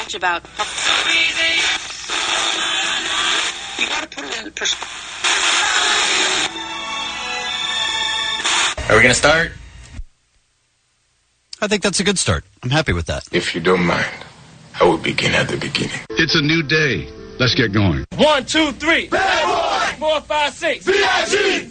much about. You gotta put it in perspective. Are we going to start? I think that's a good start. I'm happy with that. If you don't mind, I will begin at the beginning. It's a new day. Let's get going. 1, 2, 3. Bad boy! 4, 5, 6. B.I.G.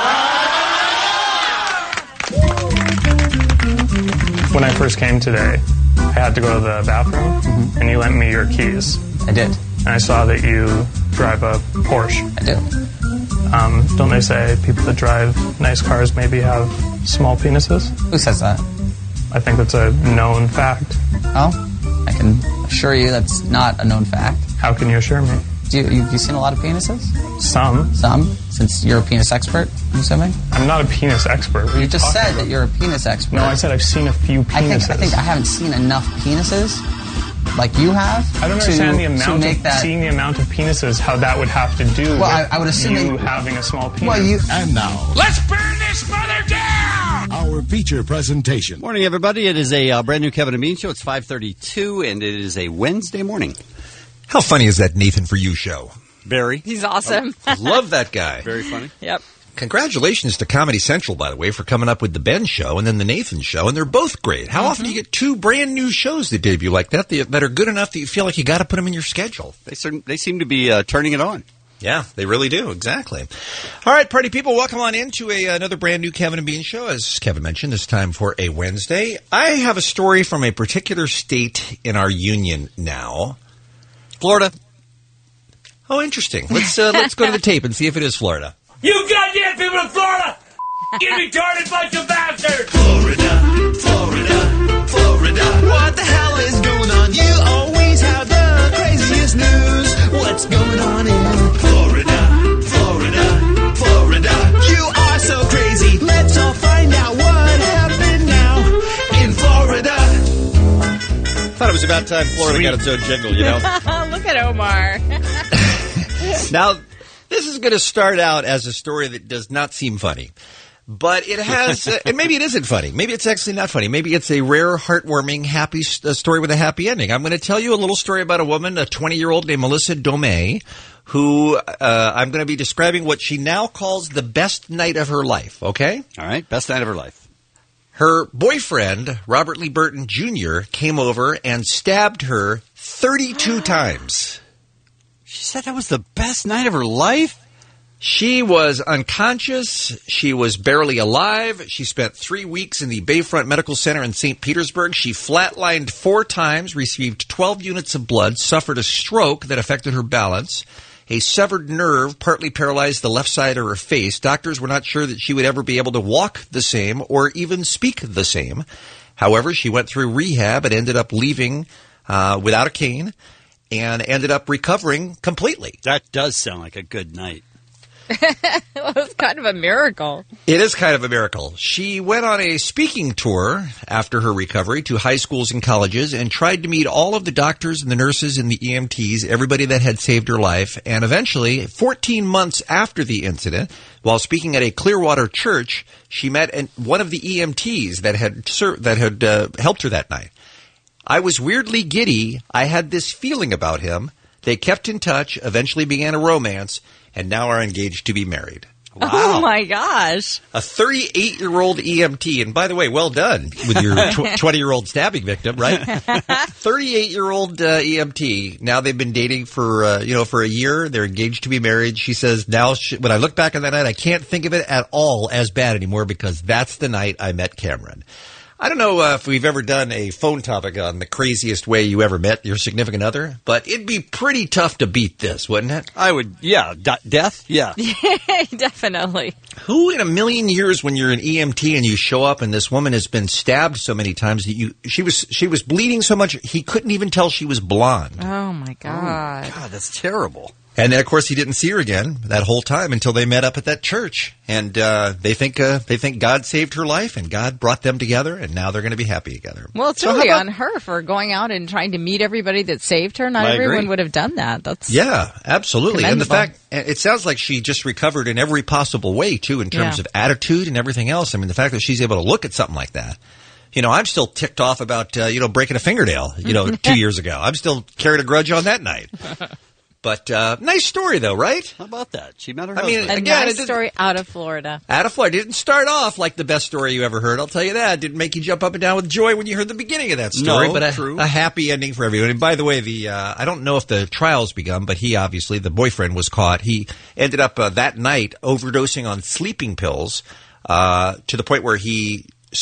When I first came today, I had to go to the bathroom, and you lent me your keys. I did. And I saw that you drive a Porsche. I do. Don't they say people that drive nice cars maybe have small penises? Who says that? I think that's a known fact. Oh, I can assure you that's not a known fact. How can you assure me? You seen a lot of penises? Some. Some? Since you're a penis expert, I'm assuming? I'm not a penis expert. What are You just said about? that you're a penis expert. No, I said I've seen a few penises. I think I haven't seen enough penises like you have. I don't understand the amount make of that. seeing the amount of penises, how that would have to do with I would assume you having a small penis. Well, And now, Let's burn this mother down! our feature presentation. Morning, everybody. It is a brand new Kevin and Bean show. It's 5:32, and it is a Wednesday morning. How funny is that Nathan For You show? Very. He's awesome. Love that guy. Very funny. Yep. Congratulations to Comedy Central, by the way, for coming up with the Ben show and then the Nathan show, and they're both great. How often do you get two brand new shows that debut like that that are good enough that you feel like you got to put them in your schedule? They seem to be turning it on. Yeah, they really do. Exactly. All right, party people, welcome on into another brand new Kevin and Bean show. As Kevin mentioned, it's time for a Wednesday. I have a story from a particular state in our union now. Florida. Oh, interesting. Let's go to the tape and see if it is Florida. You goddamn people in Florida! You retarded bunch of bastards! Florida. What the hell is going on? You always have the craziest news. What's going on in Florida? You are so crazy. Let's all find out what happened now in Florida. Thought it was about time Florida got its own jingle, you know? Look at Omar. Now, this is going to start out as a story that does not seem funny. But it has, and maybe it isn't funny. Maybe it's actually not funny. Maybe it's a rare, heartwarming, happy story with a happy ending. I'm going to tell you a little story about a woman, a 20-year-old named Melissa Domey, who I'm going to be describing what she now calls the best night of her life, okay? All right. Best night of her life. Her boyfriend, Robert Lee Burton Jr., came over and stabbed her 32 times. She said that was the best night of her life? She was unconscious. She was barely alive. She spent 3 weeks in the Bayfront Medical Center in St. Petersburg. She flatlined 4 times, received 12 units of blood, suffered a stroke that affected her balance. A severed nerve partly paralyzed the left side of her face. Doctors were not sure that she would ever be able to walk the same or even speak the same. However, she went through rehab and ended up leaving without a cane and ended up recovering completely. That does sound like a good night. Well, it's kind of a miracle. It is kind of a miracle. She went on a speaking tour after her recovery to high schools and colleges and tried to meet all of the doctors and the nurses and the EMTs, everybody that had saved her life. And eventually, 14 months after the incident, while speaking at a Clearwater church, she met one of the EMTs that had helped her that night. I was weirdly giddy. I had this feeling about him. They kept in touch, eventually began a romance, and now are engaged to be married. Wow. Oh, my gosh. A 38-year-old EMT, and by the way, well done with your 20-year-old stabbing victim, right? 38-year-old EMT. Now they've been dating for a year. They're engaged to be married. She says, now when I look back on that night, I can't think of it at all as bad anymore because that's the night I met Cameron. I don't know if we've ever done a phone topic on the craziest way you ever met your significant other, but it'd be pretty tough to beat this, wouldn't it? I would, yeah. Death? Yeah. Definitely. Who in a million years when you're an EMT and you show up and this woman has been stabbed so many times that she was bleeding so much he couldn't even tell she was blonde. Oh, my God. Oh, God, that's terrible. And then, of course, he didn't see her again that whole time until they met up at that church. And they think God saved her life and God brought them together, and now they're going to be happy together. Well, it's really on her for going out and trying to meet everybody that saved her. Not everyone would have done that. Yeah, absolutely. Commendable. And the fact, it sounds like she just recovered in every possible way, too, in terms of attitude and everything else. I mean, the fact that she's able to look at something like that I'm still ticked off about, breaking a fingernail, 2 years ago. I'm still carrying a grudge on that night. But nice story, though, right? How about that? She met her A husband. nice story out of Florida. Out of Florida. It didn't start off like the best story you ever heard. I'll tell you that. It didn't make you jump up and down with joy when you heard the beginning of that story. No, but true. A happy ending for everyone. And by the way, I don't know if the trial's begun, but he obviously, the boyfriend, was caught. He ended up that night overdosing on sleeping pills to the point where he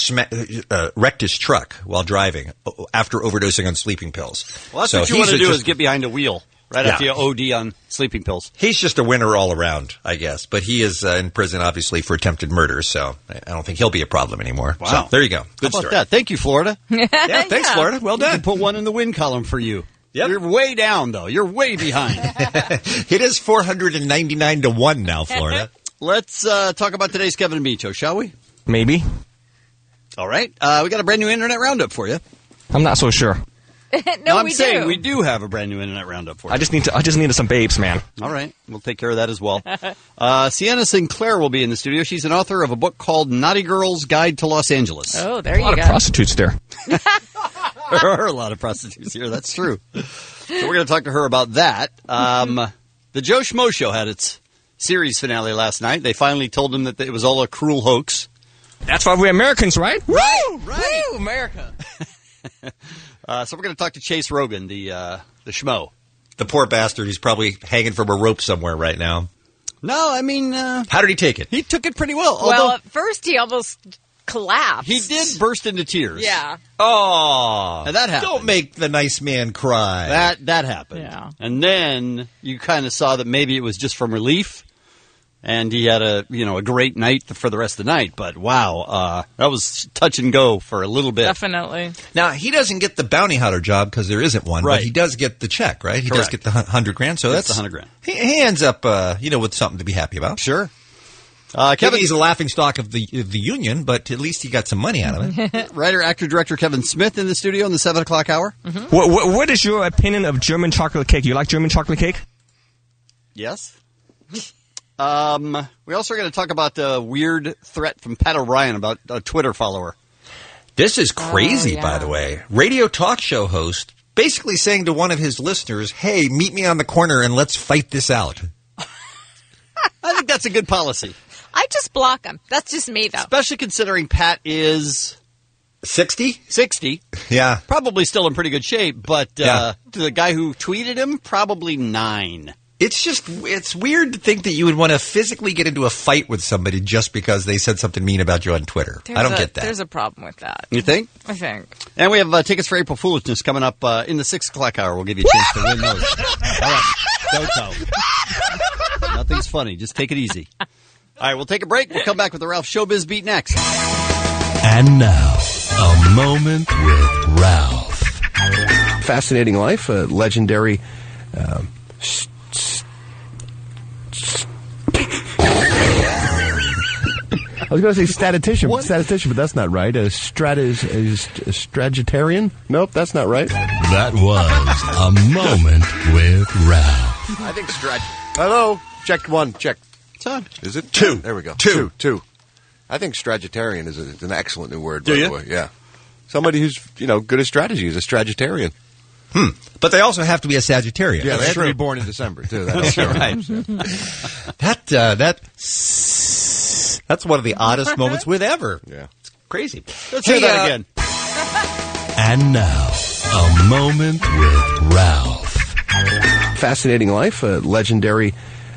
wrecked his truck while driving after overdosing on sleeping pills. Well, that's what you want to do is get behind a wheel right after you OD on sleeping pills. He's just a winner all around, I guess. But he is in prison, obviously, for attempted murder, so I don't think he'll be a problem anymore. Wow. So there you go. Good How about story. that? Thank you, Florida. Yeah, thanks, Florida. Well We done. can put one in the win column for you. Yep. You're way down, though. You're way behind. It is 499 to 1 now, Florida. Let's talk about today's Kevin and Bean Show, shall we? Maybe. All right. We got a brand new Internet Roundup for you. I'm not so sure. No, I'm we saying do. we do have a brand new Internet Roundup for you. I just needed some babes, man. All right. We'll take care of that as well. Sienna Sinclair will be in the studio. She's an author of a book called Naughty Girl's Guide to Los Angeles. Oh, there A you lot go. of prostitutes there. There are a lot of prostitutes here. That's true. So we're going to talk to her about that. The Joe Schmo Show had its series finale last night. They finally told him that it was all a cruel hoax. That's why we're Americans, right? Right, right. Woo, America. So we're going to talk to Chase Rogan, the Schmo. The poor bastard. He's probably hanging from a rope somewhere right now. No, I mean... How did he take it? He took it pretty well. Well, Although at first he almost collapsed. he did burst into tears. Yeah. Oh, And that happened. Don't make the nice man cry. That happened. Yeah. And then you kind of saw that maybe it was just from relief. And he had a great night for the rest of the night. But wow, that was touch and go for a little bit. Definitely. Now, he doesn't get the bounty hunter job because there isn't one, Right. but he does get the check, right? He Correct. does get the $100,000, so Gets that's the $100,000. He ends up, with something to be happy about. Sure. Kevin, he's a laughing stock of the union, but at least he got some money out of it. Writer, actor, director Kevin Smith in the studio in the 7 o'clock hour. Mm-hmm. What is your opinion of German chocolate cake? You like German chocolate cake? Yes. We also are going to talk about the weird threat from Pat O'Brien about a Twitter follower. This is crazy, yeah. by the way. Radio talk show host basically saying to one of his listeners, hey, meet me on the corner and let's fight this out. I think that's a good policy, I just block him. That's just me, though. especially considering Pat is 60? 60, Yeah. probably still in pretty good shape, but Yeah. the guy who tweeted him, probably 9. It's weird to think that you would want to physically get into a fight with somebody just because they said something mean about you on Twitter. I don't get that. There's a problem with that. You think? I think. And we have tickets for April Foolishness coming up in the 6 o'clock hour. We'll give you a chance to win those. All right. Don't tell. Nothing's funny. Just take it easy. All right, we'll take a break. We'll come back with the Ralph Showbiz Beat next. And now, a moment with Ralph. Fascinating life, a legendary... I was going to say statistician, but that's not right. A Straditarian? Nope, that's not right. That was a moment with Ralph. I think Hello? Check one, check. It's on. Is it? Two. There we go. Two. I think Straditarian is an excellent new word, Do by you? the way. Yeah. Somebody who's, good at strategy is a Straditarian. But they also have to be a Sagittarian. Yeah, they That's have to be true. born in December, too. That's right. That's one of the oddest moments with ever. Yeah. It's crazy. Let's hear that again. And now, a moment with Ralph. Fascinating life, a legendary...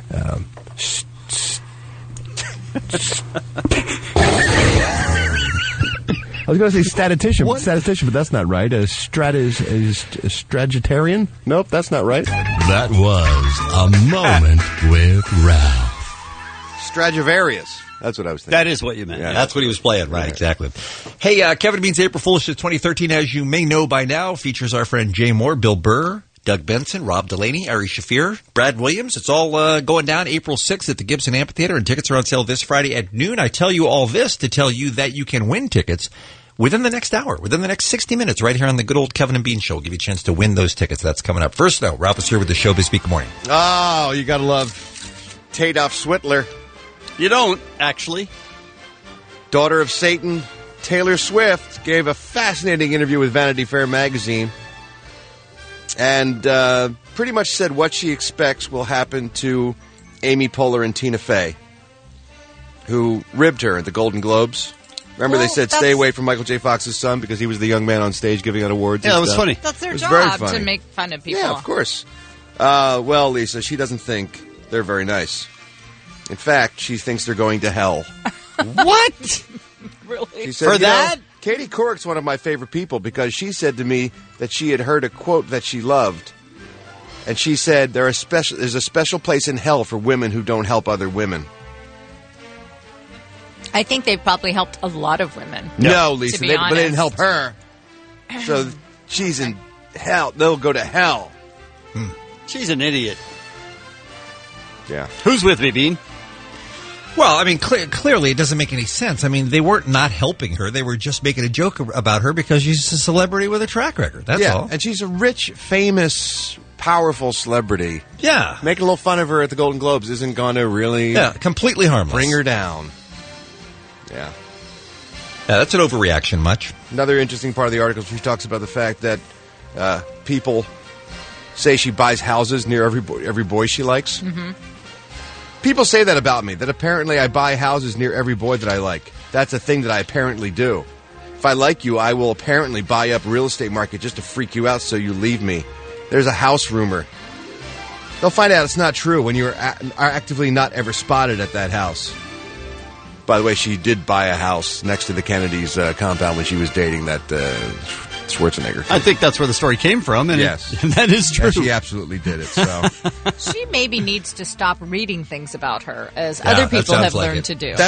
I was going to say statistician, but that's not right. A Straditarian? Nope, that's not right. That was a moment with Ralph. Stradivarius. That's what I was thinking. That is what you meant. Yeah, that's what he was playing, right? Exactly. Hey, Kevin Bean's April Foolishness 2013, as you may know by now, features our friend Jay Moore, Bill Burr, Doug Benson, Rob Delaney, Ari Shafir, Brad Williams. It's all going down April 6th at the Gibson Amphitheater, and tickets are on sale this Friday at noon. I tell you all this to tell you that you can win tickets within the next hour, within the next 60 minutes, right here on the good old Kevin and Bean Show. We'll give you a chance to win those tickets. That's coming up. First, though, Ralph is here with the Showbiz Speak. Good morning. Oh, you got to love Tadoff Switler. You don't, actually. Daughter of Satan, Taylor Swift gave a fascinating interview with Vanity Fair magazine and pretty much said what she expects will happen to Amy Poehler and Tina Fey, who ribbed her at the Golden Globes. Remember, they said stay away from Michael J. Fox's son because he was the young man on stage giving out awards. Yeah, that was funny. That's their It was very job funny. to make fun of people. Yeah, of course. Well, Lisa, she doesn't think they're very nice. In fact, she thinks they're going to hell. What? Really? She said, For "You know, that? Katie Couric's one of my favorite people because she said to me that she had heard a quote that she loved. And she said there's a special place in hell for women who don't help other women. I think they've probably helped a lot of women. No, Lisa, to be but they didn't honest. help her. So she's in hell. They'll go to hell. She's an idiot. Yeah. Who's with me, Bean? Well, I mean, clearly it doesn't make any sense. I mean, they weren't not helping her. They were just making a joke about her because she's a celebrity with a track record. That's all. And she's a rich, famous, powerful celebrity. Yeah. Making a little fun of her at the Golden Globes isn't going to really completely harmless. bring her down. Yeah. Yeah, that's an overreaction, much. Another interesting part of the article, she talks about the fact that people say she buys houses near every boy she likes. Mm-hmm. People say that about me, that apparently I buy houses near every boy that I like. That's a thing that I apparently do. If I like you, I will apparently buy up real estate market just to freak you out so you leave me. There's a house rumor. They'll find out it's not true when you're actively not ever spotted at that house. By the way, she did buy a house next to the Kennedys' compound when she was dating that Schwarzenegger kid. I think that's where the story came from. And yes. that is true. And she absolutely did it. So She maybe needs to stop reading things about her, as Yeah, other that people sounds have like learned it. to do.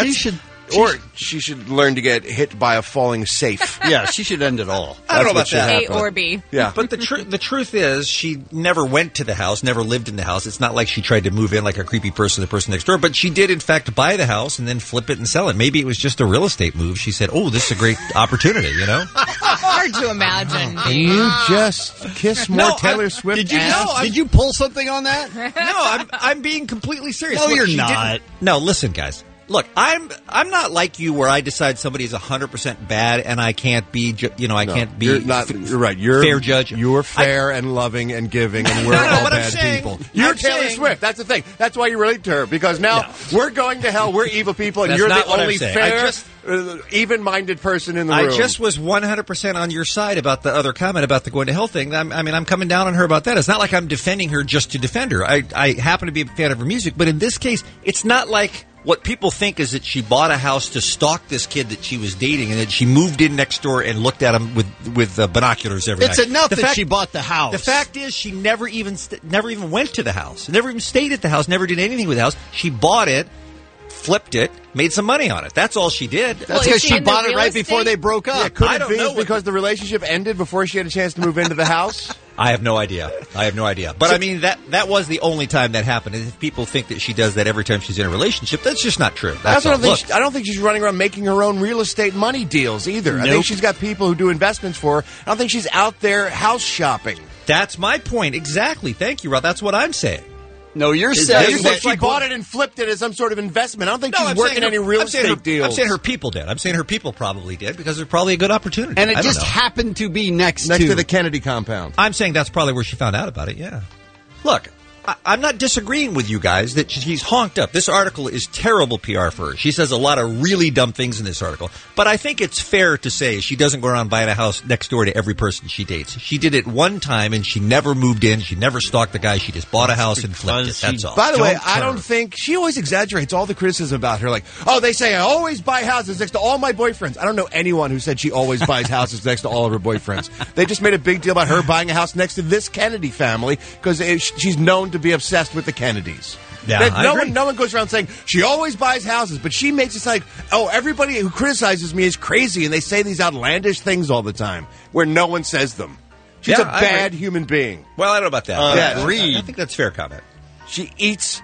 She should learn to get hit by a falling safe. Yeah, she should end it all. I don't know That's about what that. should A happen. or B. Yeah. But the truth is, she never went to the house, never lived in the house. It's not like she tried to move in like a creepy person, the person next door. But she did, in fact, buy the house and then flip it and sell it. Maybe it was just a real estate move. She said, "Oh, this is a great opportunity," you know. Hard to imagine. Can you just kiss more No, Taylor Swift? Did you ass? did you pull something on that? No, I'm being completely serious. No, Look, you're she not. didn't- No, listen, guys. Look, I'm not like you where I decide somebody is 100% bad and I can't be, can't be. You're not. You're right. You're fair judge. You're fair and loving and giving, and we're all but I'm bad saying- people. You're I'm Taylor saying- Swift. That's the thing. That's why you relate to her because now we're going to hell. We're evil people, and That's you're not the what I'm only saying. fair, even-minded person in the room. I just was 100% on your side about the other comment about the going to hell thing. I'm coming down on her about that. It's not like I'm defending her just to defend her. I happen to be a fan of her music, but in this case, it's not like what people think is that she bought a house to stalk this kid that she was dating, and that she moved in next door and looked at him with binoculars every night. It's enough that she bought the house. The fact is, she never even went to the house, never even stayed at the house, never did anything with the house. She bought it, flipped it, made some money on it. That's all she did. That's because she bought it right before they broke up. Yeah, could I it don't be know what because the relationship ended before she had a chance to move into the house? I have no idea. But I mean, that was the only time that happened. And if people think that she does that every time she's in a relationship, that's just not true. That's all. Look, I don't think she's running around making her own real estate money deals either. I think Nope. she's got people who do investments for her. I don't think she's out there house shopping. that's my point. Exactly. Thank you, Rob. That's what I'm saying. No, you're I saying think that she bought it and flipped it as some sort of investment. I don't think she's I'm working saying any real estate deals. I'm saying her people did. I'm saying her people probably did because there's probably a good opportunity. and it I don't just know. happened to be next to the Kennedy compound. I'm saying that's probably where she found out about it, yeah. Look, I'm not disagreeing with you guys that she's honked up. This article is terrible PR for her. She says a lot of really dumb things in this article. But I think it's fair to say she doesn't go around buying a house next door to every person she dates. She did it one time, and she never moved in. She never stalked the guy. She just bought a house and flipped it. That's all. By the way, I don't think she always exaggerates all the criticism about her. Like, oh, they say I always buy houses next to all my boyfriends. I don't know anyone who said she always buys houses next to all of her boyfriends. They just made a big deal about her buying a house next to this Kennedy family because she's known to be obsessed with the Kennedys. Yeah, I agree. No one goes around saying she always buys houses, but she makes it like, oh, everybody who criticizes me is crazy, and they say these outlandish things all the time where no one says them. She's Yeah, a I bad agree. human being. Well, I don't know about that. Agreed. I think that's a fair comment. She eats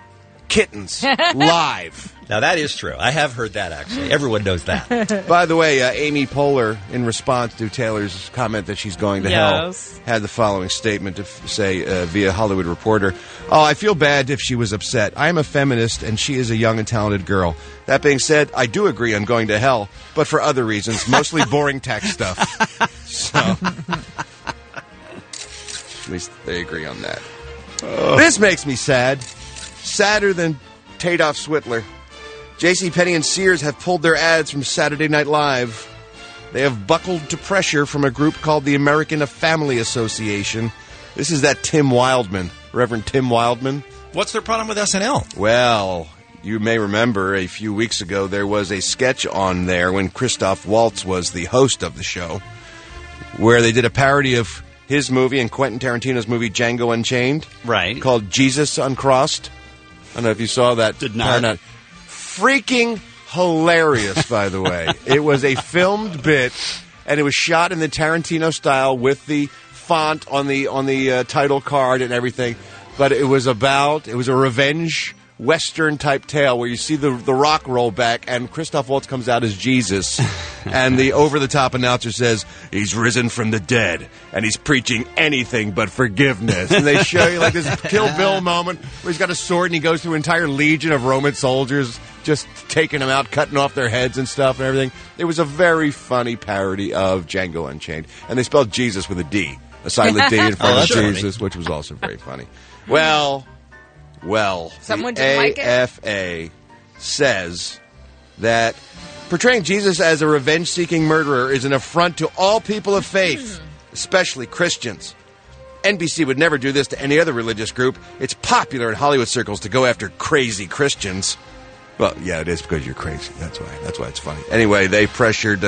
kittens live. Now, that is true. I have heard that, actually. Everyone knows that. By the way, Amy Poehler, in response to Taylor's comment that she's going to hell, had the following statement to say via Hollywood Reporter. Oh, I feel bad if she was upset. I am a feminist, and she is a young and talented girl. That being said, I do agree on going to hell, but for other reasons, mostly boring tax stuff. So, at least they agree on that. This makes me sad. Sadder than Tadoff Switler. JCPenney and Sears have pulled their ads from Saturday Night Live. They have buckled to pressure from a group called the American Family Association. This is that Tim Wildman, Reverend Tim Wildman. What's their problem with SNL? Well, you may remember a few weeks ago there was a sketch on there when Christoph Waltz was the host of the show where they did a parody of his movie and Quentin Tarantino's movie Django Unchained. Right. Called Jesus Uncrossed. I don't know if you saw that. Did not. Freaking hilarious, by the way. It was a filmed bit, and it was shot in the Tarantino style with the font on the title card and everything. But it was a revenge Western type tale where you see the rock roll back, and Christoph Waltz comes out as Jesus, and the over the top announcer says he's risen from the dead and he's preaching anything but forgiveness. And they show you like this Kill Bill moment where he's got a sword and he goes through an entire legion of Roman soldiers, just taking them out, cutting off their heads and stuff and everything. It was a very funny parody of Django Unchained, and they spelled Jesus with a D, a silent D in front of Jesus, which was also very funny. Well, Someone the didn't like it? AFA says that portraying Jesus as a revenge-seeking murderer is an affront to all people of faith, especially Christians. NBC would never do this to any other religious group. It's popular in Hollywood circles to go after crazy Christians. Well, yeah, it is because you're crazy. That's why it's funny. Anyway, they pressured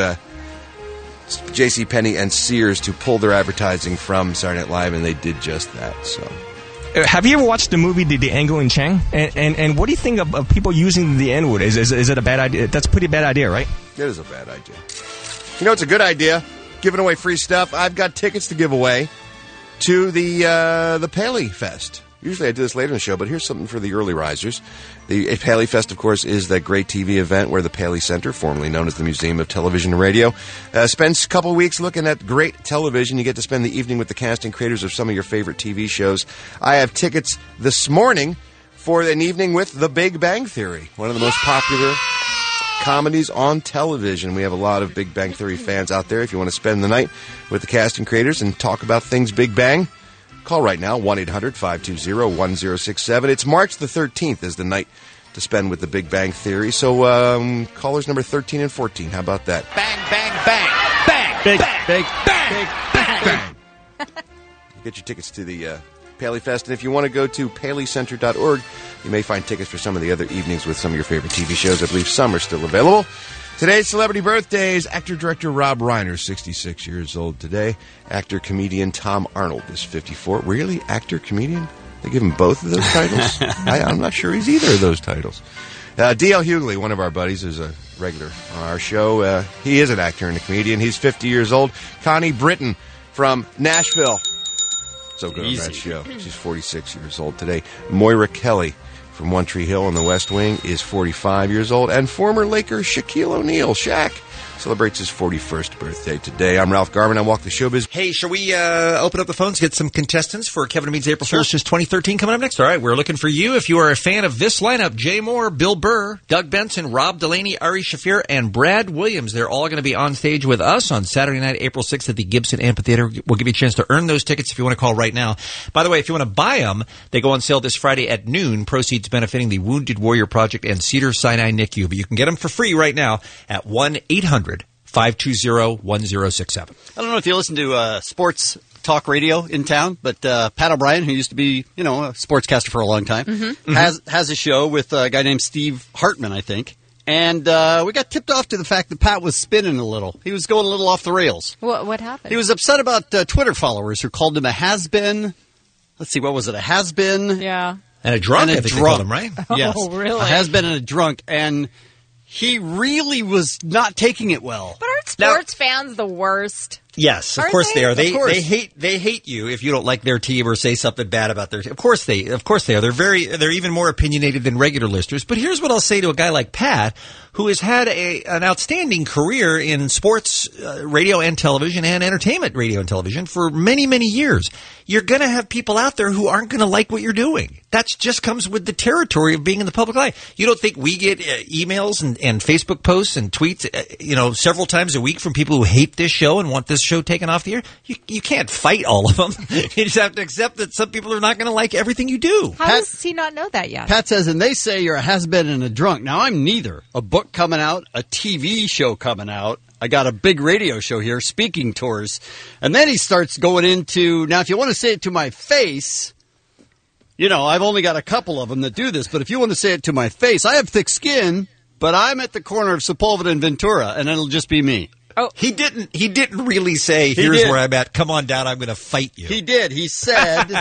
JCPenney and Sears to pull their advertising from Saturday Night Live, and they did just that. So. Have you ever watched the movie The Angle and Chang? And what do you think of people using the N-word? Is it a bad idea? That's a pretty bad idea, right? It is a bad idea. You know, it's a good idea. Giving away free stuff. I've got tickets to give away to the Paley Fest. Usually I do this later in the show, but here's something for the early risers. The Paley Fest, of course, is that great TV event where the Paley Center, formerly known as the Museum of Television and Radio, spends a couple weeks looking at great television. You get to spend the evening with the cast and creators of some of your favorite TV shows. I have tickets this morning for an evening with The Big Bang Theory, one of the most popular comedies on television. We have a lot of Big Bang Theory fans out there. If you want to spend the night with the cast and creators and talk about things Big Bang, call right now, 1-800-520-1067. It's March the 13th is the night to spend with the Big Bang Theory. So callers number 13 and 14. How about that? Bang, bang, bang, bang, Big, bang, big, bang, bang. Get your tickets to the Paley Fest. And if you want to go to paleycenter.org, you may find tickets for some of the other evenings with some of your favorite TV shows. I believe some are still available. Today's celebrity birthdays. Actor-director Rob Reiner, 66 years old today. Actor-comedian Tom Arnold is 54. Really? Actor-comedian? They give him both of those titles? I'm not sure he's either of those titles. D.L. Hughley, one of our buddies, is a regular on our show. He is an actor and a comedian. He's 50 years old. Connie Britton from Nashville. So good on that show. She's 46 years old today. Moira Kelly from One Tree Hill on the West Wing is 45 years old. And former Laker Shaquille O'Neal, Shaq, celebrates his 41st birthday today. I'm Ralph Garman. I walk the showbiz. Hey, shall we open up the phones, get some contestants for Kevin and Bean's April Fool's Just 2013 coming up next? All right, we're looking for you. If you are a fan of this lineup, Jay Moore, Bill Burr, Doug Benson, Rob Delaney, Ari Shaffir, and Brad Williams, they're all going to be on stage with us on Saturday night, April 6th at the Gibson Amphitheater. We'll give you a chance to earn those tickets if you want to call right now. By the way, if you want to buy them, they go on sale this Friday at noon, proceeds benefiting the Wounded Warrior Project and Cedars-Sinai NICU. But you can get them for free right now at 1-800-520-1067. I don't know if you listen to sports talk radio in town, but Pat O'Brien, who used to be, a sportscaster for a long time, has a show with a guy named Steve Hartman, I think. And we got tipped off to the fact that Pat was spinning a little. He was going a little off the rails. What happened? He was upset about Twitter followers who called him a has-been. Let's see, what was it? A has-been? Yeah. And a drunk, I think they called him, right? Yes. Oh, really? A has-been and a drunk. And he really was not taking it well. But aren't sports fans the worst? Yes, of Aren't course they are. Of course. They hate you if you don't like their team or say something bad about their team. Of course they are. They're even more opinionated than regular listeners. But here's what I'll say to a guy like Pat, who has had an outstanding career in sports radio and television and entertainment radio and television for many, many years. You're going to have people out there who aren't going to like what you're doing. That just comes with the territory of being in the public eye. You don't think we get emails and Facebook posts and tweets, several times a week from people who hate this show and want this show taken off the air? You can't fight all of them. You just have to accept that some people are not going to like everything you do. How does he not know that yet? Pat says, and they say you're a has-been and a drunk. Now, I'm neither. A book coming out, a TV show coming out. I got a big radio show here, speaking tours. And then he starts going into, now, if you want to say it to my face, I've only got a couple of them that do this, but if you want to say it to my face, I have thick skin, but I'm at the corner of Sepulveda and Ventura, and it'll just be me. Oh, he didn't really say, here's where I'm at. Come on down. I'm going to fight you. He did. He said,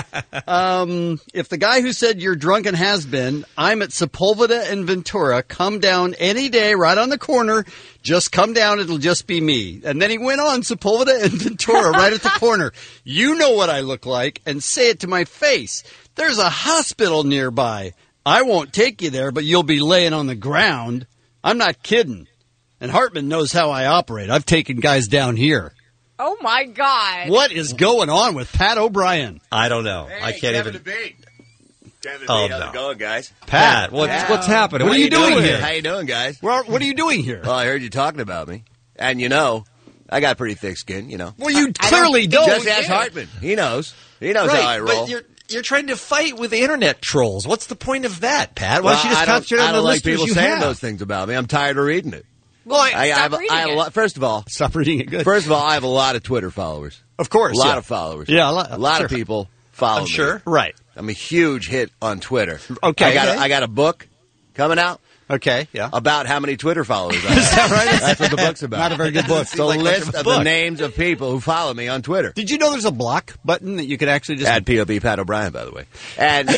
if the guy who said you're drunk and has been, I'm at Sepulveda and Ventura. Come down any day right on the corner. Just come down. It'll just be me. And then he went on Sepulveda and Ventura right at the corner. You know what I look like and say it to my face. There's a hospital nearby. I won't take you there, but you'll be laying on the ground. I'm not kidding. And Hartman knows how I operate. I've taken guys down here. Oh, my God. What is going on with Pat O'Brien? I don't know. I can't even. Debate. Oh, How's no. it going, guys? Pat, what's happening? What are you doing here? How you doing, guys? What are you doing here? Well, I heard you talking about me. And I got pretty thick skin, Well, you clearly don't. Just ask Hartman. He knows. He knows how I roll. But you're trying to fight with the internet trolls. What's the point of that, Pat? Why don't you just concentrate on the like listeners people you saying have? those things about me. I'm tired of reading it. Well, I have a lot. First of all, stop reading it. Good. First of all, I have a lot of Twitter followers. Of course, a lot of followers. Yeah, a lot of people follow me. Sure, right. I'm a huge hit on Twitter. Okay, I got a book coming out. Okay, yeah. About how many Twitter followers I have. Is that right? That's what the book's about. Not a very good book. It's a list of the names of people who follow me on Twitter. Did you know there's a block button that you could actually just add POB Pat O'Brien, by the way. And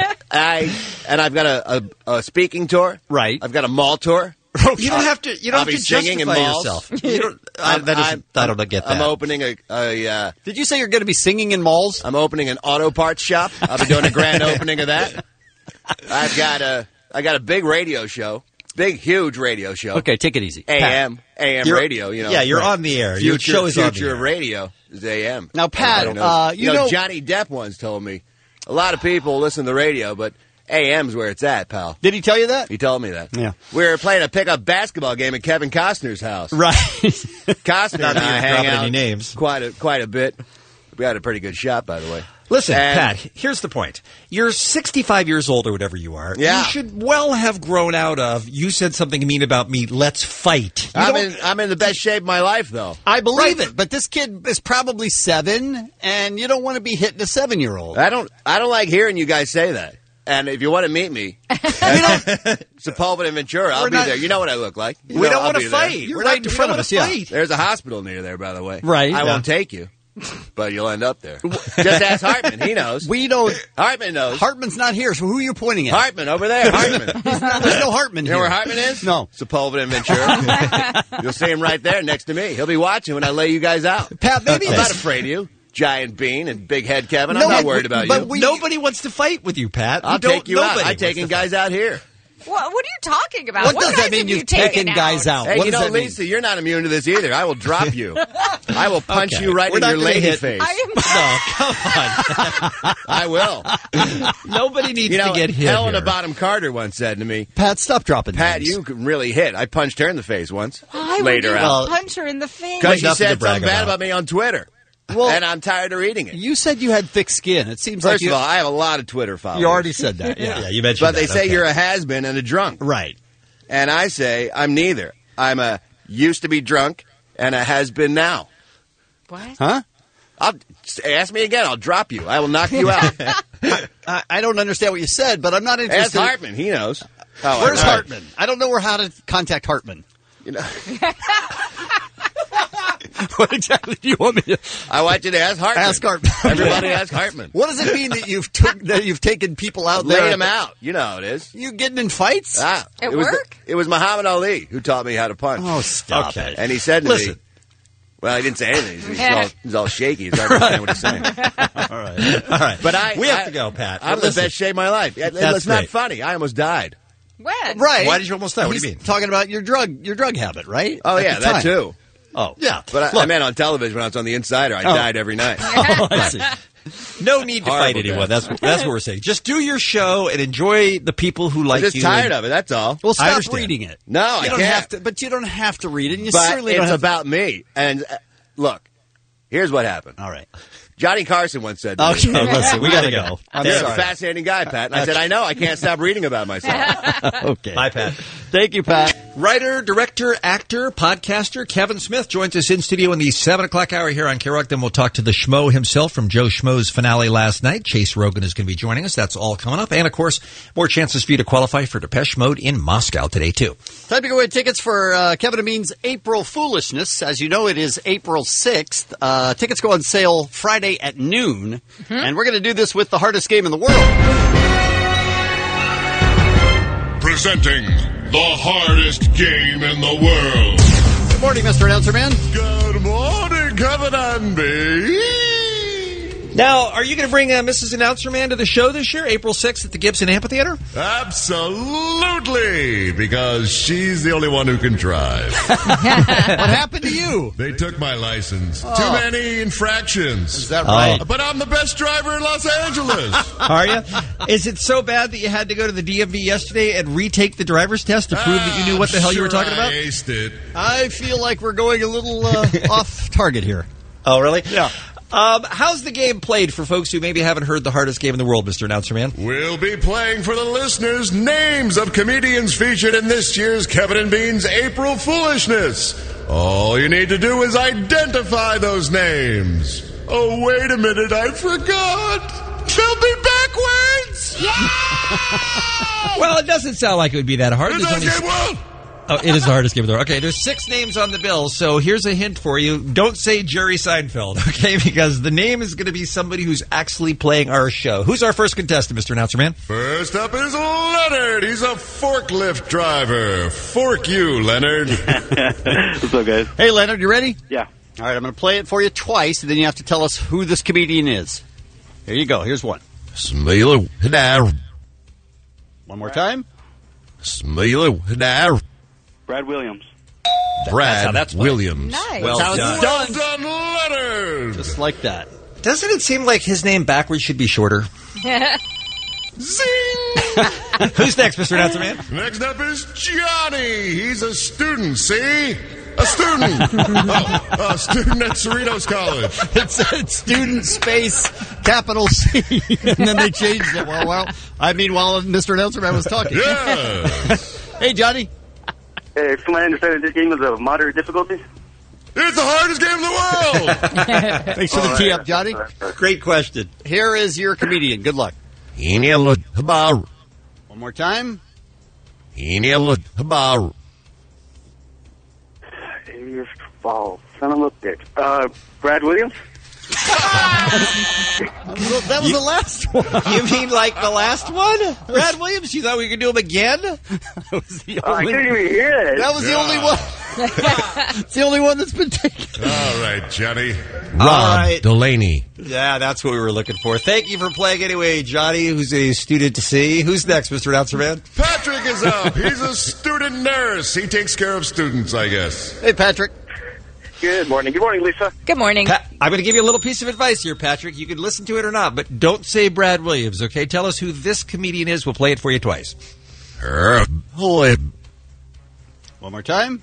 I've got a speaking tour. Right. I've got a mall tour. You don't have to. You don't I'll have to be singing in justify malls. yourself. I don't get that. I'm opening a. Did you say you're going to be singing in malls? I'm opening an auto parts shop. I'll be doing a grand opening of that. I got a big radio show. Big, huge radio show. Okay, take it easy. AM radio, Yeah, you're on the air. Your show is on the air. Future radio is AM. Now, Pat, you know, Johnny Depp once told me, a lot of people listen to the radio, but AM's where it's at, pal. Did he tell you that? He told me that. Yeah. We were playing a pickup basketball game at Kevin Costner's house. Right. Costner Not and I hang dropping out any names. quite a bit. We had a pretty good shot, by the way. Listen, Pat, here's the point. You're 65 years old or whatever you are. Yeah. You should well have grown out of, you said something mean about me, let's fight. I'm in the best shape of my life, though. I believe it, but this kid is probably 7, and you don't want to be hitting a 7-year-old. I don't like hearing you guys say that. And if you want to meet me, Sepulveda and Ventura, I'll be there. You know what I look like. We don't want to fight. You're right in front of us, yeah. There's a hospital near there, by the way. Right. I won't take you, but you'll end up there. Just ask Hartman. He knows. We don't. Hartman knows. Hartman's not here, so who are you pointing at? Hartman, over there. Hartman. There's no Hartman You here. know where Hartman is? No. Sepulveda and Ventura. You'll see him right there next to me. He'll be watching when I lay you guys out. Pat, maybe I'm not afraid of you. Giant Bean and Big Head Kevin. I'm not worried about you. Nobody wants to fight with you, Pat. I'll take you out. I'm taking guys out here. What are you talking about? What does that guys mean have you've you taken guys out? Hey, What you does know, that mean? Lisa, you're not immune to this either. I will drop you. I will punch you right in your lady face. I am. No, come on. I will. Nobody needs to get hit Helena here. Bonham Carter once said to me, Pat, stop dropping Pat, names. you can really hit. I punched her in the face once. Why laid would her you out. punch her in the face? Because she Nothing to said brag something bad about. about me on Twitter. Well, and I'm tired of reading it. You said you had thick skin. It seems like First of all, I have a lot of Twitter followers. you already said that. Yeah. Yeah, you mentioned But that. they say Okay. you're a has-been and a drunk. Right. And I say I'm neither. I'm a used to be drunk and a has-been now. What? Huh? Ask me again. I'll drop you. I will knock you out. I don't understand what you said, but I'm not Ask interested. Hartman. He knows. Where's Hartman? I don't know how to contact Hartman. You know, What exactly do you want me to I want you to ask Hartman. ask Hartman? Everybody ask Hartman. What does it mean that you've taken people out there? Lay him out. You know how it is. You getting in fights? At it was work? it was Muhammad Ali who taught me how to punch. Oh, stop Okay. it. And he said to Listen. me, Well, he didn't say anything. He's all shaky. It's hard to understand what he's saying. All right. But we have to go, Pat. I'm the best shape of my life. It's not funny. I almost died. When? Right. Why did you almost die? What do He's you mean? talking about your drug habit, right? Oh, At yeah, the that time. too. Oh, yeah. But I meant on television when I was on The Insider. I died every night. Oh, I see. No need to fight Horrible anyone. death. That's what we're saying. Just do your show and enjoy the people who like I'm just you. tired of it, that's all. Well, I stop understand. reading it. No, I You don't can't. have to, but you don't have to read it. And you But certainly don't it's have about me. And look, here's what happened. All right. Johnny Carson once said to me, Okay, listen, we got to go. I'm "You're a sorry. fascinating guy, Pat." And I said, "I know. I can't stop reading about myself." Okay. Bye, Pat. Thank you, Pat. Writer, director, actor, podcaster Kevin Smith joins us in studio in the 7 o'clock hour here on K-Rock. Then we'll talk to the Schmo himself from Joe Schmo's finale last night. Chase Rogan is going to be joining us. That's all coming up. And, of course, more chances for you to qualify for Depeche Mode in Moscow today, too. Time to go away tickets for Kevin Amin's April Foolishness. As you know, it is April 6th. Tickets go on sale Friday at noon. And we're going to do this with the hardest game in the world. Presenting the hardest game in the world. Good morning, Mr. Announcer Man. Good morning, Kevin Andy. Now, are you going to bring Mrs. Announcer Man to the show this year, April 6th at the Gibson Amphitheater? Absolutely, because she's the only one who can drive. What happened to you? They took my license. Too many infractions. Is that right? But I'm the best driver in Los Angeles. Are you? Is it so bad that you had to go to the DMV yesterday and retake the driver's test to prove that you knew what the hell you were talking about? I aced it. I feel like we're going a little off target here. Oh, really? Yeah. How's the game played for folks who maybe haven't heard the hardest game in the world, Mr. Announcer Man? We'll be playing for the listeners names of comedians featured in this year's Kevin and Bean's April Foolishness. All you need to do is identify those names. Oh, wait a minute, I forgot. They'll be backwards. Well, it doesn't sound like it would be that hard. It's There's our only- game world. Oh, it is the hardest game in the world. Okay, there's 6 names on the bill, so here's a hint for you. Don't say Jerry Seinfeld, okay? Because the name is going to be somebody who's actually playing our show. Who's our first contestant, Mr. Announcer Man? First up is Leonard. He's a forklift driver. Fork you, Leonard. What's up, guys? Hey, Leonard, you ready? Yeah. All right, I'm going to play it for you twice, and then you have to tell us who this comedian is. Here you go. Here's one. One more time. Brad Williams. Brad that's played. Williams. Nice. Well That's how done. it's Well done. done, Leonard. Just like that. Doesn't it seem like his name backwards should be shorter? Zing! Who's next, Mr. Announcer Man? Next up is Johnny. He's a student, see? A student. A student at Cerritos College. It said student space capital C, and then they changed it. While Mr. Announcer Man was talking. Yeah. Hey, Johnny. Hey, from my understanding, this game is of moderate difficulty. It's the hardest game in the world. Thanks for the tee up, Johnny. Great question. Here is your comedian. Good luck. One One more time. Wow, son of a bitch. Brad Williams? That was the last one. You mean like the last one? Brad Williams, you thought we could do him again? That was the I only, couldn't even hear it. that was the only one. It's the only one that's been taken. All right, Johnny. All right. Delaney. Yeah, that's what we were looking for. Thank you for playing anyway, Johnny, who's a student to see. Who's next, Mr. Announcer Man? Patrick is up. He's a student nurse. He takes care of students, I guess. Hey, Patrick. Good morning. Good morning, Lisa. Good morning. I'm going to give you a little piece of advice here, Patrick. You can listen to it or not, but don't say Brad Williams, okay? Tell us who this comedian is. We'll play it for you twice. One more time.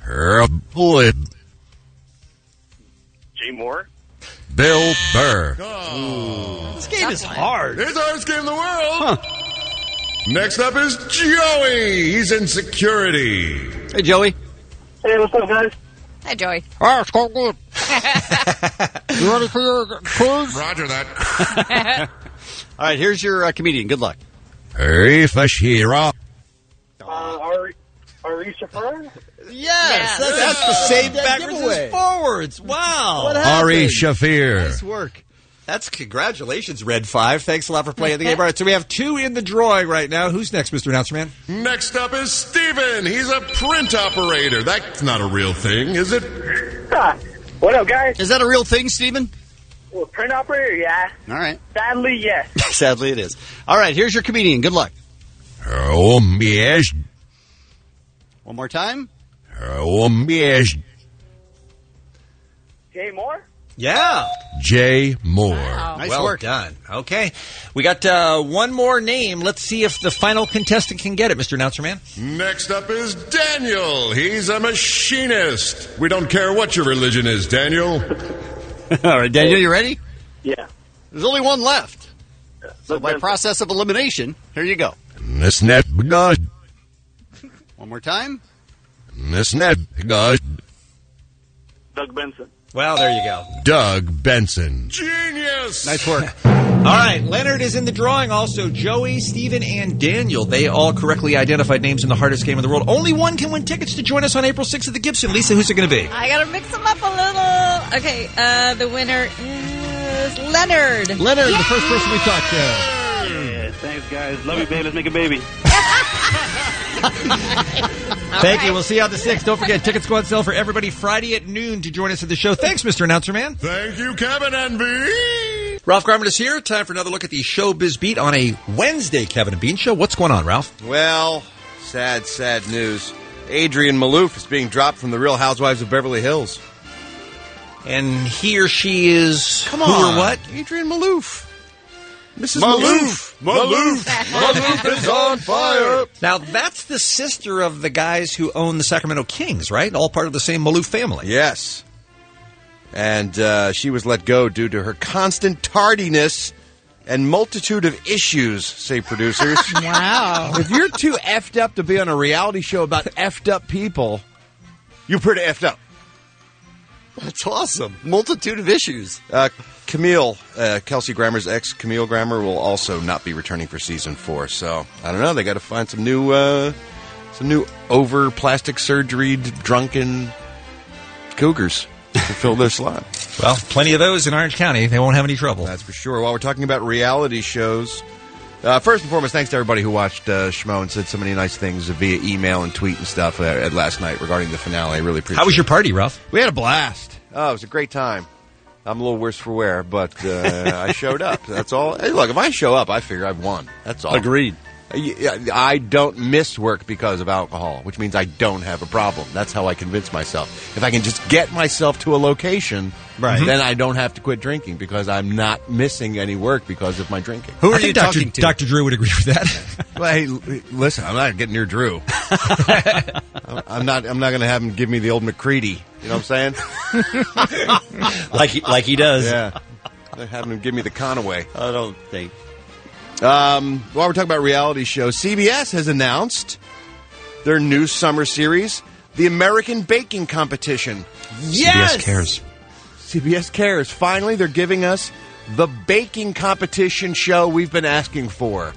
Jay Moore? Bill Burr. This game is hard. It's the hardest game in the world. Next up is Joey. He's in security. Hey, Joey. Hey, what's up, guys? Hi, Joey. Oh, it's going good. You ready for your quiz? Roger that. All right, here's your comedian. Good luck. Hey, Fashira. Ari Shafir? Yes, That's the same that backwards giveaway. as forwards. Wow. What happened? Ari Shafir. Nice work. That's congratulations, Red 5. Thanks a lot for playing the game. All right, so we have 2 in the drawing right now. Who's next, Mr. Announcer Man? Next up is Steven. He's a print operator. That's not a real thing, is it? What up, guys? Is that a real thing, Stephen? Well, print operator, yeah. All right. Sadly, yes. Sadly, it is. All right, here's your comedian. Good luck. Oh, yes. One more time. Oh, yes. Jay Moore? Yeah. Jay Moore. Nice work. Done. Okay. We got one more name. Let's see if the final contestant can get it, Mr. Announcer Man. Next up is Daniel. He's a machinist. We don't care what your religion is, Daniel. All right, Daniel, you ready? Yeah. There's only one left. So by process of elimination, here you go. God. One more time. God. Doug Benson. Well, there you go. Doug Benson. Genius. Nice work. All right, Leonard is in the drawing. Also, Joey, Stephen, and Daniel. They all correctly identified names in the hardest game in the world. Only one can win tickets to join us on April 6th at the Gibson. Lisa, who's it going to be? I got to mix them up a little. Okay, the winner is Leonard. Leonard, the first person we talked to. Yeah, thanks, guys. Love you, baby. Let's make a baby. Thank you. We'll see you on the 6th. Don't forget, tickets go on sale for everybody Friday at noon to join us at the show. Thanks, Mr. Announcer Man. Thank you, Kevin Envy. Ralph Garman is here. Time for another look at the Showbiz Beat on a Wednesday Kevin and Bean show. What's going on, Ralph? Well, sad news. Adrian Malouf is being dropped from the Real Housewives of Beverly Hills. And he or she is... Come who on. or what? Adrian Malouf. Mrs. Malouf. Malouf. Malouf is on fire. Now, that's the sister of the guys who own the Sacramento Kings, right? All part of the same Malouf family. Yes. And she was let go due to her constant tardiness and multitude of issues, say producers. Wow. If you're too effed up to be on a reality show about effed up people, you're pretty effed up. That's awesome. Multitude of issues. Camille, Kelsey Grammer's ex, Camille Grammer, will also not be returning for season 4. So, I don't know. They got to find some new over plastic surgery drunken cougars to fill their slot. Well, plenty of those in Orange County. They won't have any trouble. That's for sure. While we're talking about reality shows, first and foremost, thanks to everybody who watched Schmo and said so many nice things via email and tweet and stuff last night regarding the finale. I really appreciate it. How was your party, Ralph? We had a blast. Oh, it was a great time. I'm a little worse for wear, but I showed up. That's all. Hey, look, if I show up, I figure I've won. That's all. Agreed. I don't miss work because of alcohol, which means I don't have a problem. That's how I convince myself. If I can just get myself to a location, right, then I don't have to quit drinking because I'm not missing any work because of my drinking. Who are you talking to? Dr. Drew would agree with that. Well, hey, listen, I'm not getting near Drew. I'm not going to have him give me the old McCready. You know what I'm saying? like he does. Yeah. Having him give me the Conaway. I don't think. While we're talking about reality shows, CBS has announced their new summer series, The American Baking Competition. Yes! CBS cares. CBS cares. Finally, they're giving us the baking competition show we've been asking for.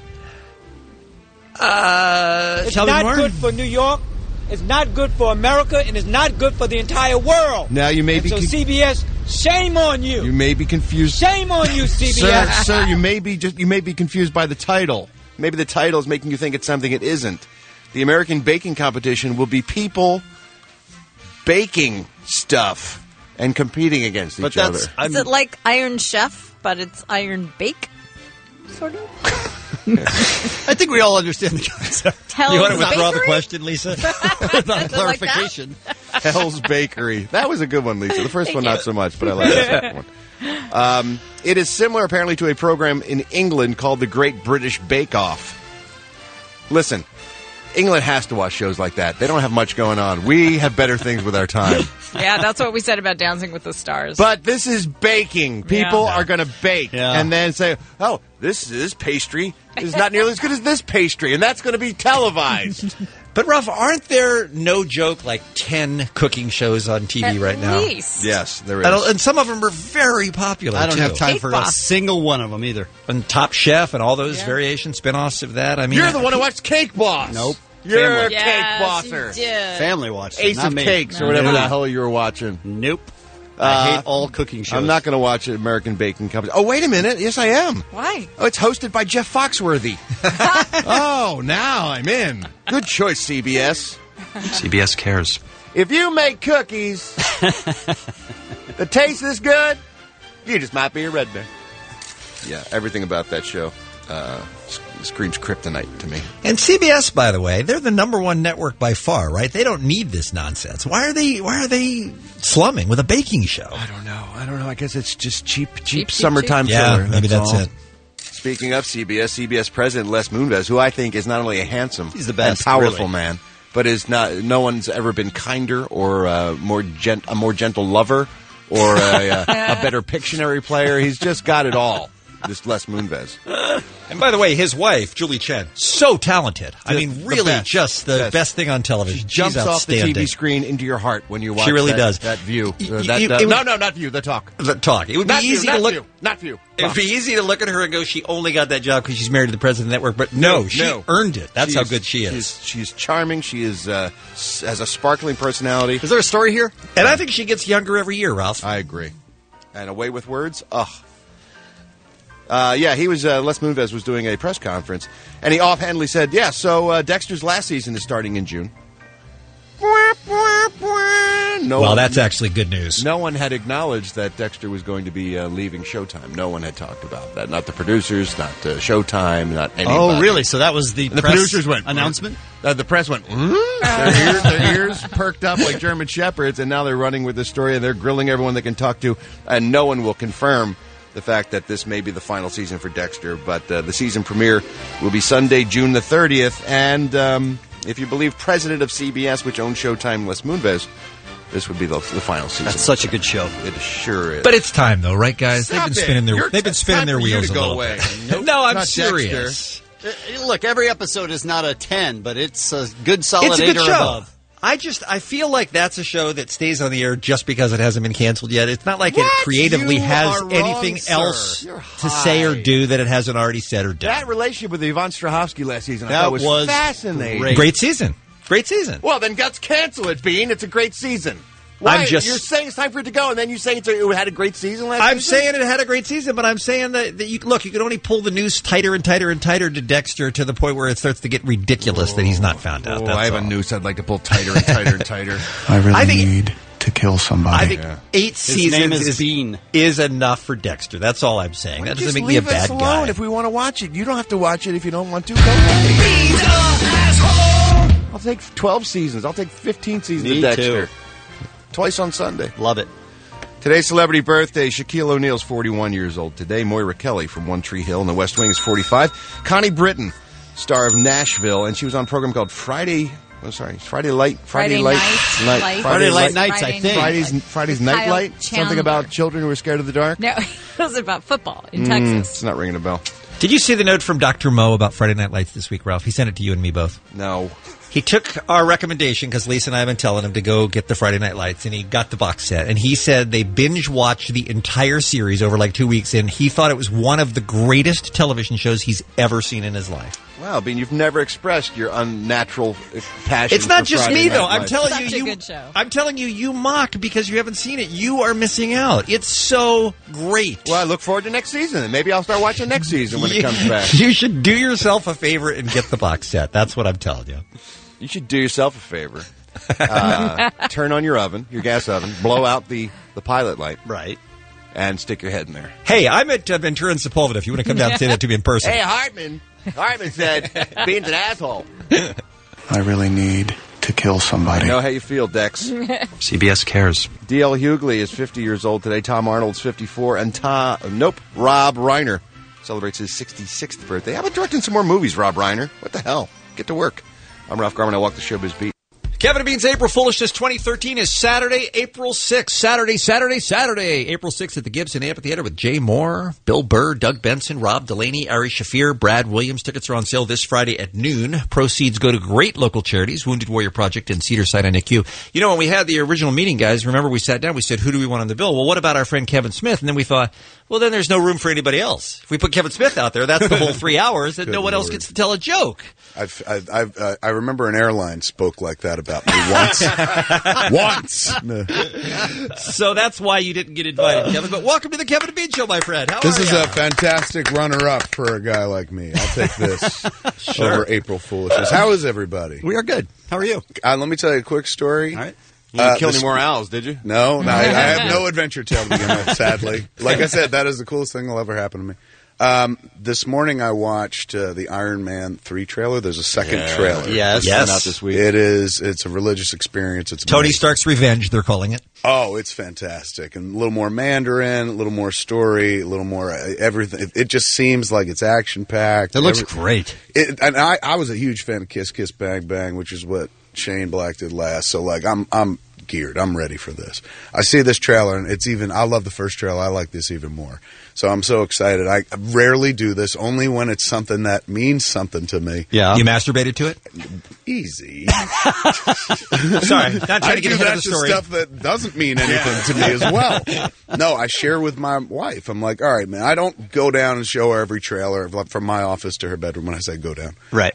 It's not good for New York. It's not good for America, and it's not good for the entire world. Now you may and be so CBS, shame on you. You may be confused. Shame on you, CBS. Sir, you may be confused by the title. Maybe the title is making you think it's something it isn't. The American Baking Competition will be people baking stuff and competing against each other. Is it like Iron Chef, but it's Iron Bake, sort of? I think we all understand the concept. Hell's you want to withdraw Bakery? the question, Lisa? Without clarification. Like Hell's Bakery. That was a good one, Lisa. The first one, not so much, but I like the second one. It is similar, apparently, to a program in England called the Great British Bake Off. Listen, England has to watch shows like that. They don't have much going on. We have better things with our time. Yeah, that's what we said about Dancing with the Stars. But this is baking. People Yeah. are going to bake and then say, oh, this pastry is not nearly as good as this pastry, and that's going to be televised. But, Ralph, aren't there, no joke, like 10 cooking shows on TV right now? least. Yes, there is. And some of them are very popular, I don't too. have time Cake for a Boss. single one of them either. And Top Chef and all those variation spin-offs of that. I mean, You're the one who watched Cake Boss. Nope. You're Family. a Cake Bosser. Family watched it, Ace not of me. Cakes or No. whatever the hell you were watching. Nope. I hate all cooking shows. I'm not going to watch American Baking Company. Oh, wait a minute. Yes, I am. Why? Oh, it's hosted by Jeff Foxworthy. Oh, now I'm in. Good choice, CBS. CBS cares. If you make cookies, The taste is good. You just might be a red bear. Yeah, everything about that show screams kryptonite to me. And CBS, by the way, they're the number one network by far, right? They don't need this nonsense. Why are they slumming with a baking show? I don't know. I guess it's just cheap summertime filler. Yeah, maybe that's it. Speaking of CBS President Les Moonves, who I think is not only a handsome, he's the best, and powerful really. man, but is not. No one's ever been kinder or a more gentle lover or a better Pictionary player. He's just got it all. This Les Moonves. And by the way, his wife, Julie Chen, so talented. I mean, really just the best thing on television. She jumps She's off the outstanding. TV screen into your heart when you watch She really does. that view. Not view, the talk. The talk. It would be easy to look. Not view. It would be easy to look at her and go, she only got that job because she's married to the president of the network. But no, she earned it. That's how good she is. She's charming. She is has a sparkling personality. Is there a story here? And I think she gets younger every year, Ralph. I agree. And away with words? Ugh. He was. Les Moonves was doing a press conference, and he offhandedly said, "Yeah, so Dexter's last season is starting in June." Well, that's actually good news. No one had acknowledged that Dexter was going to be leaving Showtime. No one had talked about that. Not the producers, not Showtime, not anybody. Oh, really? So that was the press producers went announcement? The press went, their ears perked up like German shepherds, and now they're running with this story, and they're grilling everyone they can talk to, and no one will confirm the fact that this may be the final season for Dexter, but the season premiere will be Sunday, June the 30th, and if you believe president of CBS, which owns Showtime, Les Moonves, this would be the final season. That's such a good show. It sure is. But it's time, though, right, guys? Stop they've been spinning their you wheels to a go little away. bit. Nope, No, I'm not serious. Dexter. Look, every episode is not a 10, but it's a good solid It's a 8 good or show. above. I feel like that's a show that stays on the air just because it hasn't been canceled yet. It's not like it creatively You has are wrong, anything sir. else You're to say or do that it hasn't already said or done. That relationship with Yvonne Strahovski last season, I That thought was was fascinating. Great season. Great season. Well, then let's cancel it, Bean. It's a great season. Why? You're saying it's time for it to go, and then you say it had a great season last season? I'm saying it had a great season, but I'm saying that you can only pull the noose tighter and tighter and tighter to Dexter to the point where it starts to get ridiculous that he's not found out. That's I have all. a noose I'd like to pull tighter and tighter and tighter. I really need to kill somebody. I think 8 seasons name is Bean. is enough for Dexter. That's all I'm saying. That doesn't Just make me a leave us bad alone guy. if we want to watch it. You don't have to watch it if you don't want to. Go away. I'll take 12 seasons. I'll take 15 seasons Me of Dexter. too. Twice on Sunday. Love it. Today's celebrity birthday, Shaquille O'Neal's 41 years old today. Moira Kelly from One Tree Hill in the West Wing is 45. Connie Britton, star of Nashville, and she was on a program called Friday Night Nights, I think. Friday's Night Kyle Light? Chandler. Something about children who are scared of the dark? No, it was about football in Texas. It's not ringing a bell. Did you see the note from Dr. Mo about Friday Night Lights this week, Ralph? He sent it to you and me both. No. He took our recommendation because Lisa and I have been telling him to go get the Friday Night Lights, and he got the box set. And he said they binge-watched the entire series over like 2 weeks, and he thought it was one of the greatest television shows he's ever seen in his life. Wow, Bean, you've never expressed your unnatural passion. It's not for just Friday me, Night though. I'm Lights. telling Such you, a good show. I'm telling you, you mock because you haven't seen it. You are missing out. It's so great. Well, I look forward to next season, and maybe I'll start watching next season when it comes back. You should do yourself a favor and get the box set. That's what I'm telling you. You should do yourself a favor. Turn on your oven, your gas oven, blow out the pilot light. Right. And stick your head in there. Hey, I'm at Ventura and Sepulveda if you want to come down and say that to me in person. Hey, Hartman said, Bean's an asshole. I really need to kill somebody. I know how you feel, Dex. CBS cares. D.L. Hughley is 50 years old today. Tom Arnold's 54. And Rob Reiner celebrates his 66th birthday. How about directing some more movies, Rob Reiner? What the hell? Get to work. I'm Ralph Garman. I walk the showbiz beat. Kevin and Bean's April Foolishness 2013 is Saturday, April 6th. Saturday. April 6th at the Gibson Amphitheater with Jay Moore, Bill Burr, Doug Benson, Rob Delaney, Ari Shafir, Brad Williams. Tickets are on sale this Friday at noon. Proceeds go to great local charities, Wounded Warrior Project and Cedar-Sinai NICU. You know, when we had the original meeting, guys, remember we sat down, we said, who do we want on the bill? Well, what about our friend Kevin Smith? And then we thought, well, then there's no room for anybody else. If we put Kevin Smith out there, that's the whole 3 hours, and no one else gets to tell a joke. I remember an airline spoke like that about me once. So that's why you didn't get invited, Kevin. But welcome to the Kevin and Bean Show, my friend. How This are is ya? a fantastic runner-up for a guy like me. I'll take this over April Foolishness. How is everybody? We are good. How are you? Let me tell you a quick story. All right. You didn't kill any more owls, did you? No, I have no adventure tale to begin with, sadly. Like I said, that is the coolest thing that'll ever happen to me. This morning I watched the Iron Man 3 trailer. There's a second trailer. Yes. Out this week. It's a religious experience. It's Tony amazing. Stark's Revenge, they're calling it. Oh, it's fantastic. And a little more Mandarin, a little more story, a little more everything. It just seems like it's action-packed. It looks great. And I was a huge fan of Kiss Kiss Bang Bang, which is what Shane Black did last. So, like, I'm geared. I'm ready for this. I see this trailer, and it's even... I love the first trailer. I like this even more. So I'm so excited. I rarely do this, only when it's something that means something to me. Yeah. You masturbated to it? Easy. Sorry, not trying to get ahead of the story. Stuff that doesn't mean anything to me as well. No, I share with my wife. I'm like, all right, man, I don't go down and show her every trailer from my office to her bedroom when I say go down. Right.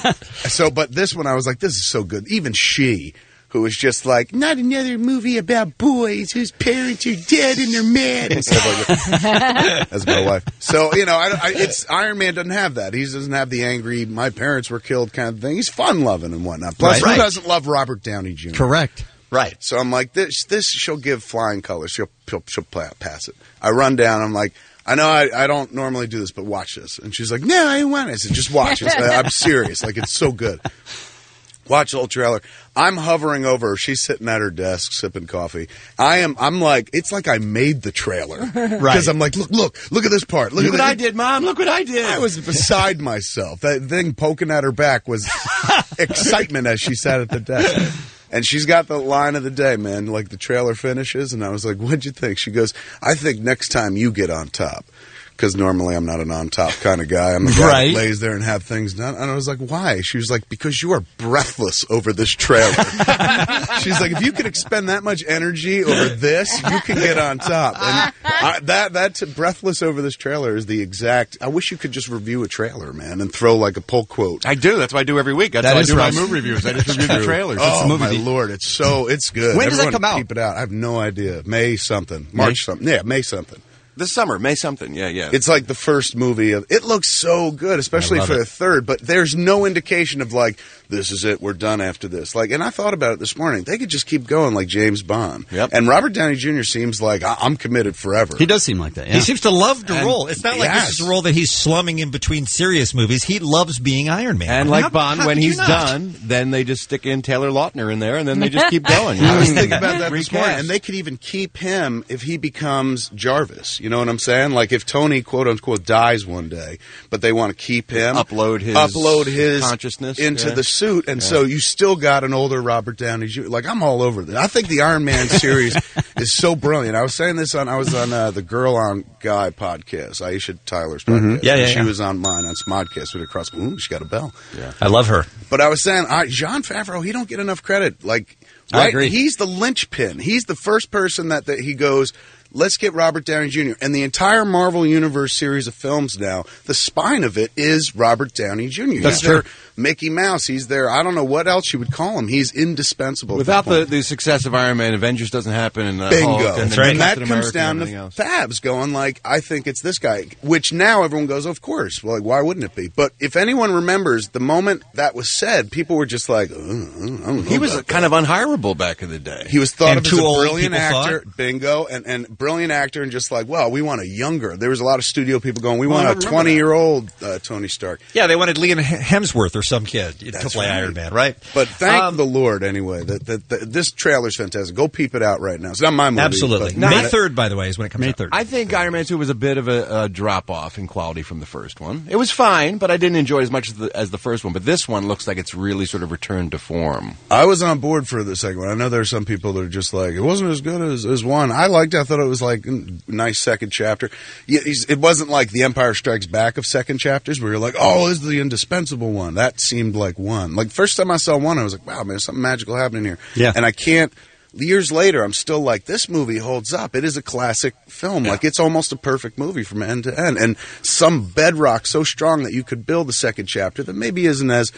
But this one I was like, this is so good. Even she, who was just like, not another movie about boys whose parents are dead and they're mad and stuff like that. That's my wife. So, it's Iron Man doesn't have that. He doesn't have the angry, my parents were killed kind of thing. He's fun-loving and whatnot. Plus, who doesn't love Robert Downey Jr.? Correct. Right. So I'm like, this she'll give flying colors. She'll pass it. I run down. I'm like, I know I don't normally do this, but watch this. And she's like, no, I don't want it. I said, just watch it. I'm serious. Like, it's so good. Watch the whole trailer. I'm hovering over her. She's sitting at her desk sipping coffee. I'm like, it's like I made the trailer. Right. Because I'm like, look at this part. Look at what I did, Mom. Look what I did. I was beside myself. That thing poking at her back was excitement as she sat at the desk. And she's got the line of the day, man. Like, the trailer finishes, and I was like, what'd you think? She goes, I think next time you get on top. Because normally I'm not an on-top kind of guy. I'm the guy that lays there and have things done. And I was like, why? She was like, because you are breathless over this trailer. She's like, if you could expend that much energy over this, you can get on top. And that breathless over this trailer is the exact... I wish you could just review a trailer, man, and throw like a pull quote. I do. That's what I do every week. That's how I do my movie reviews. I just review the trailers. Oh, my Lord. It's good. When does that come out? Keep it out. I have no idea. May something. March something. Yeah, May something. This summer, May something. Yeah. It's like the first movie of... It looks so good, especially for the third, but there's no indication of like, this is it, we're done after this. Like, and I thought about it this morning. They could just keep going like James Bond. Yep. And Robert Downey Jr. seems like, I'm committed forever. He does seem like that, yeah. He seems to love the role. It's not like this is a role that he's slumming in between serious movies. He loves being Iron Man. And like Bond, when he's done, then they just stick in Taylor Lautner in there, and then they just keep going. I was thinking about that this morning. And they could even keep him if he becomes Jarvis. You know what I'm saying? Like if Tony, quote unquote, dies one day, but they want to keep him, upload his consciousness into the suit, and so you still got an older Robert Downey Jr. Like, I'm all over this. I think the Iron Man series is so brilliant. I was saying this I was on the Girl on Guy podcast, Aisha Tyler's podcast. Mm-hmm. She was on mine on Smodcast with her cross. Ooh, she got a bell. Yeah, I love her. But I was saying, Jon Favreau, he don't get enough credit. Like, I agree. He's the linchpin. He's the first person that he goes, let's get Robert Downey Jr. And the entire Marvel Universe series of films now, the spine of it is Robert Downey Jr. That's He's their Mickey Mouse. He's there. I don't know what else you would call him. He's indispensable. Without the success of Iron Man, Avengers doesn't happen. And Bingo. Hulk, and that comes down to Fabs going like, I think it's this guy. Which now everyone goes, of course. Well, like, why wouldn't it be? But if anyone remembers, the moment that was said, people were just like, I don't know. He was kind of unhirable back in the day. He was thought of as a brilliant actor. Bingo. And brilliant actor, and just like, well, we want a younger. There was a lot of studio people going, we want a 20-year-old Tony Stark. Yeah, they wanted Liam Hemsworth or some kid to play Iron Man, right? But thank the Lord, anyway, that this trailer's fantastic. Go peep it out right now. It's not my movie. Absolutely. May 3rd, by the way, is when it comes out. May 3rd. I think Iron Man 2 was a bit of a drop-off in quality from the first one. It was fine, but I didn't enjoy it as much as the first one. But this one looks like it's really sort of returned to form. I was on board for the second one. I know there are some people that are just like, it wasn't as good as one. I liked it. I thought it was like a nice second chapter. Yeah, it wasn't like The Empire Strikes Back of second chapters where you're like, oh, this is the indispensable one. That seemed like one. Like, first time I saw one, I was like, wow, man, there's something magical happening here. Yeah. And I can't, years later, I'm still like, this movie holds up. It is a classic film. Yeah. Like, it's almost a perfect movie from end to end. And some bedrock so strong that you could build a second chapter that maybe isn't as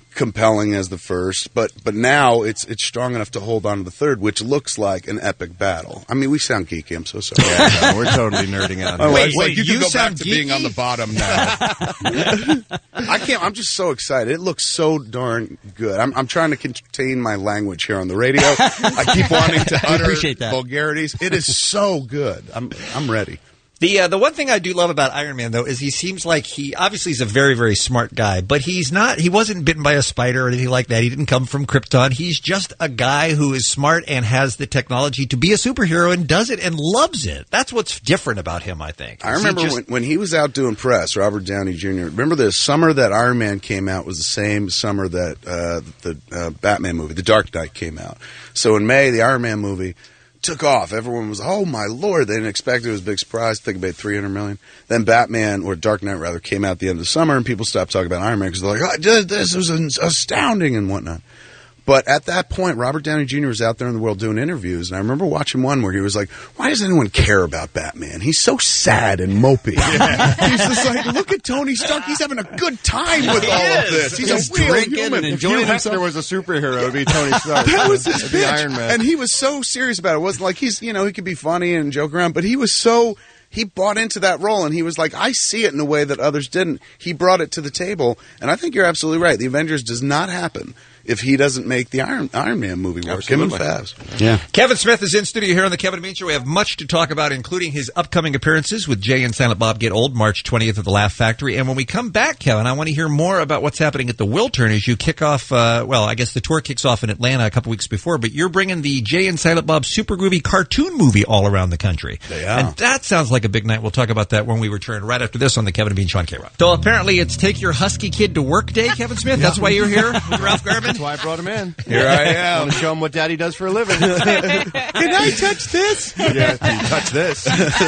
compelling as the first, but now it's strong enough to hold on to the third, which looks like an epic battle. I mean, we sound geeky. I'm so sorry. Yeah, no, we're totally nerding out. Wait, you can can go sound back to being on the bottom now. I can't. I'm just so excited. It looks so darn good. I'm trying to contain my language here on the radio. I keep wanting to utter vulgarities. It is so good. I'm ready. The one thing I do love about Iron Man, though, is he seems like he obviously is a very, very smart guy, but he wasn't bitten by a spider or anything like that. He didn't come from Krypton. He's just a guy who is smart and has the technology to be a superhero and does it and loves it. That's what's different about him, I think. I remember when he was out doing press, Robert Downey Jr., remember the summer that Iron Man came out was the same summer that the Batman movie, The Dark Knight, came out. So in May, the Iron Man movie took off. Everyone was, oh my Lord, they didn't expect it. It was a big surprise. I think about $300 million. Then Batman, or Dark Knight rather, came out at the end of the summer, and people stopped talking about Iron Man because they're like, oh, this was astounding and whatnot. But at that point, Robert Downey Jr. was out there in the world doing interviews, and I remember watching one where he was like, why does anyone care about Batman? He's so sad and mopey. He's just like, look at Tony Stark. He's having a good time with all of this. He's a real human. If Hugh Hefner was a superhero, it would be Tony Stark. That was his pitch. Iron Man. And he was so serious about it. It wasn't like he could be funny and joke around, but he was so... He bought into that role, and he was like, I see it in a way that others didn't. He brought it to the table, and I think you're absolutely right. The Avengers does not happen if he doesn't make the Iron Man movie work. Him and Favs. Yeah. Kevin Smith is in studio here on the Kevin and Bean Show. We have much to talk about, including his upcoming appearances with Jay and Silent Bob Get Old, March 20th at the Laugh Factory. And when we come back, Kevin, I want to hear more about what's happening at the Wiltern as you kick off, I guess the tour kicks off in Atlanta a couple weeks before, but you're bringing the Jay and Silent Bob Super Groovy cartoon movie all around the country. Yeah. And that sounds like a big night. We'll talk about that when we return right after this on the Kevin and Bean Show on K-Rock. So apparently it's Take Your Husky Kid to Work Day, Kevin Smith. That's why you're here with Ralph Garman. That's why I brought him in. Here I am. I want to show him what Daddy does for a living. Can I touch this? Yeah, touch this.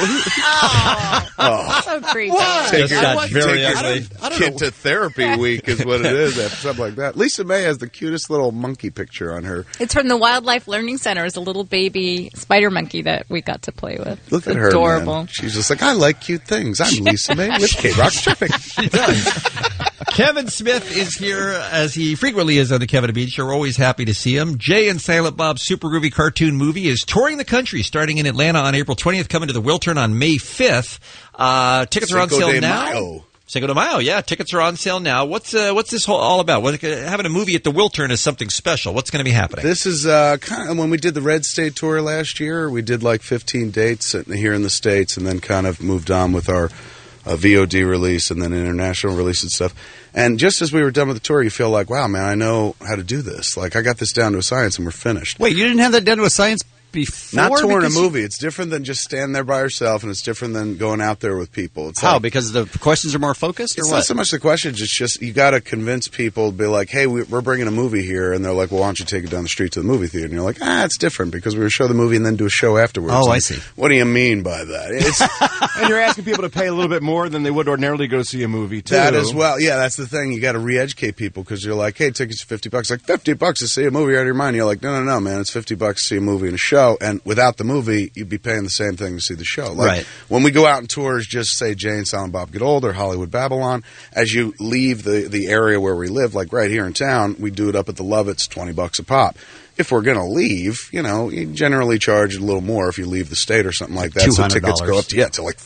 So creepy. Take Just got very ugly. Kid to therapy week is what it is. Something like that. Lisa May has the cutest little monkey picture on her. It's from the Wildlife Learning Center. It's a little baby spider monkey that we got to play with. Look It's at her, adorable. man. She's just like, I like cute things. I'm Lisa May with K-Rock Shipping. She does. Kevin Smith is here, as he frequently is on the Kevin and Bean Show. We're always happy to see him. Jay and Silent Bob's Super Groovy cartoon movie is touring the country, starting in Atlanta on April 20th, coming to the Wiltern on May 5th. Tickets are on sale now. Cinco de Mayo, yeah. Tickets are on sale now. What's this all about? Having a movie at the Wiltern is something special. What's going to be happening? This is kind of when we did the Red State Tour last year. We did like 15 dates here in the States and then kind of moved on with our VOD release and then international release and stuff. And just as we were done with the tour, you feel like, wow, man, I know how to do this. Like, I got this down to a science and we're finished. Wait, you didn't have that down to a science before? Not touring a movie. It's different than just standing there by yourself, and it's different than going out there with people. It's How? like, Because the questions are more focused, or it's what? not so much the questions. It's just you got to convince people to be like, hey, we're bringing a movie here. And they're like, well, why don't you take it down the street to the movie theater? And you're like, it's different because we're going to show the movie and then do a show afterwards. Oh, And I see. What do you mean by that? It's And you're asking people to pay a little bit more than they would ordinarily go see a movie, too. that as well. Yeah, that's the thing. You got to re-educate people because you're like, hey, tickets are $50. Like, $50 to see a movie out of your mind. You're like, no, man, it's $50 to see a movie and a show. And without the movie, you'd be paying the same thing to see the show. Like, Right. When we go out on tours, just say Jay and Silent Bob Get Old or Hollywood Babylon, as you leave the area where we live, like right here in town, we do it up at the Lovett's, $20 a pop. If we're going to leave, you generally charge a little more if you leave the state or something like that. So tickets go up to like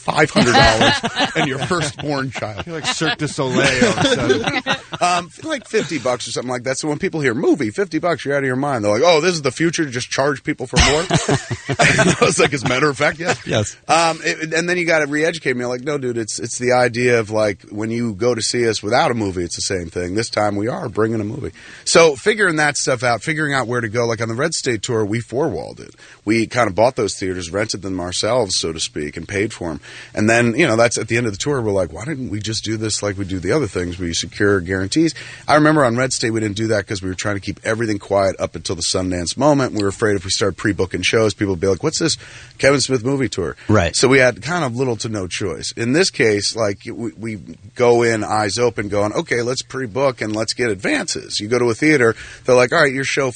$500 and your firstborn child. You're like Cirque du Soleil all of a sudden. Like $50 or something like that. So when people hear movie, $50, you're out of your mind. They're like, oh, this is the future to just charge people for more? I was like, as a matter of fact, yes. Yes. And then you got to re-educate me. I'm like, no, dude, it's the idea of like when you go to see us without a movie, it's the same thing. This time we are bringing a movie. So figuring that stuff out, figuring out where to go. Like on the Red State Tour, we four-walled it. We kind of bought those theaters, rented them ourselves, so to speak, and paid for them. And then, that's at the end of the tour, we're like, why didn't we just do this like we do the other things? We secure guarantees. I remember on Red State, we didn't do that because we were trying to keep everything quiet up until the Sundance moment. We were afraid if we started pre-booking shows, people would be like, what's this Kevin Smith movie tour? Right. So we had kind of little to no choice. In this case, like we go in eyes open going, okay, let's pre-book and let's get advances. You go to a theater, they're like, all right, your show feels like it's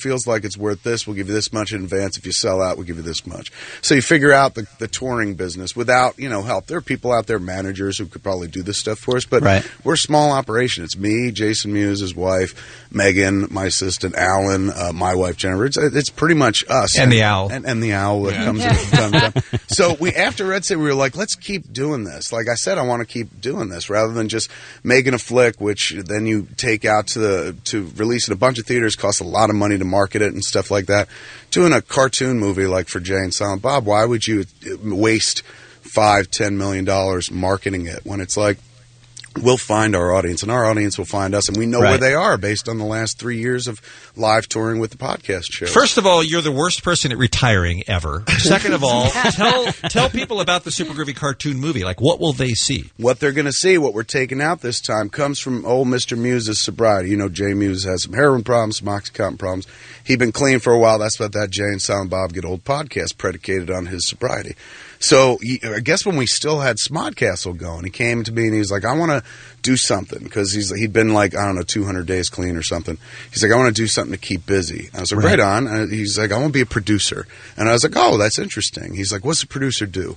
tickets worth this. We'll give you this much in advance. If you sell out, we'll give you this much. So you figure out the touring business without, help. There are people out there, managers, who could probably do this stuff for us, but we're a small operation. It's me, Jason Mewes, his wife, Megan, my assistant, Alan, my wife, Jennifer. It's pretty much us. And the owl. And the owl that comes in from time to time. So after Red State, we were like, let's keep doing this. Like I said, I want to keep doing this rather than just making a flick, which then you take out to release in a bunch of theaters, costs a lot of money to market it and stuff like that. Doing a cartoon movie like for Jay and Silent Bob, why would you waste $5-10 million marketing it when it's like, we'll find our audience, and our audience will find us, and we know where they are based on the last 3 years of live touring with the podcast show. First of all, you're the worst person at retiring ever. Second of all, tell people about the Super Groovy cartoon movie. Like, what will they see? What they're going to see, what we're taking out this time, comes from old Mr. Mewes' sobriety. Jay Mewes has some heroin problems, some OxyContin problems. He'd been clean for a while. That's what that Jay and Silent Bob Get Old podcast predicated on his sobriety. So I guess when we still had Smodcastle going, he came to me and he was like, I want to do something, because he'd been like, 200 days clean or something. He's like, I want to do something to keep busy. I was like, right on. And he's like, I want to be a producer. And I was like, oh, that's interesting. He's like, what's a producer do?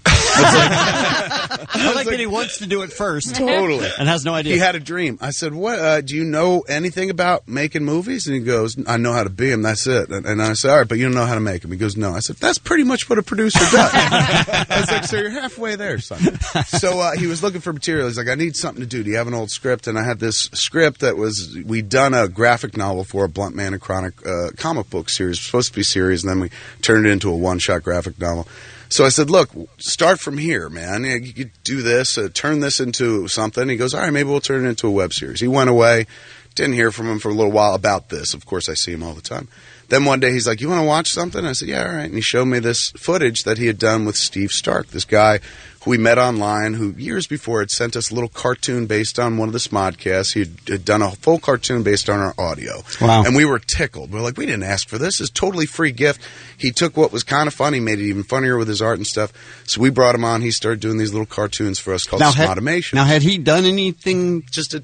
I like that he wants to do it first. Totally. And has no idea. He had a dream. I said, "What? Do you know anything about making movies?" And he goes, "I know how to be them. That's it." And I said, "All right, but you don't know how to make them." He goes, "No." I said, "That's pretty much what a producer does." I was like, "So you're halfway there, son." So he was looking for material. He's like, "I need something to do. Do you have an old script?" And I had this script that we'd done a graphic novel for a Blunt Man and Chronic comic book series. It was supposed to be a series, and then we turned it into a one-shot graphic novel. So I said, look, start from here, man. You could do this, turn this into something. He goes, all right, maybe we'll turn it into a web series. He went away, didn't hear from him for a little while about this. Of course, I see him all the time. Then one day he's like, you want to watch something? I said, yeah, all right. And he showed me this footage that he had done with Steve Stark, this guy who we met online, who years before had sent us a little cartoon based on one of the Smodcasts. He had done a full cartoon based on our audio. Wow. And we were tickled. We're like, we didn't ask for this. It's a totally free gift. He took what was kind of funny, made it even funnier with his art and stuff. So we brought him on. He started doing these little cartoons for us called Smodimation. Now, had he done anything? He was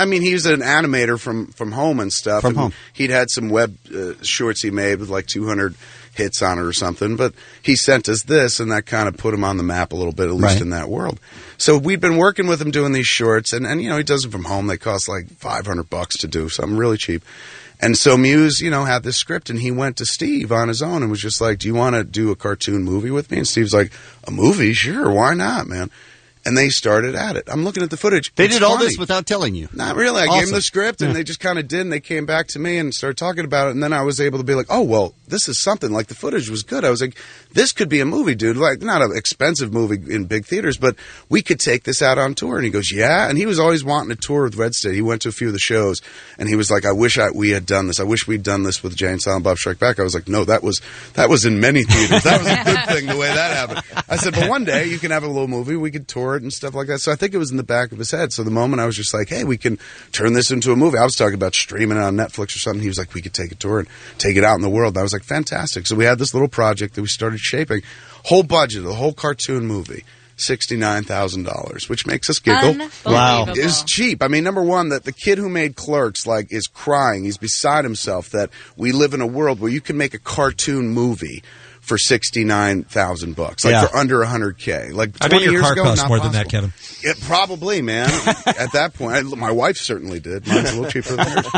an animator from home and stuff. From home. He'd had some web shorts he made with like 200 hits on it or something, but he sent us this, and that kind of put him on the map a little bit, at least in that world. So we'd been working with him doing these shorts, and he does them from home. They cost like $500 to do, something really cheap. And so Mewes, had this script, and he went to Steve on his own and was just like, do you want to do a cartoon movie with me? And Steve's like, a movie? Sure, why not, man? And they started at it. I'm looking at the footage. They It's did all funny. this without telling you. Not really. I gave them the script, and they just kind of did, and they came back to me and started talking about it, and then I was able to be like, oh, well, this is something. Like, the footage was good. I was like, this could be a movie, dude. Like, not an expensive movie in big theaters, but we could take this out on tour. And he goes, yeah. And he was always wanting to tour with Red State. He went to a few of the shows, and he was like, I wish we had done this. I wish we'd done this with Jay and Silent Bob Strike Back. I was like, no, that was in many theaters. That was a good thing, the way that happened. I said, but one day you can have a little movie. We could tour it and stuff like that. So I think it was in the back of his head. So the moment I was just like, hey, we can turn this into a movie. I was talking about streaming it on Netflix or something. He was like, we could take a tour and take it out in the world. And I was like, fantastic. So we had this little project that we started shaping. Whole budget, the whole cartoon movie, $69,000, which makes us giggle. Wow. It's cheap. I mean, number one, that the kid who made Clerks is crying. He's beside himself that we live in a world where you can make a cartoon movie for $69,000, for under $100K. Like 20 I bet your years car ago, costs not more possible. than that, Kevin. It probably, man. At that point, my wife certainly did. Mine's a little cheaper than hers.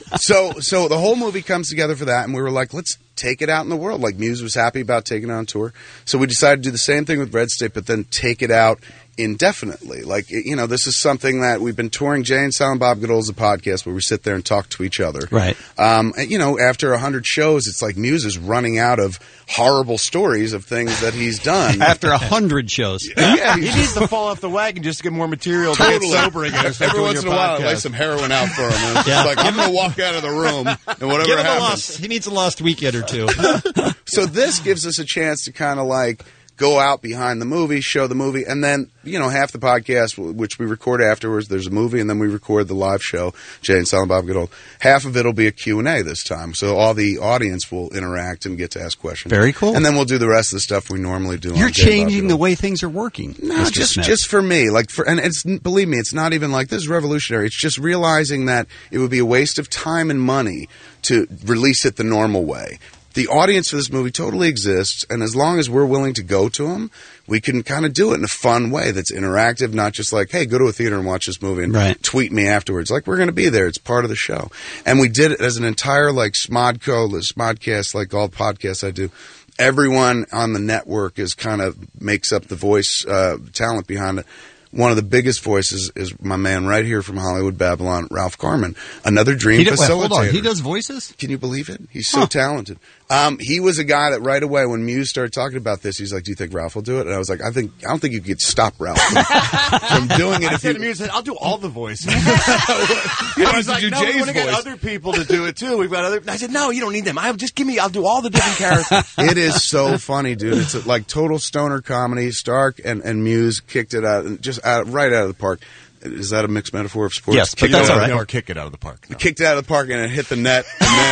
So the whole movie comes together for that, and we were like, let's take it out in the world. Like, Mewes was happy about taking it on tour, so we decided to do the same thing with Red State, but then take it out indefinitely. Like, this is something that we've been touring. Jay and Silent Bob Get Old is a podcast where we sit there and talk to each other. Right. After 100 shows, it's like Mewes is running out of horrible stories of things that he's done. After 100 shows. Yeah, he needs to fall off the wagon just to get more material to get sober again. Every once in a while, I lay some heroin out for him. And it's just like, I'm going to walk out of the room, and whatever Give him happens. he needs a lost weekend or two. So this gives us a chance to kind of like go out behind the movie, show the movie, and then, half the podcast, which we record afterwards, there's a movie, and then we record the live show, Jay and Silent Bob Get Old. Half of it will be a Q&A this time, so all the audience will interact and get to ask questions. Very cool. And then we'll do the rest of the stuff we normally do. You're changing the way things are working. No, just for me. And believe me, it's not even like this is revolutionary. It's just realizing that it would be a waste of time and money to release it the normal way. The audience for this movie totally exists, and as long as we're willing to go to them, we can kind of do it in a fun way that's interactive, not just like, hey, go to a theater and watch this movie and tweet me afterwards. Like, we're going to be there. It's part of the show. And we did it as an entire, like, Smodcast, like all podcasts I do. Everyone on the network makes up the voice talent behind it. One of the biggest voices is my man right here from Hollywood Babylon, Ralph Garman. Another dream facilitator. Hold on, he does voices? Can you believe it? He's so talented. He was a guy that right away when Muse started talking about this, he's like, "Do you think Ralph will do it?" And I was like, "I don't think you could stop Ralph from doing it." I said to Muse, "I'll do all the voices." He was like, "No, we want to get other people to do it too. We've got other." I said, "No, you don't need them. I'll do all the different characters." It is so funny, dude. It's like total stoner comedy. Stark and Muse kicked it out, right out of the park. Is that a mixed metaphor of sports? Yes, but that's all right. Or kick it out of the park. No. Kicked it out of the park and it hit the net,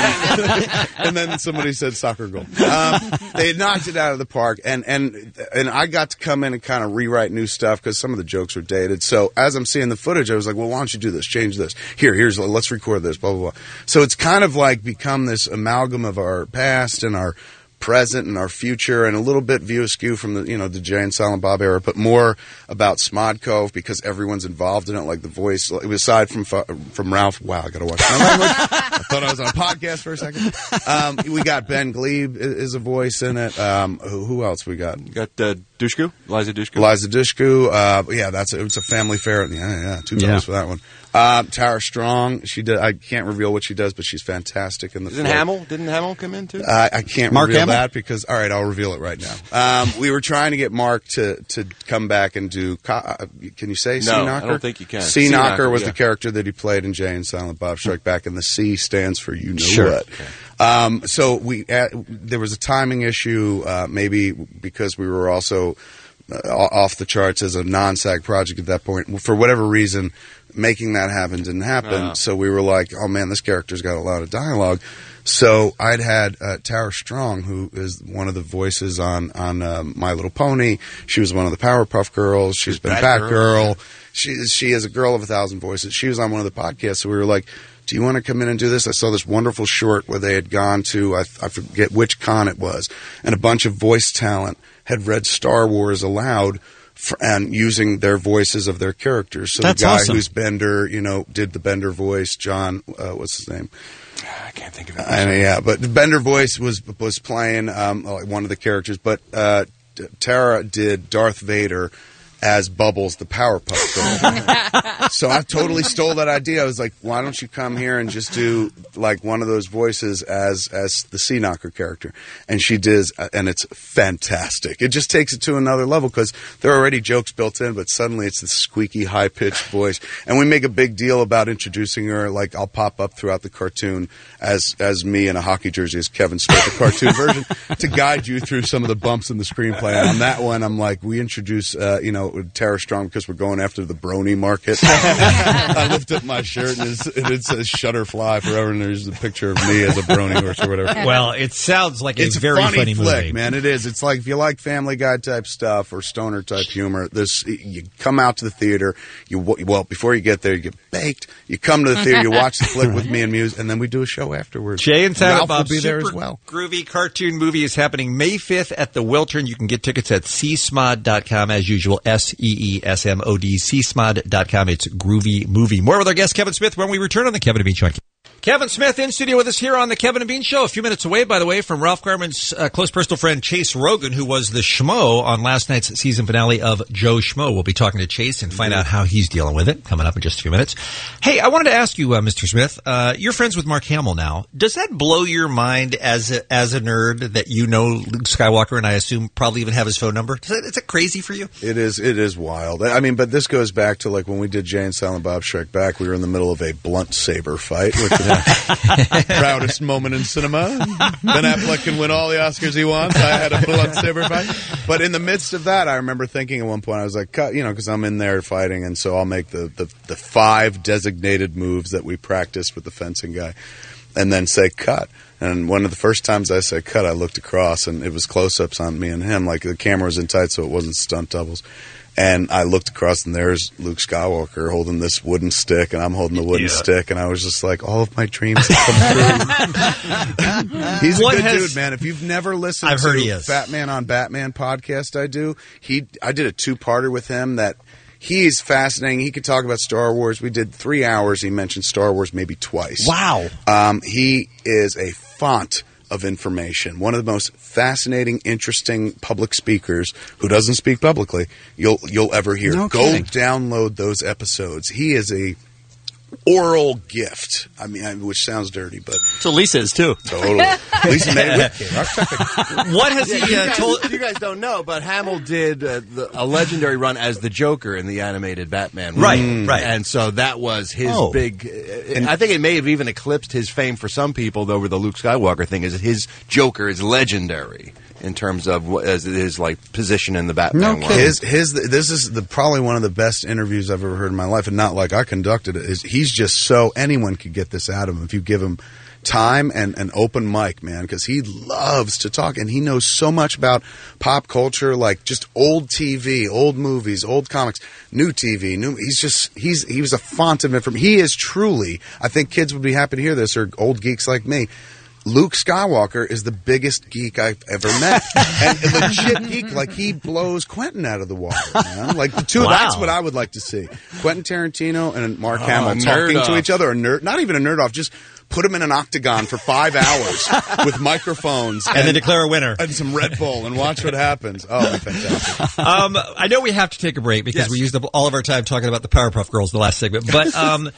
and then somebody said soccer goal. They knocked it out of the park, and I got to come in and kind of rewrite new stuff because some of the jokes were dated. So as I'm seeing the footage, I was like, well, why don't you do this? Change this. Let's record this, blah, blah, blah. So it's kind of like become this amalgam of our past and our present and our future, and a little bit view askew from the the Jay and Silent Bob era, but more about Smodco because everyone's involved in it, like the voice. Aside from Ralph, wow, I got to watch my language. I thought I was on a podcast for a second. We got Ben Glebe is a voice in it. Who else we got? You got Dushku, Liza Dushku. Liza Dushku. It's a family fair. Yeah, two times for that one. Tara Strong, she did. I can't reveal what she does, but she's fantastic in the. Didn't Hamill come in too? I can't reveal that because all right, I'll reveal it right now. We were trying to get Mark to come back and do. Can you say no? Knocker? I don't think you can. C Knocker was the character that he played in Jay and Silent Bob Strike Back, and the C stands for you know what. Okay. So there was a timing issue, maybe because we were also off the charts as a non-SAG project at that point. For whatever reason, making that happen didn't happen. So we were like, oh man, this character's got a lot of dialogue. So I'd had Tara Strong, who is one of the voices on My Little Pony. She was one of the Powerpuff Girls. She's been Batgirl. She is a girl of 1,000 voices. She was on one of the podcasts. So we were like, do you want to come in and do this? I saw this wonderful short where they had gone to, I forget which con it was, and a bunch of voice talent had read Star Wars aloud and using their voices of their characters. So That's the guy awesome. who's Bender, did the Bender voice, John, what's his name? I can't think of it. But the Bender voice was playing one of the characters, but Tara did Darth Vader as Bubbles, the Powerpuff Girl. So I totally stole that idea. I was like, why don't you come here and just do like one of those voices as the C Knocker character? And she does, and it's fantastic. It just takes it to another level because there are already jokes built in, but suddenly it's this squeaky, high-pitched voice. And we make a big deal about introducing her. Like, I'll pop up throughout the cartoon as me in a hockey jersey as Kevin Smith, the cartoon version, to guide you through some of the bumps in the screenplay. And on that one, I'm like, we introduce, Tara Strong because we're going after the brony market. I lift up my shirt and it says Shutterfly forever, and there's a picture of me as a brony horse or whatever. Well, it sounds like it's a very funny flick, movie. Man. It is. It's like if you like Family Guy type stuff or stoner type humor. You come out to the theater. Before you get there, you get baked. You come to the theater, you watch the flick with me and Muse, and then we do a show afterwards. Jay and Silent Bob, will be there super as well. Groovy cartoon movie is happening May 5th at the Wiltern. You can get tickets at csmod.com as usual. SEESMOD, csmod.com. It's Groovy Movie. More with our guest Kevin Smith when we return on the Kevin and Bean Show. Kevin Smith in studio with us here on the Kevin and Bean Show. A few minutes away, by the way, from Ralph Garman's close personal friend Chase Rogan, who was the Schmo on last night's season finale of Joe Schmo. We'll be talking to Chase and find out how he's dealing with it coming up in just a few minutes. Hey, I wanted to ask you, Mr. Smith, you're friends with Mark Hamill now. Does that blow your mind as a nerd that you know Luke Skywalker, and I assume probably even have his phone number? Is it crazy for you? It is wild. I mean, but this goes back to like when we did Jay and Silent Bob Strike Back. We were in the middle of a blunt saber fight, which Proudest moment in cinema. Ben Affleck can win all the Oscars he wants. I had a blood saber fight. But in the midst of that, I remember thinking at one point, I was like, cut, because I'm in there fighting, and so I'll make the 5 designated moves that we practiced with the fencing guy, and then say cut. And one of the first times I said cut, I looked across, and it was close-ups on me and him. Like, the camera was in tight, so it wasn't stunt doubles. And I looked across, and there's Luke Skywalker holding this wooden stick, and I'm holding the wooden stick, and I was just like, all of my dreams have come true. He's a good dude, man. If you've never listened to Fat Man on Batman podcast I did a 2-parter with him that he's fascinating. He could talk about Star Wars. We did 3 hours. He mentioned Star Wars maybe twice. Wow. He is a font of information. One of the most fascinating, interesting public speakers who doesn't speak publicly you'll ever hear. No Go kidding. download those episodes. He is a oral gift. I mean, which sounds dirty, but so Lisa is too. Totally. Lisa made it. What has he told? You guys don't know, but Hamill did a legendary run as the Joker in the animated Batman. Right, right. And so that was his big. I think it may have even eclipsed his fame for some people, though. With the Luke Skywalker thing, is his Joker is legendary in terms of his like position in the Batman world. This is probably one of the best interviews I've ever heard in my life, and not like I conducted it. He's just so anyone could get this out of him if you give him time and an open mic, man, because he loves to talk, and he knows so much about pop culture, like just old TV, old movies, old comics, new TV, he was a font of information. He is truly, I think kids would be happy to hear this, or old geeks like me, Luke Skywalker is the biggest geek I've ever met. And a legit geek. Like, he blows Quentin out of the water, man. Like, the two, that's what I would like to see. Quentin Tarantino and Mark Hamill talking to each other. A nerd, not even a nerd off, just put them in an octagon for 5 hours with microphones. And then declare a winner. And some Red Bull and watch what happens. Oh, fantastic. I know we have to take a break because we used up all of our time talking about the Powerpuff Girls in the last segment. But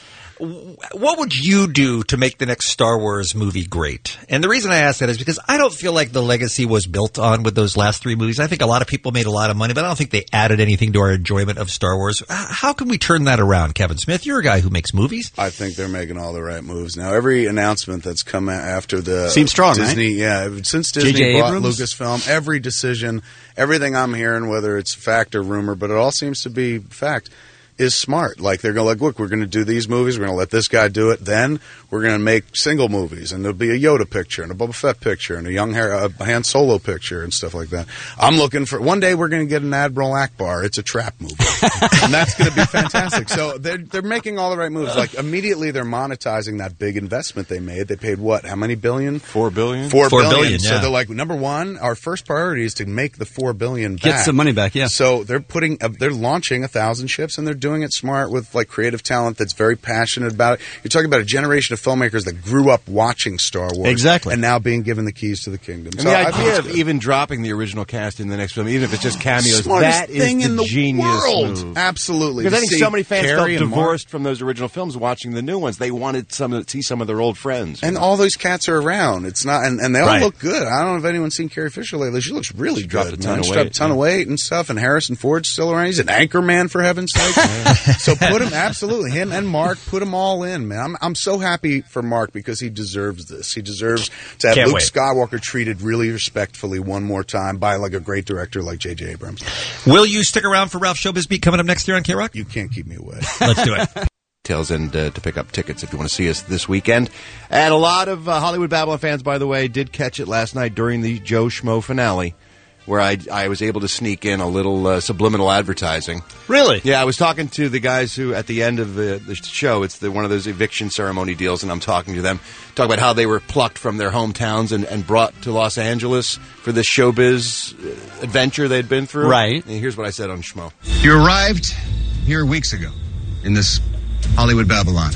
what would you do to make the next Star Wars movie great? And the reason I ask that is because I don't feel like the legacy was built on with those last 3 movies. I think a lot of people made a lot of money, but I don't think they added anything to our enjoyment of Star Wars. How can we turn that around, Kevin Smith? You're a guy who makes movies. I think they're making all the right moves now. Every announcement that's come after the seems strong, Disney, right? Yeah, since Disney J.J. bought Abrams? Lucasfilm, every decision, everything I'm hearing, whether it's fact or rumor, but it all seems to be fact, is smart. Like, they're going, like, look, we're going to do these movies, we're going to let this guy do it, then we're going to make single movies, and there'll be a Yoda picture, and a Boba Fett picture, and a Han Solo picture, and stuff like that. I'm looking for, one day we're going to get an Admiral Akbar. It's a trap movie. And that's going to be fantastic. So they're making all the right moves. Like, immediately they're monetizing that big investment they made. They paid what? How many billion? $4 billion. $4 billion. Yeah. So they're like, number one, our first priority is to make the $4 billion back. Get some money back, yeah. So they're launching 1,000 ships, and they're doing it smart with like creative talent that's very passionate about it. You're talking about a generation of filmmakers that grew up watching Star Wars, exactly, and now being given the keys to the kingdom. And so the idea of even dropping the original cast in the next film, even if it's just cameos, smartest that is thing in the genius world. move. Absolutely, because I think so many fans felt Carrie and divorced from those original films watching the new ones. They wanted to see some of their old friends, and all those cats are around. It's not, and they all look good. I don't know if anyone's seen Carrie Fisher lately. She looks really good. Dropped a ton of weight. Dropped a ton of weight and stuff. And Harrison Ford's still around. He's an anchor man, for heaven's sake. So put him absolutely. Him and Mark, put them all in, man. I'm so happy for Mark because he deserves this. He deserves to have Luke Skywalker treated really respectfully one more time by like a great director like J.J. Abrams. Will you stick around for Ralph Showbiz Beat coming up next year on K-Rock? You can't keep me away. Let's do it. Details and to pick up tickets if you want to see us this weekend. And a lot of Hollywood Babylon fans, by the way, did catch it last night during the Joe Schmo finale, where I was able to sneak in a little subliminal advertising. Really? Yeah, I was talking to the guys who, at the end of the show, it's one of those eviction ceremony deals, and I'm talking to them, talk about how they were plucked from their hometowns and brought to Los Angeles for this showbiz adventure they'd been through. Right. And here's what I said on Schmo. You arrived here weeks ago in this Hollywood Babylon.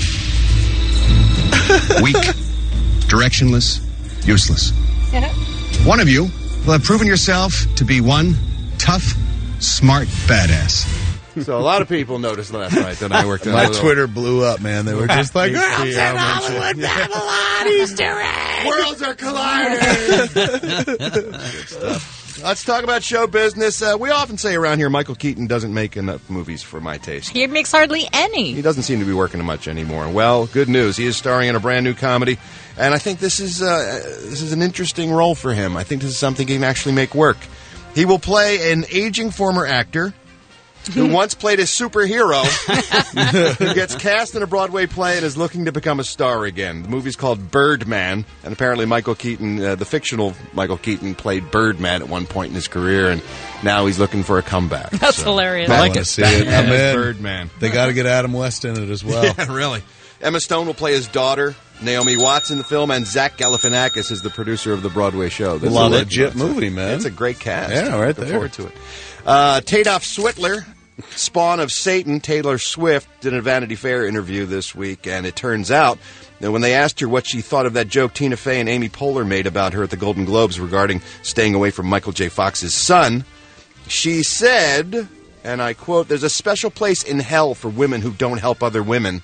Weak, directionless, useless. One of you will have proven yourself to be one tough, smart badass. So a lot of people noticed last night that I worked on My Twitter blew up, man. They were just like, Hollywood Babylon Easter egg! Worlds are colliding! Good stuff. let's talk about show business. We often say around here Michael Keaton doesn't make enough movies for my taste. He makes hardly any. He doesn't seem to be working much anymore. Well, good news. He is starring in a brand new comedy, and I think this is an interesting role for him. I think this is something he can actually make work. He will play an aging former actor who once played a superhero who gets cast in a Broadway play and is looking to become a star again. The movie's called Birdman, and apparently Michael Keaton, the fictional Michael Keaton, played Birdman at one point in his career, and now he's looking for a comeback. That's hilarious. I like it. See it. I'm in. Birdman. They got to get Adam West in it as well. Yeah, really. Emma Stone will play his daughter, Naomi Watts, in the film, and Zach Galifianakis is the producer of the Broadway show. This Love is a legit movie, man. It's a great cast. Yeah, right Look there. forward to it. Tadoff Switler, spawn of Satan, Taylor Swift, did a Vanity Fair interview this week, and it turns out that when they asked her what she thought of that joke Tina Fey and Amy Poehler made about her at the Golden Globes regarding staying away from Michael J. Fox's son, she said, and I quote, "There's a special place in hell for women who don't help other women."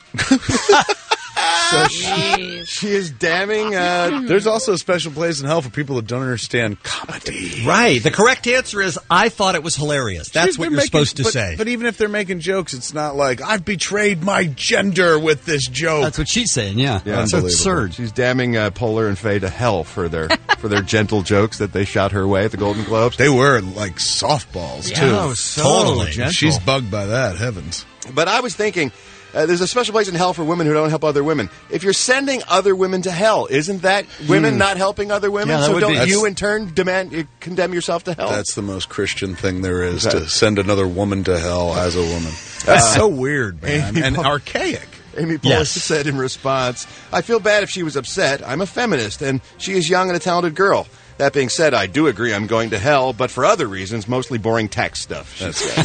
So she is damning. There's also a special place in hell for people that don't understand comedy. Right. The correct answer is, I thought it was hilarious. That's what you're supposed to say. But even if they're making jokes, it's not like, I've betrayed my gender with this joke. That's what she's saying, yeah. It's absurd. She's damning Poehler and Fey to hell for their gentle jokes that they shot her way at the Golden Globes. They were like softballs, too. Oh, so gentle. She's bugged by that, heavens. But I was thinking, there's a special place in hell for women who don't help other women. If you're sending other women to hell, isn't that women not helping other women? Yeah, that so would don't be. you, in turn, condemn yourself to hell? That's the most Christian thing there is, to send another woman to hell as a woman. That's so weird, man, and archaic. Amy Poehler said in response, "I feel bad if she was upset. I'm a feminist, and she is young and a talented girl. That being said, I do agree I'm going to hell, but for other reasons, mostly boring tax stuff."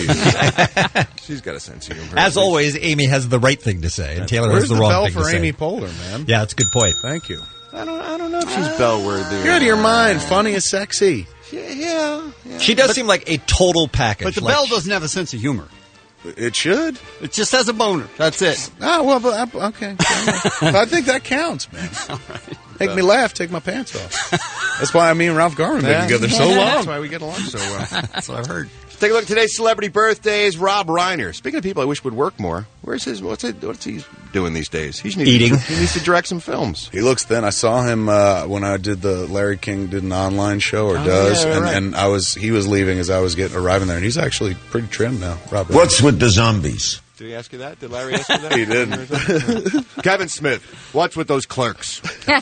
She's got a sense of humor. As always, Amy has the right thing to say, and Taylor has the wrong thing to say. Where's the bell for Amy Poehler, man? Yeah, that's a good point. Thank you. I don't know if she's bell-worthy. Good to your mind. Funny is sexy. Yeah. She does seem like a total package. But the bell doesn't have a sense of humor. It should. It just has a boner. That's it. Ah, well, but, okay. I think that counts, man. All right. Make me laugh, take my pants off. That's why me and Ralph Garman been together so long. That's why we get along so well. That's what I've heard. Take a look at today's celebrity birthdays. Rob Reiner. Speaking of people I wish would work more, what's he doing these days? Eating. He needs to direct some films. He looks thin. I saw him when I did the Larry King did an online show, does, yeah, right. and he was leaving as I was arriving there, and he's actually pretty trim now. Rob Reiner. What's with the zombies? Did he ask you that? Did Larry ask you that? He didn't. Kevin Smith. What's with those clerks?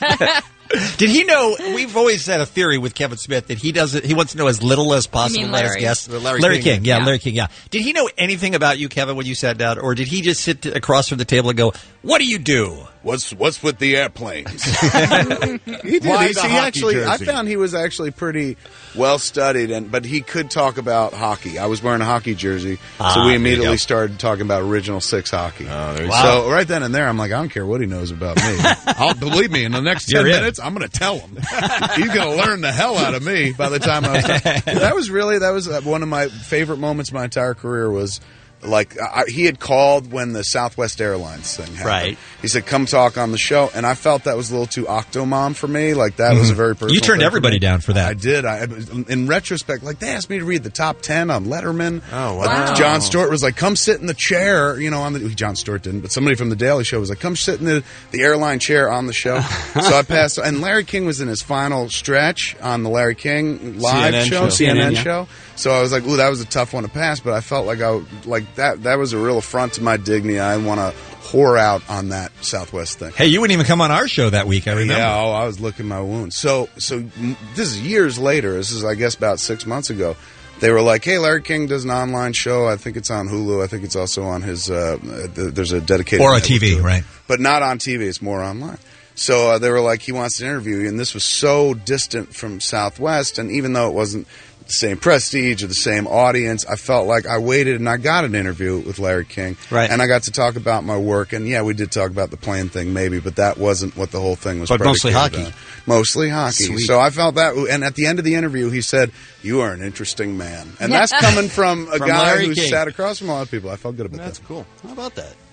Did he know? We've always had a theory with Kevin Smith that he wants to know as little as possible mean about his Larry? guests. Larry King. Yeah, Larry King. Yeah. Did he know anything about you, Kevin, when you sat down, or did he just sit across from the table and go, "What do you do?" What's with the airplanes? He did. Why He the hockey actually, I jersey? found he was actually pretty well studied, but he could talk about hockey. I was wearing a hockey jersey, so we immediately started talking about Original Six hockey. So right then and there, I'm like, I don't care what he knows about me. Believe me, in the next 10 minutes, I'm going to tell him. He's going to learn the hell out of me by the time I was done. That was one of my favorite moments of my entire career was. Like, he had called when the Southwest Airlines thing happened. Right. He said, come talk on the show. And I felt that was a little too Octomom for me. Like, that was a very personal You turned thing everybody down for that. I did. In retrospect, like, they asked me to read the top 10 on Letterman. Oh, wow. Jon Stewart was like, come sit in the chair. Jon Stewart didn't, but somebody from The Daily Show was like, come sit in the airline chair on the show. So I passed. And Larry King was in his final stretch on the Larry King live CNN show. So I was like, ooh, that was a tough one to pass, but I felt like that was a real affront to my dignity. I didn't want to whore out on that Southwest thing. Hey, you wouldn't even come on our show that week, I remember. Yeah, I was licking my wounds. So this is years later. This is, I guess, about 6 months ago. They were like, hey, Larry King does an online show. I think it's on Hulu. I think it's also on his, there's a dedicated or on network TV, to it. right? But not on TV. It's more online. So they were like, he wants to interview you. And this was so distant from Southwest. And even though it wasn't the same prestige or the same audience, I felt like I waited and I got an interview with Larry King. Right. And I got to talk about my work. And yeah, we did talk about the plane thing maybe, but that wasn't what the whole thing was. But mostly predicated hockey. on. Mostly hockey. Sweet. So I felt that. And at the end of the interview, he said, you are an interesting man. And that's coming from a guy Larry who King. sat across from a lot of people. I felt good about That's that. cool. How about that?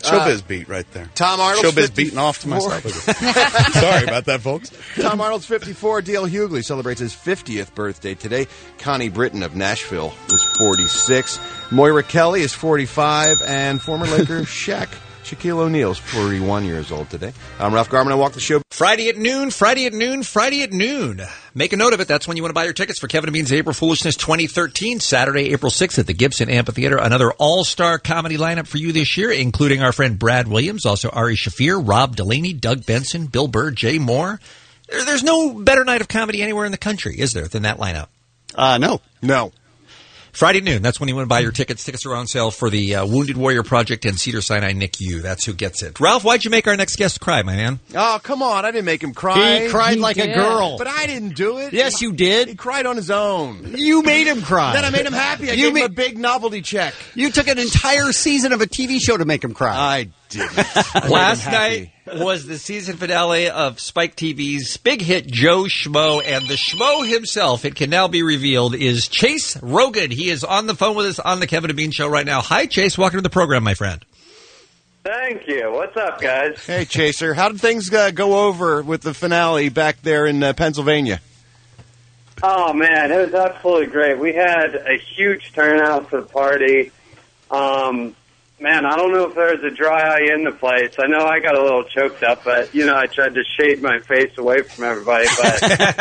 Showbiz beat right there. Tom Arnold's Showbiz beating off to myself. Sorry about that, folks. Tom Arnold's 54. D.L. Hughley celebrates his 50th birthday today. Connie Britton of Nashville is 46. Moira Kelly is 45. And former Laker Shaquille O'Neal is 41 years old today. I'm Ralph Garman. I walk the show. Friday at noon, Friday at noon, Friday at noon. Make a note of it. That's when you want to buy your tickets for Kevin and Bean's April Foolishness 2013, Saturday, April 6th at the Gibson Amphitheater. Another all-star comedy lineup for you this year, including our friend Brad Williams, also Ari Shaffir, Rob Delaney, Doug Benson, Bill Burr, Jay Moore. There's no better night of comedy anywhere in the country, is there, than that lineup? No. Friday noon, that's when you want to buy your tickets. Tickets are on sale for the Wounded Warrior Project and Cedars-Sinai NICU. That's who gets it. Ralph, why'd you make our next guest cry, my man? Oh, come on. I didn't make him cry. He cried like a girl. But I didn't do it. Yes, you did. He cried on his own. You made him cry. Then I made him happy. I gave him a big novelty check. You took an entire season of a TV show to make him cry. I didn't. Last night was the season finale of Spike TV's big hit Joe Schmo, and the Schmo himself, it can now be revealed, is Chase Rogan. He is on the phone with us on the Kevin and Bean Show right now. Hi, Chase. Welcome to the program, my friend. Thank you. What's up, guys? Hey, Chaser. How did things go over with the finale back there in Pennsylvania? Oh, man, it was absolutely great. We had a huge turnout for the party. Man, I don't know if there's a dry eye in the place. I know I got a little choked up, but, I tried to shade my face away from everybody. But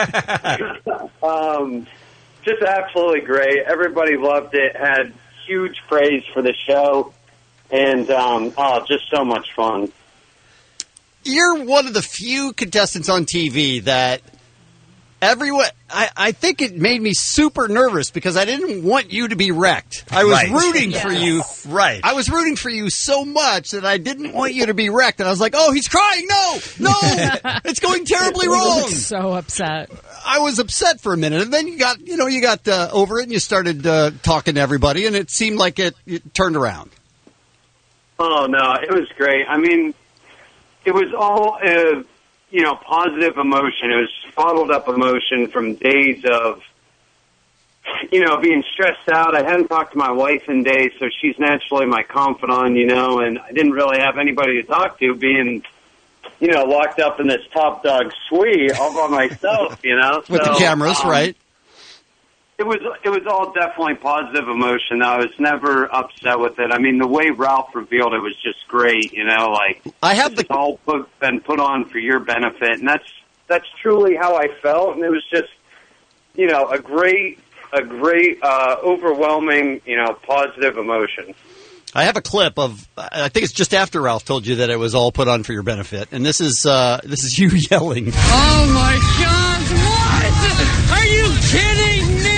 just absolutely great. Everybody loved it, had huge praise for the show, and, just so much fun. You're one of the few contestants on TV that everyone, I think it made me super nervous because I didn't want you to be wrecked. I was rooting for you. Right. I was rooting for you so much that I didn't want you to be wrecked. And I was like, oh, he's crying. No, it's going terribly wrong. So upset. I was upset for a minute. And then you got over it and you started talking to everybody and it seemed like it turned around. Oh, no, it was great. I mean, it was all positive emotion. It was bottled up emotion from days of, being stressed out. I hadn't talked to my wife in days, so she's naturally my confidant, and I didn't really have anybody to talk to being, locked up in this Top Dog suite all by myself, With the cameras, right? It was all definitely positive emotion. I was never upset with it. I mean, the way Ralph revealed it was just great. I have it's all been put on for your benefit, and that's truly how I felt. And it was just, a great, overwhelming, positive emotion. I have a clip of, I think it's just after Ralph told you that it was all put on for your benefit, and this is you yelling. Oh my God! What? Are you kidding me?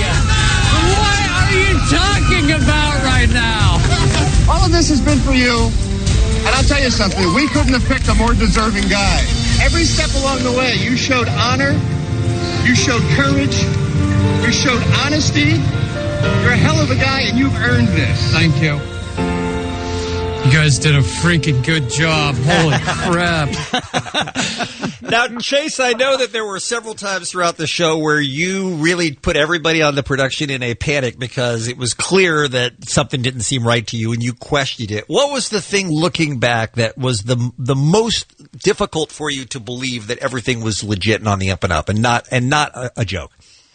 Talking about right now. All of this has been for you, and I'll tell you something. We couldn't have picked a more deserving guy. Every step along the way, you showed honor, you showed courage, you showed honesty. You're a hell of a guy, and you've earned this. Thank you. You guys did a freaking good job. Holy crap. Now, Chase, I know that there were several times throughout the show where you really put everybody on the production in a panic because it was clear that something didn't seem right to you and you questioned it. What was the thing looking back that was the most difficult for you to believe that everything was legit and on the up and up and not a joke?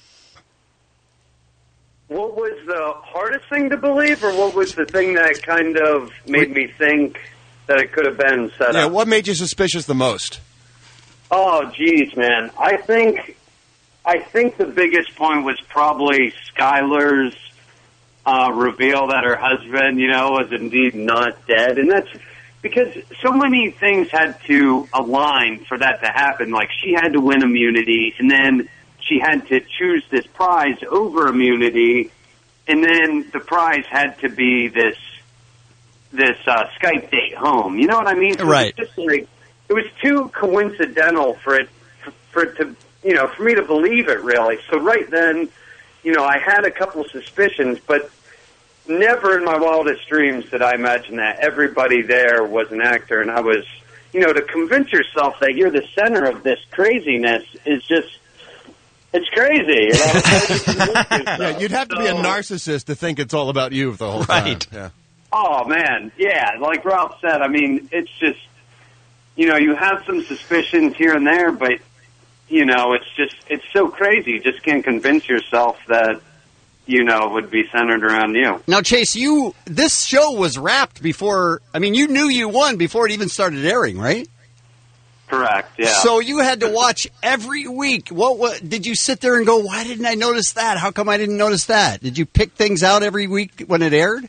What was the hardest thing to believe, or what was the thing that kind of made me think that it could have been set up? Yeah, what made you suspicious the most? Oh, geez, man. I think the biggest point was probably Skylar's reveal that her husband, was indeed not dead. And that's because so many things had to align for that to happen. Like, she had to win immunity, and then she had to choose this prize over immunity, and then the prize had to be this Skype date home. You know what I mean? So right. It was just like, it was too coincidental for it to, for me to believe it, really. So right then, I had a couple suspicions, but never in my wildest dreams did I imagine that everybody there was an actor, and I was, to convince yourself that you're the center of this craziness is just, it's crazy. Yeah, you'd have to be a narcissist to think it's all about you the whole time. Right. Yeah. Oh, man, yeah, like Ralph said, I mean, it's just, you know, you have some suspicions here and there, but, you know, it's so crazy. You just can't convince yourself that, you know, it would be centered around you. Now, Chase, this show was wrapped before, I mean, you knew you won before it even started airing, right? Correct, yeah. So you had to watch every week. What did you sit there and go, why didn't I notice that? How come I didn't notice that? Did you pick things out every week when it aired?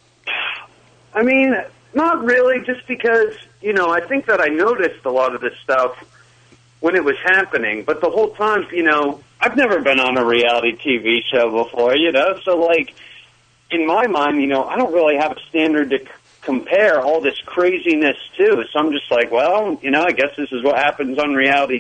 I mean, not really, just because, you know, I think that I noticed a lot of this stuff when it was happening, but the whole time, you know, I've never been on a reality TV show before, you know, so, like, in my mind, you know, I don't really have a standard to compare all this craziness to, so I'm just like, well, you know, I guess this is what happens on reality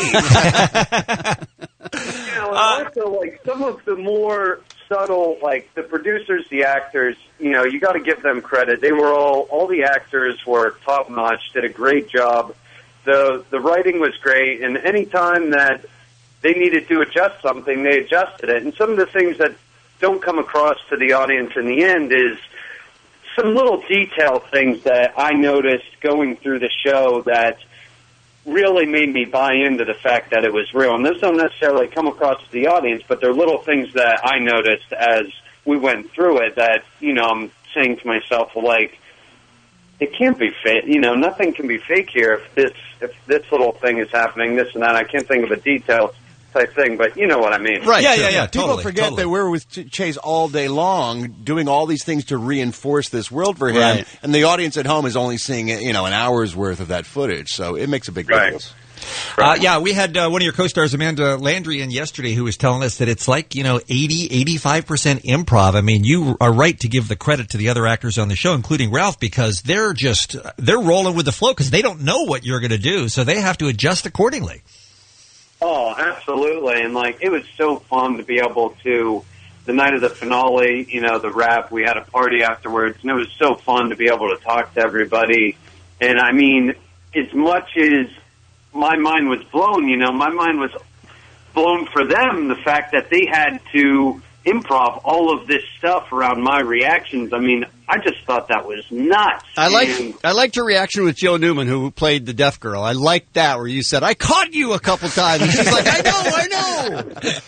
TV. You know, and also, like, some of the more subtle, like, the producers, the actors, you know, you got to give them credit. They were all the actors were top-notch, did a great job. The writing was great, and any time that they needed to adjust something, they adjusted it. And some of the things that don't come across to the audience in the end is some little detail things that I noticed going through the show that really made me buy into the fact that it was real. And those don't necessarily come across to the audience, but they're little things that I noticed as we went through it that, you know, I'm saying to myself, well, like, it can't be fake. You know, nothing can be fake here if this little thing is happening, this and that. I can't think of a detail type thing, but you know what I mean. Right. Yeah. People Totally, forget totally. that we're with Chase all day long doing all these things to reinforce this world for him, Right. and the audience at home is only seeing, you know, an hour's worth of that footage, so it makes a big difference. Yeah, we had one of your co-stars, Amanda Landry, in yesterday who was telling us that it's like, you know, 85% improv. I mean, you are right to give the credit to the other actors on the show, including Ralph, because they're rolling with the flow because they don't know what you're going to do, so they have to adjust accordingly. Oh, absolutely. And, like, it was so fun to be able to, the night of the finale, you know, the wrap, we had a party afterwards, and it was so fun to be able to talk to everybody. And, I mean, as much as my mind was blown, you know, my mind was blown for them, the fact that they had to improv all of this stuff around my reactions. I mean, I just thought that was nuts. I liked your reaction with Joe Newman, who played the deaf girl. I liked that, where you said, I caught you a couple times. And she's like, I know.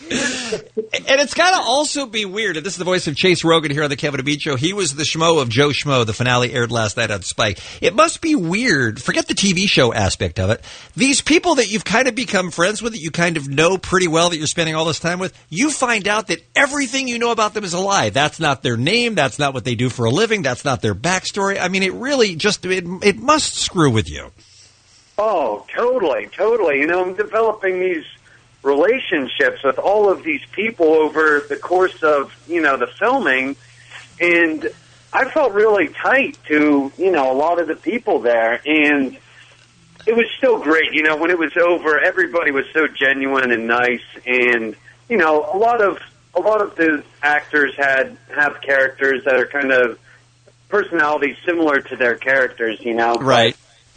And it's got to also be weird. And this is the voice of Chase Rogan here on the Kevin and Bean Show. He was the schmo of Joe Schmo. The finale aired last night on Spike. It must be weird. Forget the TV show aspect of it. These people that you've kind of become friends with, that you kind of know pretty well, that you're spending all this time with, you find out that everything you know about them is a lie. That's not their name. That's not what they do for a living. That's not their backstory. I mean, it really just, it must screw with you. Oh, totally. You know, I'm developing these relationships with all of these people over the course of, you know, the filming, and I felt really tight to, you know, a lot of the people there, and it was still great. You know, when it was over, everybody was so genuine and nice, and, you know, a lot of the actors have characters that are kind of personalities similar to their characters, you know. Right.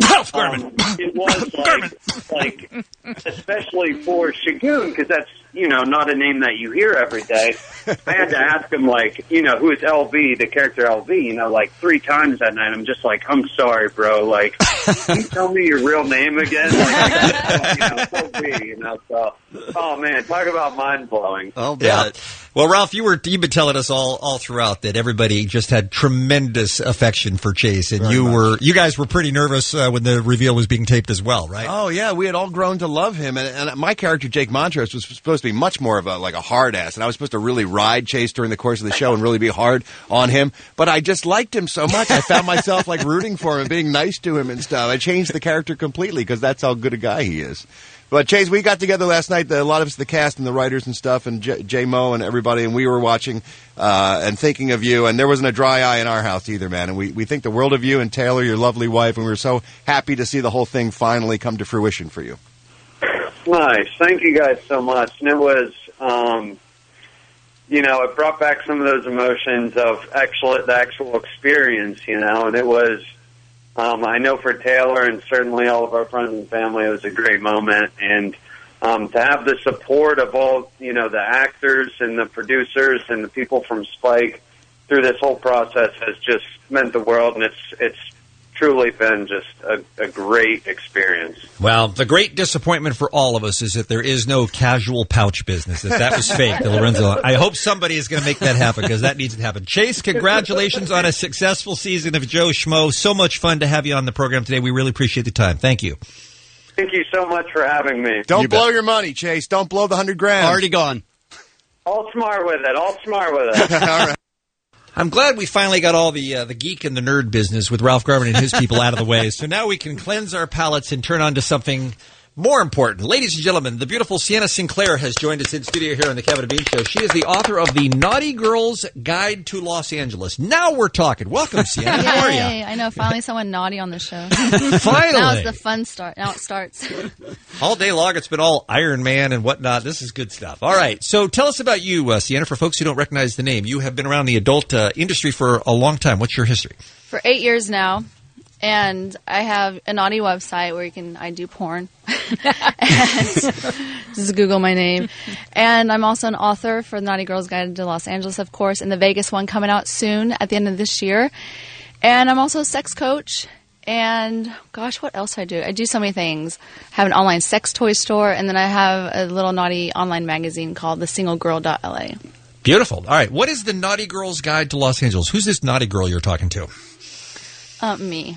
It was like, especially for Shagun, because that's, you know, not a name that you hear every day. I had to ask him, like, you know, who is LV, the character LV, you know, like 3 times that night. I'm just like, I'm sorry, bro. Like, can you tell me your real name again? Like, you know, LV, you know, so, oh man, talk about mind blowing. Oh, yeah. Well, Ralph, you've been telling us all throughout that everybody just had tremendous affection for Chase, and you guys were pretty nervous when the reveal was being taped as well, right? Oh yeah, we had all grown to love him, and my character Jake Montrose was supposed to be much more of a hard ass, and I was supposed to really ride Chase during the course of the show and really be hard on him. But I just liked him so much, I found myself like rooting for him and being nice to him and stuff. I changed the character completely because that's how good a guy he is. But Chase, we got together last night, a lot of us, the cast and the writers and stuff, and J Mo and everybody, and we were watching and thinking of you, and there wasn't a dry eye in our house either, man. And we think the world of you and Taylor, your lovely wife, and we were so happy to see the whole thing finally come to fruition for you. Nice. Thank you guys so much. And it was, you know, it brought back some of those emotions of the actual experience, you know, and it was, I know for Taylor and certainly all of our friends and family, it was a great moment. And to have the support of all, you know, the actors and the producers and the people from Spike, through this whole process has just meant the world, and it's truly been just a great experience. Well, the great disappointment for all of us is that there is no casual pouch business. That was fake, the Lorenzo. I hope somebody is going to make that happen, because that needs to happen. Chase, congratulations on a successful season of Joe Schmo. So much fun to have you on the program today. We really appreciate the time. Thank you. Thank you so much for having me. Don't blow your money, Chase. Don't blow the $100,000. Already gone. All smart with it. All right. I'm glad we finally got all the geek and the nerd business with Ralph Garman and his people out of the way. So now we can cleanse our palates and turn on to something more important. Ladies and gentlemen, the beautiful Sienna Sinclair has joined us in studio here on the Kevin and Bean Show. She is the author of The Naughty Girl's Guide to Los Angeles. Now we're talking. Welcome, Sienna. How are you? I know, finally someone naughty on the show. Finally. Now it's the fun start. Now it starts. All day long, it's been all Iron Man and whatnot. This is good stuff. All right. So tell us about you, Sienna, for folks who don't recognize the name. You have been around the adult industry for a long time. What's your history? For 8 years now. And I have a naughty website where I do porn. Just Google my name. And I'm also an author for the Naughty Girl's Guide to Los Angeles, of course, and the Vegas one coming out soon at the end of this year. And I'm also a sex coach. And, gosh, what else do I do? I do so many things. I have an online sex toy store, and then I have a little naughty online magazine called thesinglegirl.la. Beautiful. All right. What is the Naughty Girl's Guide to Los Angeles? Who's this naughty girl you're talking to? Me.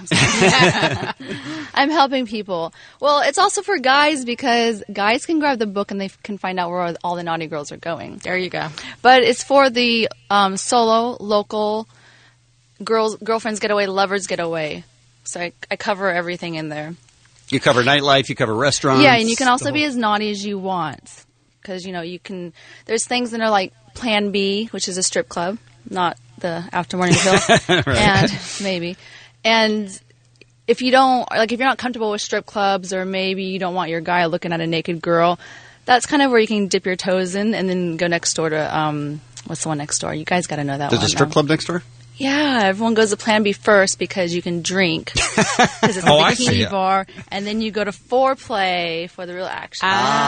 I'm helping people. Well, it's also for guys, because guys can grab the book and they can find out where all the naughty girls are going. There you go. But it's for the solo, local, girlfriends getaway, lovers getaway. So I cover everything in there. You cover nightlife, you cover restaurants. Yeah, and you can also be as naughty as you want. Because, you can... There's things that are like Plan B, which is a strip club, not the after morning pill. Right. And maybe... And if you're not comfortable with strip clubs, or maybe you don't want your guy looking at a naked girl, that's kind of where you can dip your toes in and then go next door to, what's the one next door? You guys got to know that one. There's a strip club next door? Yeah, everyone goes to Plan B first because you can drink. Because it's a bikini bar. And then you go to Foreplay for the real action.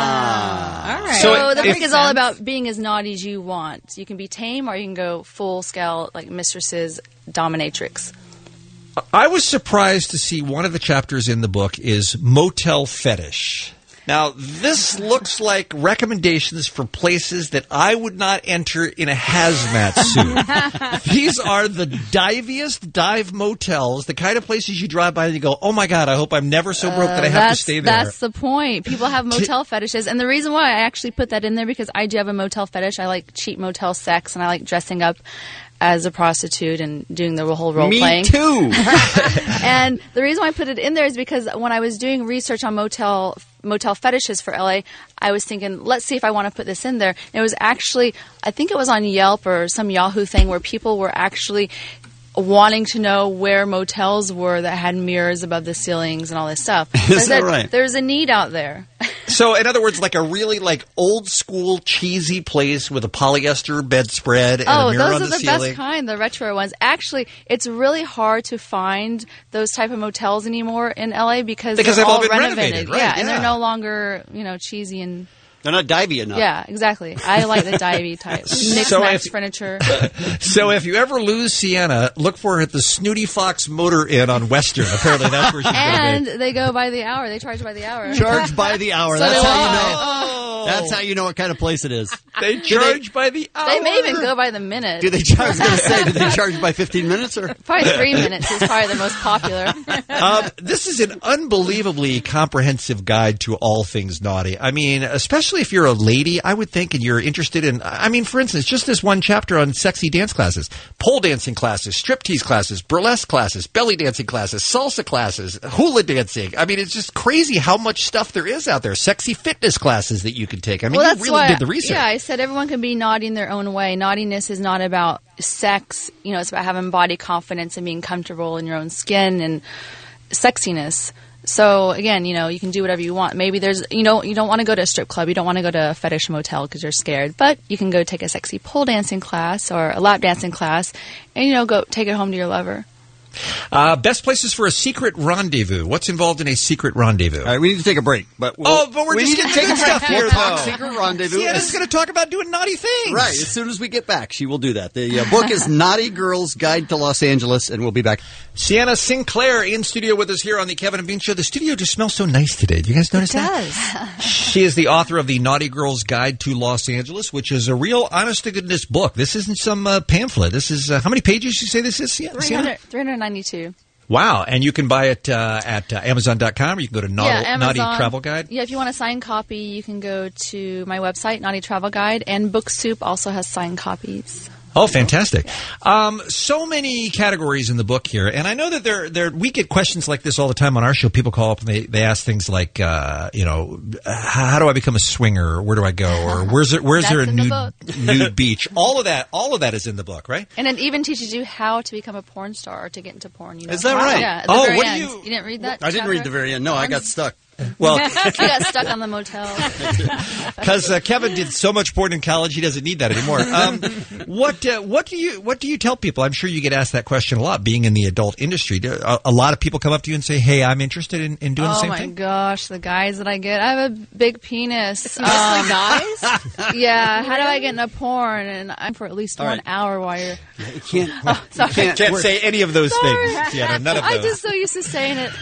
All right. So the book is all about being as naughty as you want. You can be tame, or you can go full scale, like Mistresses Dominatrix. I was surprised to see one of the chapters in the book is motel fetish. Now, this looks like recommendations for places that I would not enter in a hazmat suit. These are the diviest dive motels, the kind of places you drive by and you go, oh my God, I hope I'm never so broke that I have to stay there. That's the point. People have motel fetishes. And the reason why I actually put that in there, because I do have a motel fetish. I like cheap motel sex, and I like dressing up as a prostitute and doing the whole role playing. Me too. And the reason why I put it in there is because when I was doing research on motel fetishes for LA, I was thinking, let's see if I want to put this in there. And it was actually, I think it was on Yelp or some Yahoo thing, where people were actually wanting to know where motels were that had mirrors above the ceilings and all this stuff. Is that right? There's a need out there. So, in other words, like a really old school cheesy place with a polyester bedspread and a mirror on the ceiling. Those are the best kind, the retro ones. Actually, it's really hard to find those type of motels anymore in LA because they're they've all all been renovated. right? And they're no longer, cheesy and... They're not divey enough. Yeah, exactly. I like the divey type. Knicks-knacks furniture. So if you ever lose Sienna, look for her at the Snooty Fox Motor Inn on Western. Apparently that's where she's going to be. And they go by the hour. They charge by the hour. Charge by the hour. So That's how you know. Oh. That's how you know what kind of place it is. They charge by the hour. They may even go by the minute. Do they charge? I was going to say, do they charge by 15 minutes or? Probably 3 minutes is probably the most popular. This is an unbelievably comprehensive guide to all things naughty. I mean, especially if you're a lady, I would think, and you're interested in, for instance, just this one chapter on sexy dance classes, pole dancing classes, striptease classes, burlesque classes, belly dancing classes, salsa classes, hula dancing. I mean, it's just crazy how much stuff there is out there. Sexy fitness classes that you can take. I mean, you really did the research. Yeah, I said everyone can be naughty in their own way. Naughtiness is not about sex. It's about having body confidence and being comfortable in your own skin and sexiness. So, again, you can do whatever you want. Maybe you don't want to go to a strip club. You don't want to go to a fetish motel because you're scared. But you can go take a sexy pole dancing class or a lap dancing class and, go take it home to your lover. Best places for a secret rendezvous. What's involved in a secret rendezvous? All right, we need to take a break. But we're just going to getting take a break stuff here, We'll talk though. secret rendezvous. Sienna's going to talk about doing naughty things. Right. As soon as we get back, she will do that. The book is Naughty Girl's Guide to Los Angeles, and we'll be back. Sienna Sinclair in studio with us here on the Kevin and Bean Show. The studio just smells so nice today. Do you guys notice that? She is the author of the Naughty Girl's Guide to Los Angeles, which is a real honest-to-goodness book. This isn't some pamphlet. This is, how many pages did you say this is, Sienna? 392. Wow. And you can buy it at Amazon.com, or you can go to Naughty Travel Guide. Yeah, if you want a signed copy, you can go to my website, Naughty Travel Guide, and Book Soup also has signed copies. Oh, fantastic. So many categories in the book here. And I know that we get questions like this all the time on our show. People call up and they ask things like, how do I become a swinger? Or where do I go? Or where's there a nude beach? All of that is in the book, right? And it even teaches you how to become a porn star or to get into porn. You know? Is that right? Yeah. At the very end. You didn't read that? I didn't read the very end. No, I got stuck. Well, I got stuck on the motel. Because Kevin did so much porn in college, he doesn't need that anymore. What do you tell people? I'm sure you get asked that question a lot. Being in the adult industry, a lot of people come up to you and say, "Hey, I'm interested in doing the same thing." Oh my gosh, the guys that I get! I have a big penis. It's mostly guys. Yeah. How do I get into porn? And I'm for at least 1 hour while you're. You can't. Can't say any of those things. Yeah, none of those. I'm just so used to saying it.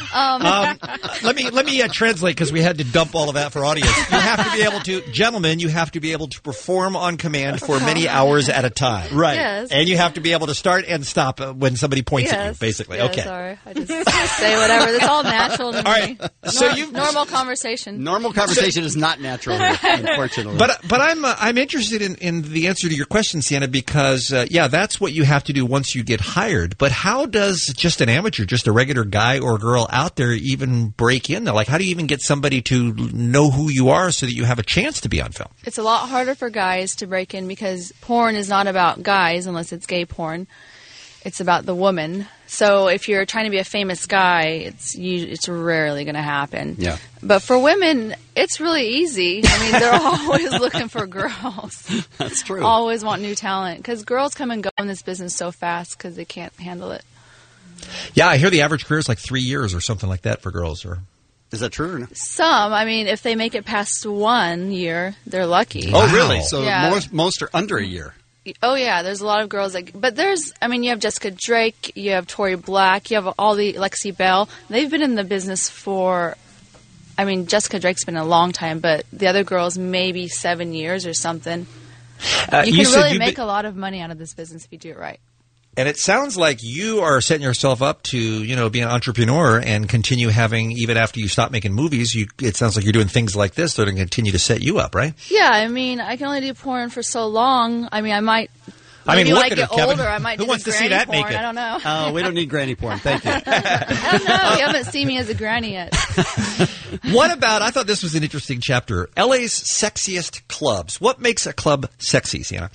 Let me translate, because we had to dump all of that for audience. You have to be able to, gentlemen, you have to be able to perform on command for many hours at a time. Right. Yes. And you have to be able to start and stop when somebody points at you, basically. Yes, okay. Sorry. I just say whatever. It's all natural to me. All right. So normal conversation. Normal conversation is not natural here, unfortunately. But I'm interested in the answer to your question, Sienna, because that's what you have to do once you get hired. But how does just an amateur, just a regular guy or girl out there, even break in there? Like, how do you even get somebody to know who you are so that you have a chance to be on film? It's a lot harder for guys to break in because porn is not about guys unless it's gay porn. It's about the woman. So if you're trying to be a famous guy, it's rarely going to happen. Yeah. But for women, it's really easy. I mean, they're always looking for girls. That's true. Always want new talent because girls come and go in this business so fast because they can't handle it. Yeah, I hear the average career is like 3 years or something like that for girls. Or is that true or not? Some. I mean, if they make it past 1 year, they're lucky. Oh, really? So yeah. most are under a year. Oh, yeah. There's a lot of girls. But you have Jessica Drake, you have Tori Black, you have all the Lexi Bell. They've been in the business for, Jessica Drake's been a long time, but the other girls maybe 7 years or something. You can really make a lot of money out of this business if you do it right. And it sounds like you are setting yourself up to, be an entrepreneur and continue having, even after you stop making movies, it sounds like you're doing things like this that are going to continue to set you up, right? Yeah, I can only do porn for so long. I might... Maybe when I get older, I might do wants to see that porn. naked? I don't know. We don't need granny porn. Thank you. I don't know. You haven't seen me as a granny yet. What about, I thought this was an interesting chapter, LA's sexiest clubs. What makes a club sexy, Sienna?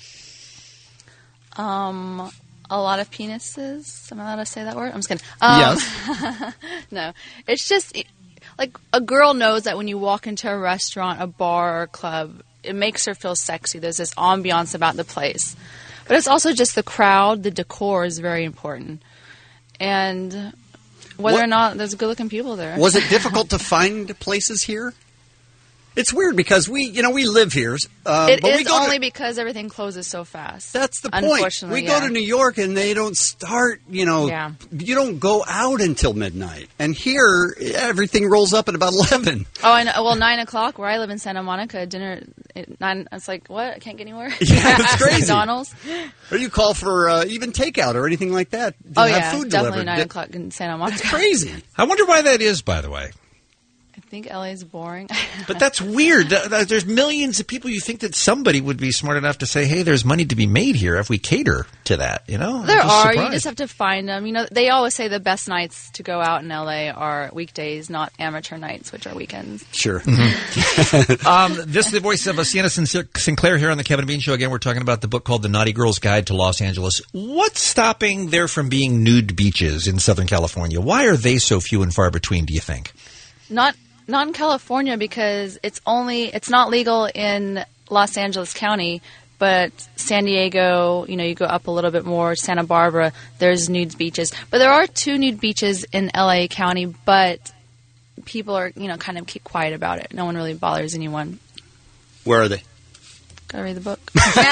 A lot of penises. Am I allowed to say that word? I'm just kidding. Yes. No. It's just, like, a girl knows that when you walk into a restaurant, a bar, or a club, it makes her feel sexy. There's this ambiance about the place. But it's also just the crowd, the decor is very important. And whether or not there's good-looking people there. Was it difficult to find places here? It's weird because we live here. It is only because everything closes so fast. That's the point. Unfortunately, we go to New York and they don't start, you don't go out until midnight. And here, everything rolls up at about 11. Oh, I know. Well, 9 o'clock where I live in Santa Monica, dinner at 9. It's like, what? I can't get anywhere? Yeah, it's crazy. McDonald's. Or you call for even takeout or anything like that. Have food definitely delivered. 9 o'clock in Santa Monica. It's crazy. I wonder why that is, by the way. I think LA's boring. But that's weird. There's millions of people. You think that somebody would be smart enough to say, hey, there's money to be made here if we cater to that, There are. Surprised. You just have to find them. They always say the best nights to go out in LA are weekdays, not amateur nights, which are weekends. Sure. Mm-hmm. This is the voice of Sienna Sinclair here on the Kevin and Bean Show. Again, we're talking about the book called The Naughty Girl's Guide to Los Angeles. What's stopping there from being nude beaches in Southern California? Why are they so few and far between, do you think? Not in California because it's not legal in Los Angeles County, But San Diego, you go up a little bit more. Santa Barbara, there's nude beaches. But there are 2 nude beaches in LA County, but people are, kind of keep quiet about it. No one really bothers anyone. Where are they? Gotta read the book.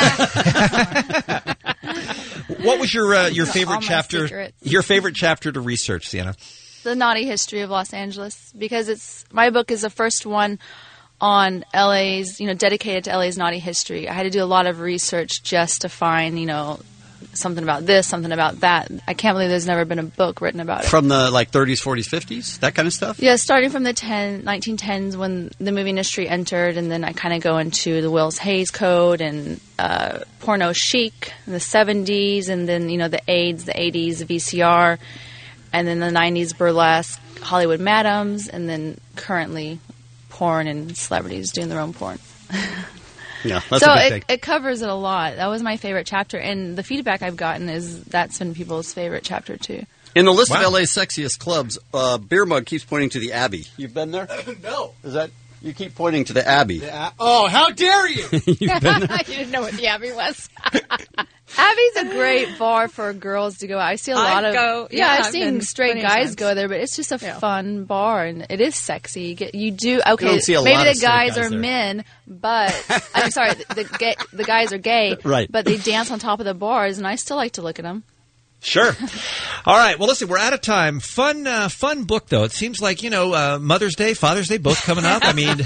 What was your Those are favorite all my chapter? secrets. Your favorite chapter to research, Sienna? The naughty history of Los Angeles, because my book is the first one on LA's, dedicated to LA's naughty history. I had to do a lot of research just to find, something about this, something about that. I can't believe there's never been a book written about it. From the 30s, 40s, 50s, that kind of stuff? Yeah, starting from the 1910s when the movie industry entered, and then I kind of go into the Wills Hayes Code and porno chic in the 70s, and then, the AIDS, the 80s, the VCR, and then the 90s burlesque, Hollywood Madams, and then currently porn and celebrities doing their own porn. Yeah, that's so a big thing. it covers it a lot. That was my favorite chapter, and the feedback I've gotten is that's been people's favorite chapter too. In the list of LA's sexiest clubs, Beer Mug keeps pointing to the Abbey. You've been there? No. Is that you keep pointing to the Abbey? Oh, how dare you! You've been there? You didn't know what the Abbey was. Abbey's a great bar for girls to go out. I see a lot of I've I've seen been straight plenty of guys times. go there, but it's just a fun bar and it is sexy. You do You don't see a maybe lot the of straight guys guys are there. men, but I'm sorry, the guys are gay, Right. But they dance on top of the bars, and I still like to look at them. Sure. All right. Well, listen, we're out of time. Fun book, though. It seems like, Mother's Day, Father's Day, both coming up. I mean,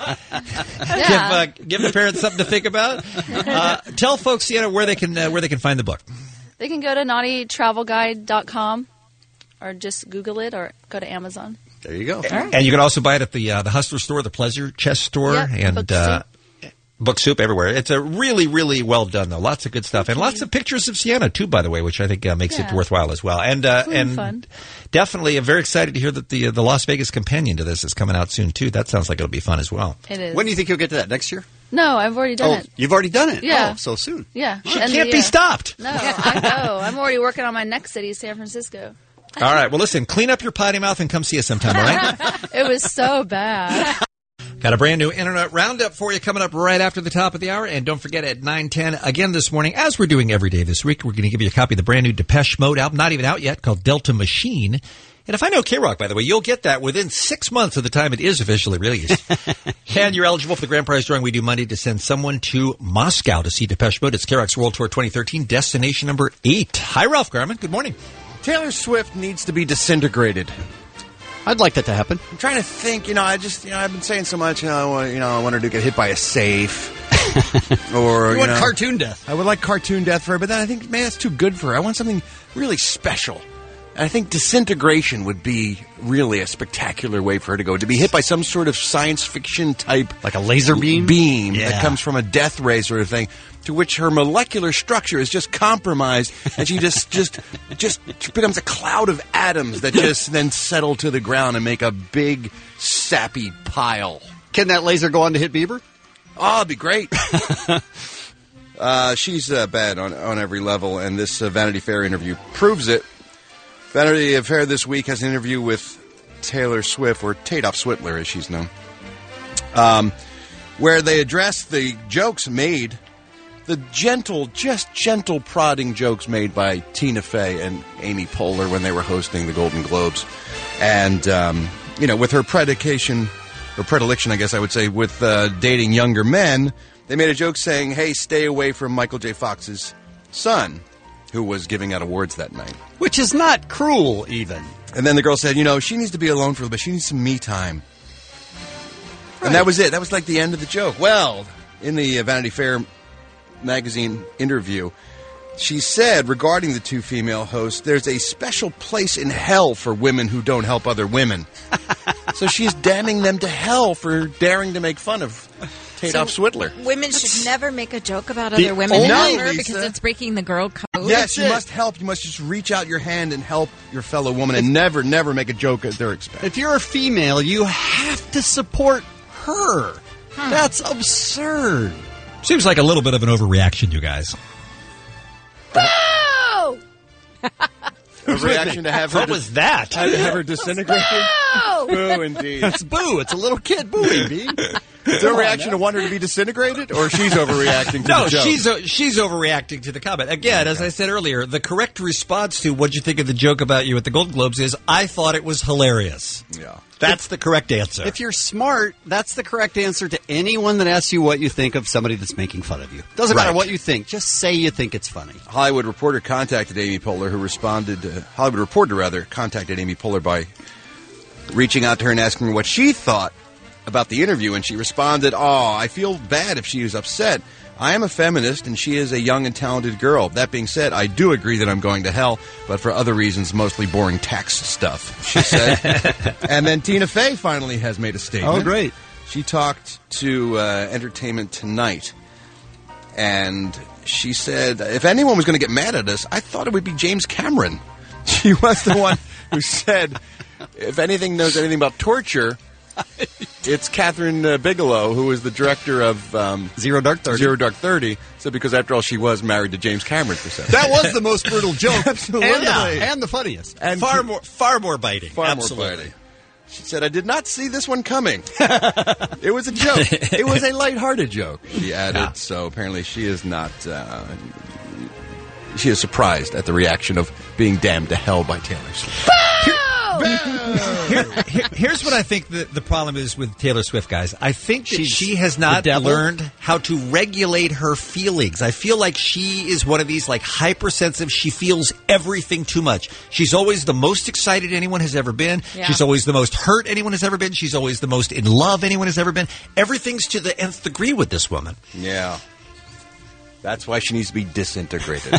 give the parents something to think about. Tell folks, Sienna, where they can find the book. They can go to naughtytravelguide.com or just Google it or go to Amazon. There you go. And you can also buy it at the Hustler store, the Pleasure Chest store, Yep, and Book Soup. Book Soup everywhere. It's a really, really well done, though. Lots of good stuff. And lots of pictures of Sienna, too, by the way, which I think makes it worthwhile as well. And fun. definitely I'm very excited to hear that the Las Vegas companion to this is coming out soon, too. That sounds like it'll be fun as well. It is. When do you think you'll get to that? Next year? No, I've already done it. You've already done it? Yeah. Oh, so soon. Yeah. She can't be stopped. No, I know. I'm already working on my next city, San Francisco. All right. Well, listen, clean up your potty mouth and come see us sometime, all right? It was so bad. Got a brand new Internet Roundup for you coming up right after the top of the hour. And don't forget at 9:10 again this morning, as we're doing every day this week, we're going to give you a copy of the brand new Depeche Mode album, not even out yet, called Delta Machine. And if I know K-Rock, by the way, you'll get that within 6 months of the time it is officially released. And you're eligible for the grand prize drawing we do Monday to send someone to Moscow to see Depeche Mode. It's K-Rock's World Tour 2013, destination number 8. Hi, Ralph Garman. Good morning. Taylor Swift needs to be disintegrated. I'd like that to happen. I'm trying to think. I've been saying so much. I want her to get hit by a safe, or You want cartoon death. I would like cartoon death for her, but then I think, man, it's too good for her. I want something really special. And I think disintegration would be really a spectacular way for her to go. To be hit by some sort of science fiction type, like a laser beam that comes from a death ray sort of thing, to which her molecular structure is just compromised, and she just becomes a cloud of atoms that just then settle to the ground and make a big sappy pile. Can that laser go on to hit Bieber? Oh, it'd be great. She's bad on every level, and this Vanity Fair interview proves it. Vanity Fair this week has an interview with Taylor Swift, or Tadoff Switler as she's known, where they address the jokes made, the gentle prodding jokes made by Tina Fey and Amy Poehler when they were hosting the Golden Globes. And, with her predilection, I guess I would say, with dating younger men, they made a joke saying, hey, stay away from Michael J. Fox's son, who was giving out awards that night. Which is not cruel, even. And then the girl said, she needs to be alone for a little bit. She needs some me time. Right. And that was it. That was like the end of the joke. Well, in the Vanity Fair magazine interview, she said regarding the two female hosts, there's a special place in hell for women who don't help other women. So she's damning them to hell for daring to make fun of Tadoff Switler. Women should never make a joke about other women ever because it's breaking the girl code. Yes, you must help. You must just reach out your hand and help your fellow woman and never make a joke at their expense. If you're a female, you have to support her. That's absurd. Seems like a little bit of an overreaction, you guys. Boo! A reaction to have her. What was that? To have her disintegrated. Boo! Boo, indeed. It's boo. It's a little kid booing, B. Is there a reaction to want her to be disintegrated, or she's overreacting to the joke? No, she's overreacting to the comment. Again, as I said earlier, the correct response to what'd you think of the joke about you at the Golden Globes is, I thought it was hilarious. Yeah. That's the correct answer. If you're smart, that's the correct answer to anyone that asks you what you think of somebody that's making fun of you. Doesn't matter what you think. Just say you think it's funny. Hollywood Reporter contacted Amy Poehler, who responded. Hollywood Reporter, rather, contacted Amy Poehler by reaching out to her and asking her what she thought about the interview, and she responded, I feel bad if she was upset. I am a feminist, and she is a young and talented girl. That being said, I do agree that I'm going to hell, but for other reasons, mostly boring tax stuff, she said. And then Tina Fey finally has made a statement. Oh, great. She talked to Entertainment Tonight, and she said, if anyone was going to get mad at us, I thought it would be James Cameron. She was the one who said, if anything knows anything about torture, it's Catherine Bigelow, who is the director of Zero Dark 30. Zero Dark 30. So, because after all, she was married to James Cameron for 7 That was the most brutal joke. Absolutely. And the funniest. And far more biting. Far Absolutely. more biting. She said, I did not see this one coming. It was a joke. It was a lighthearted joke, she added. Yeah. So apparently she is not... she is surprised at the reaction of being damned to hell by Taylor Swift. Here's what I think the problem is with Taylor Swift, guys. I think that she has not learned how to regulate her feelings. I feel like she is one of these like hypersensitive. She feels everything too much. She's always the most excited anyone has ever been. Yeah. She's always the most hurt anyone has ever been. She's always the most in love anyone has ever been. Everything's to the nth degree with this woman. Yeah. That's why she needs to be disintegrated.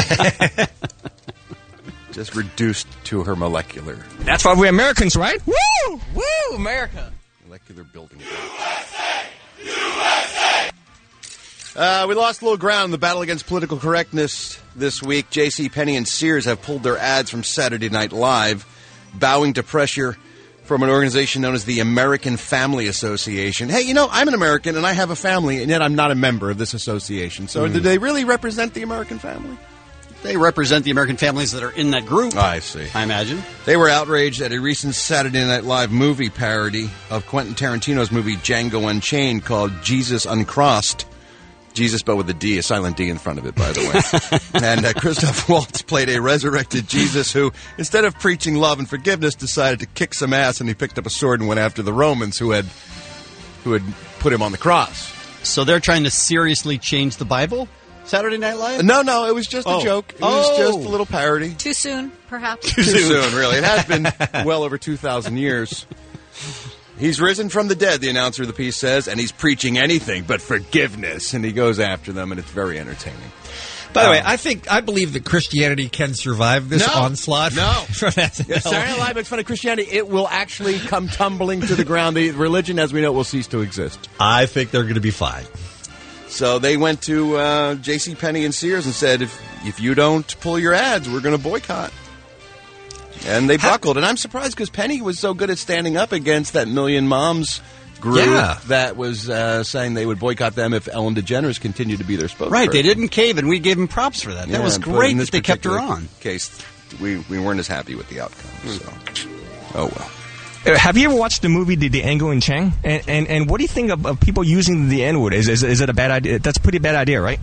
Just reduced to her molecular. That's why we're Americans, right? Woo! Woo, America. Molecular building. USA! We lost a little ground in the battle against political correctness this week. JCPenney and Sears have pulled their ads from Saturday Night Live, bowing to pressure from an organization known as the American Family Association. Hey, you know, I'm an American and I have a family, and yet I'm not a member of this association. So do they really represent the American family? They represent the American families that are in that group. I see. I imagine. They were outraged at a recent Saturday Night Live movie parody of Quentin Tarantino's movie Django Unchained called Jesus Uncrossed. Jesus, but with a D, a silent D in front of it, by the way. And Christoph Waltz played a resurrected Jesus who, instead of preaching love and forgiveness, decided to kick some ass, and he picked up a sword and went after the Romans who had put him on the cross. So they're trying to seriously change the Bible? Saturday Night Live? No, it was just a joke. It was just a little parody. Too soon, perhaps? Too soon, really. It has been well over 2,000 years. He's risen from the dead, the announcer of the piece says, and he's preaching anything but forgiveness. And he goes after them, and it's very entertaining. By the way, I believe that Christianity can survive this onslaught. No. From Saturday Night Live makes fun of Christianity. It will actually come tumbling to the ground. The religion, as we know, will cease to exist. I think they're going to be fine. So they went to JCPenney and Sears and said, if you don't pull your ads, we're going to boycott. And they buckled. And I'm surprised because Penny was so good at standing up against that Million Moms group that was saying they would boycott them if Ellen DeGeneres continued to be their spokesperson. Right, they didn't cave, and we gave them props for that. That was great that they kept her on. Case, we weren't as happy with the outcome. So. Oh, well. Have you ever watched the movie The Angle in Chang? And what do you think of people using the N-word? Is it a bad idea? That's a pretty bad idea, right?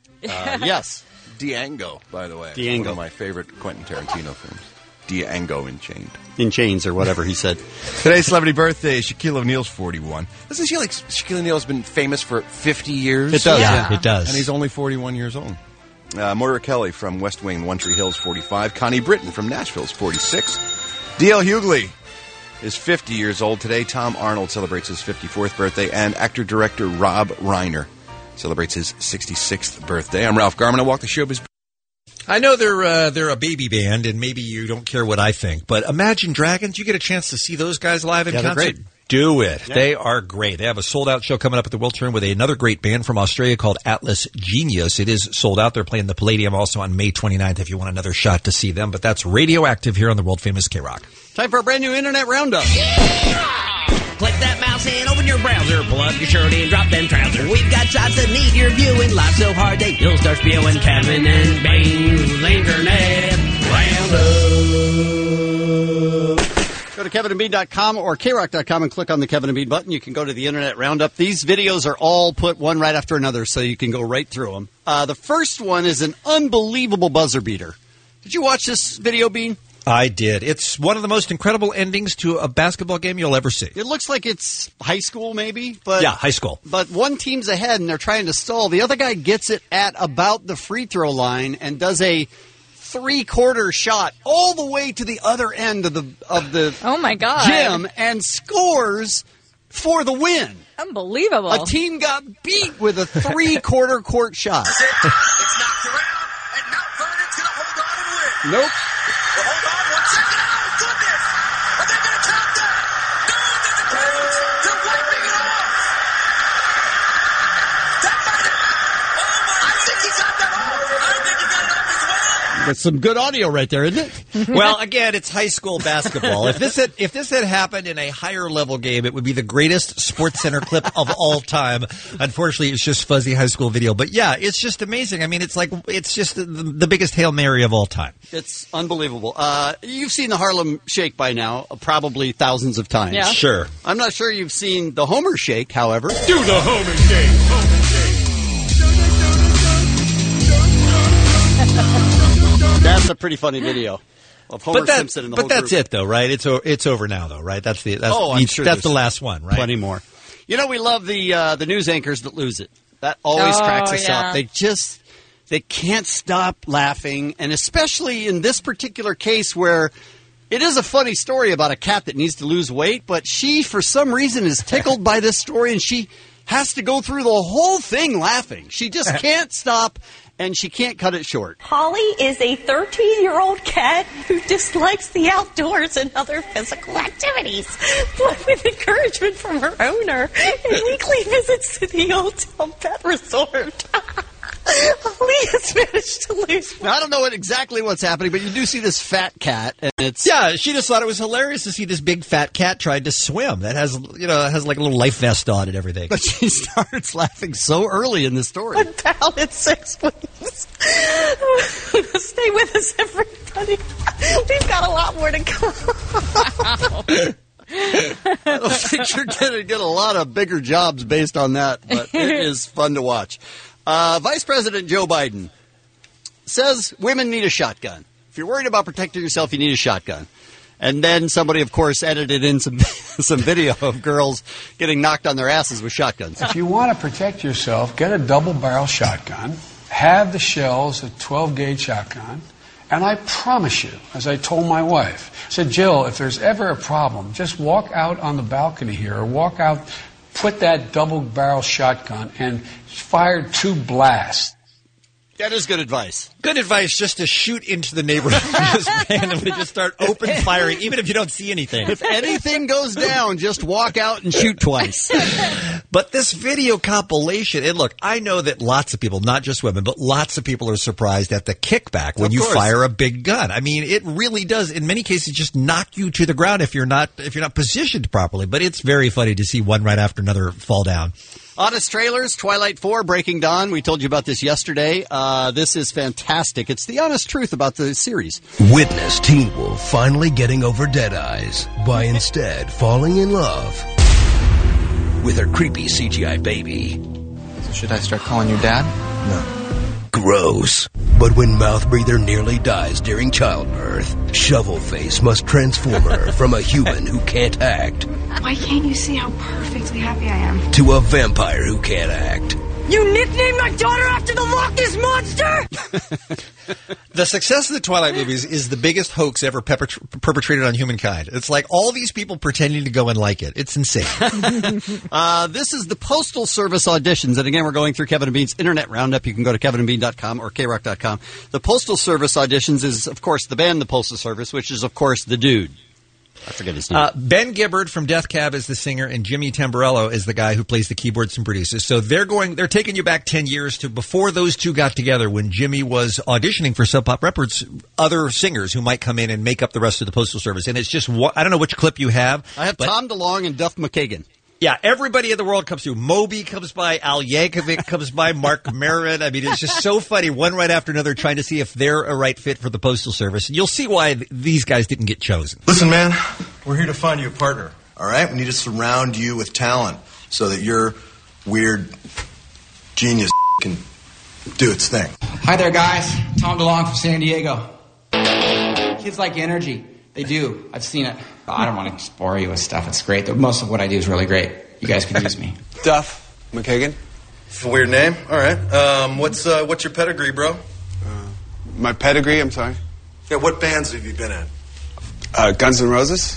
Yes. Diango, by the way. Diango. One of my favorite Quentin Tarantino films. Diango in Chained. In chains, or whatever he said. Today's celebrity birthday, Shaquille O'Neal's 41. Doesn't it feel like Shaquille O'Neal's been famous for 50 years? It does. Yeah, it does. And he's only 41 years old. Moira Kelly from West Wing, One Tree Hill's 45. Connie Britton from Nashville's 46. D.L. Hughley is 50 years old today. Tom Arnold celebrates his 54th birthday. And actor-director Rob Reiner celebrates his 66th birthday. I'm Ralph Garman. I walk the showbiz. I know they're a baby band, and maybe you don't care what I think, but Imagine Dragons, you get a chance to see those guys live in concert. Great. Do it. Yeah. They are great. They have a sold-out show coming up at the Wiltern with another great band from Australia called Atlas Genius. It is sold out. They're playing the Palladium also on May 29th if you want another shot to see them. But that's Radioactive here on the world-famous K-Rock. Time for a brand new Internet Roundup. Click that mouse and open your browser. Plug your shirt and drop them trousers. We've got shots that need your viewing. Live so hard they'll start spewing. Kevin and Bane's Internet Roundup. Go to kevinandbean.com or krock.com and click on the Kevin and Bean button. You can go to the Internet Roundup. These videos are all put one right after another, so you can go right through them. The first one is an unbelievable buzzer beater. Did you watch this video, Bean? I did. It's one of the most incredible endings to a basketball game you'll ever see. It looks like it's high school, maybe. But yeah, high school. But one team's ahead, and they're trying to stall. The other guy gets it at about the free throw line and does a three-quarter shot all the way to the other end of the oh my God. gym and scores for the win. Unbelievable. A team got beat with a three-quarter court shot. It's knocked around, and Mount Vernon's going to hold on and win. Nope. Well, hold on 1 second. Oh, goodness. Are they going to count that? No, there's a penalty. They're wiping it off. That might have... Oh, my... I think he got that off. I think he got it off as well. That's some good audio right there, isn't it? Well, again, it's high school basketball. If this had happened in a higher level game, it would be the greatest Sports Center clip of all time. Unfortunately, it's just fuzzy high school video. But yeah, it's just amazing. I mean, it's just the biggest Hail Mary of all time. It's unbelievable. You've seen the Harlem Shake by now, probably thousands of times. Yeah. Sure. I'm not sure you've seen the Homer Shake, however. Do the Homer Shake. Homer Shake. That's a pretty funny video of Homer Simpson and the whole But that's group. it, though, right? It's over now, though, right? That's I'm sure that's the last one, right? Plenty more. You know, we love the news anchors that lose it. That always cracks us up. They can't stop laughing, and especially in this particular case where it is a funny story about a cat that needs to lose weight, but she, for some reason, is tickled by this story, and she has to go through the whole thing laughing. She just can't stop, and she can't cut it short. Holly is a 13-year-old cat who dislikes the outdoors and other physical activities. But with encouragement from her owner and weekly visits to the Old Town Pet Resort, Holly has managed to lose weight. Now, I don't know exactly what's happening, but you do see this fat cat, and it's... Yeah, she just thought it was hilarious to see this big fat cat tried to swim. That has like a little life vest on and everything. But she starts laughing so early in the story. 1 pound and 6 weeks. Stay with us, everybody. We've got a lot more to go. I don't think you're going to get a lot of bigger jobs based on that, but it is fun to watch. Vice President Joe Biden says women need a shotgun. If you're worried about protecting yourself, you need a shotgun. And then somebody, of course, edited in some video of girls getting knocked on their asses with shotguns. If you want to protect yourself, get a double-barrel shotgun, have the shells, a 12-gauge shotgun, and I promise you, as I told my wife, I said, Jill, if there's ever a problem, just walk out on the balcony here or walk out, put that double-barrel shotgun and fire 2 blasts. That is good advice. Good advice just to shoot into the neighborhood. Just randomly just start open firing, even if you don't see anything. If anything goes down, just walk out and shoot twice. But this video compilation, and look, I know that lots of people, not just women, but lots of people are surprised at the kickback when you fire a big gun. I mean, it really does, in many cases, just knock you to the ground if you're not positioned properly. But it's very funny to see one right after another fall down. Honest Trailers, Twilight 4, Breaking Dawn. We told you about this yesterday. This is fantastic. It's the honest truth about the series. Witness Teen Wolf finally getting over dead eyes by instead falling in love with her creepy CGI baby. So should I start calling you Dad? No. Gross. But when Mouth Breather nearly dies during childbirth, Shovelface must transform her from a human who can't act Why can't you see how perfectly happy I am? to a vampire who can't act. You nicknamed my daughter after the Loch Ness Monster? The success of the Twilight movies is the biggest hoax ever perpetrated on humankind. It's like all these people pretending to go and like it. It's insane. This is the Postal Service auditions. And again, we're going through Kevin and Bean's Internet Roundup. You can go to kevinandbean.com or krock.com. The Postal Service auditions is, of course, the band The Postal Service, which is, of course, the dude. I forget his name. Ben Gibbard from Death Cab is the singer, and Jimmy Tamborello is the guy who plays the keyboards and produces. So they're taking you back 10 years to before those two got together, when Jimmy was auditioning for Sub Pop Records, other singers who might come in and make up the rest of the Postal Service. And it's just, I don't know which clip you have. I have Tom DeLonge and Duff McKagan. Yeah, everybody in the world comes through. Moby comes by, Al Yankovic comes by, Mark Maron. I mean, it's just so funny, one right after another, trying to see if they're a right fit for the Postal Service. And you'll see why these guys didn't get chosen. Listen, man, We're here to find you a partner, all right? We need to surround you with talent so that your weird genius can do its thing. Hi there, guys. Tom DeLonge from San Diego. Kids like energy. They do. I've seen it. I don't want to bore you with stuff. It's great. Most of what I do is really great. You guys can use me. Duff McKagan. It's a weird name. All right. What's your pedigree, bro? My pedigree, I'm sorry? Yeah, what bands have you been in? Guns N' Roses.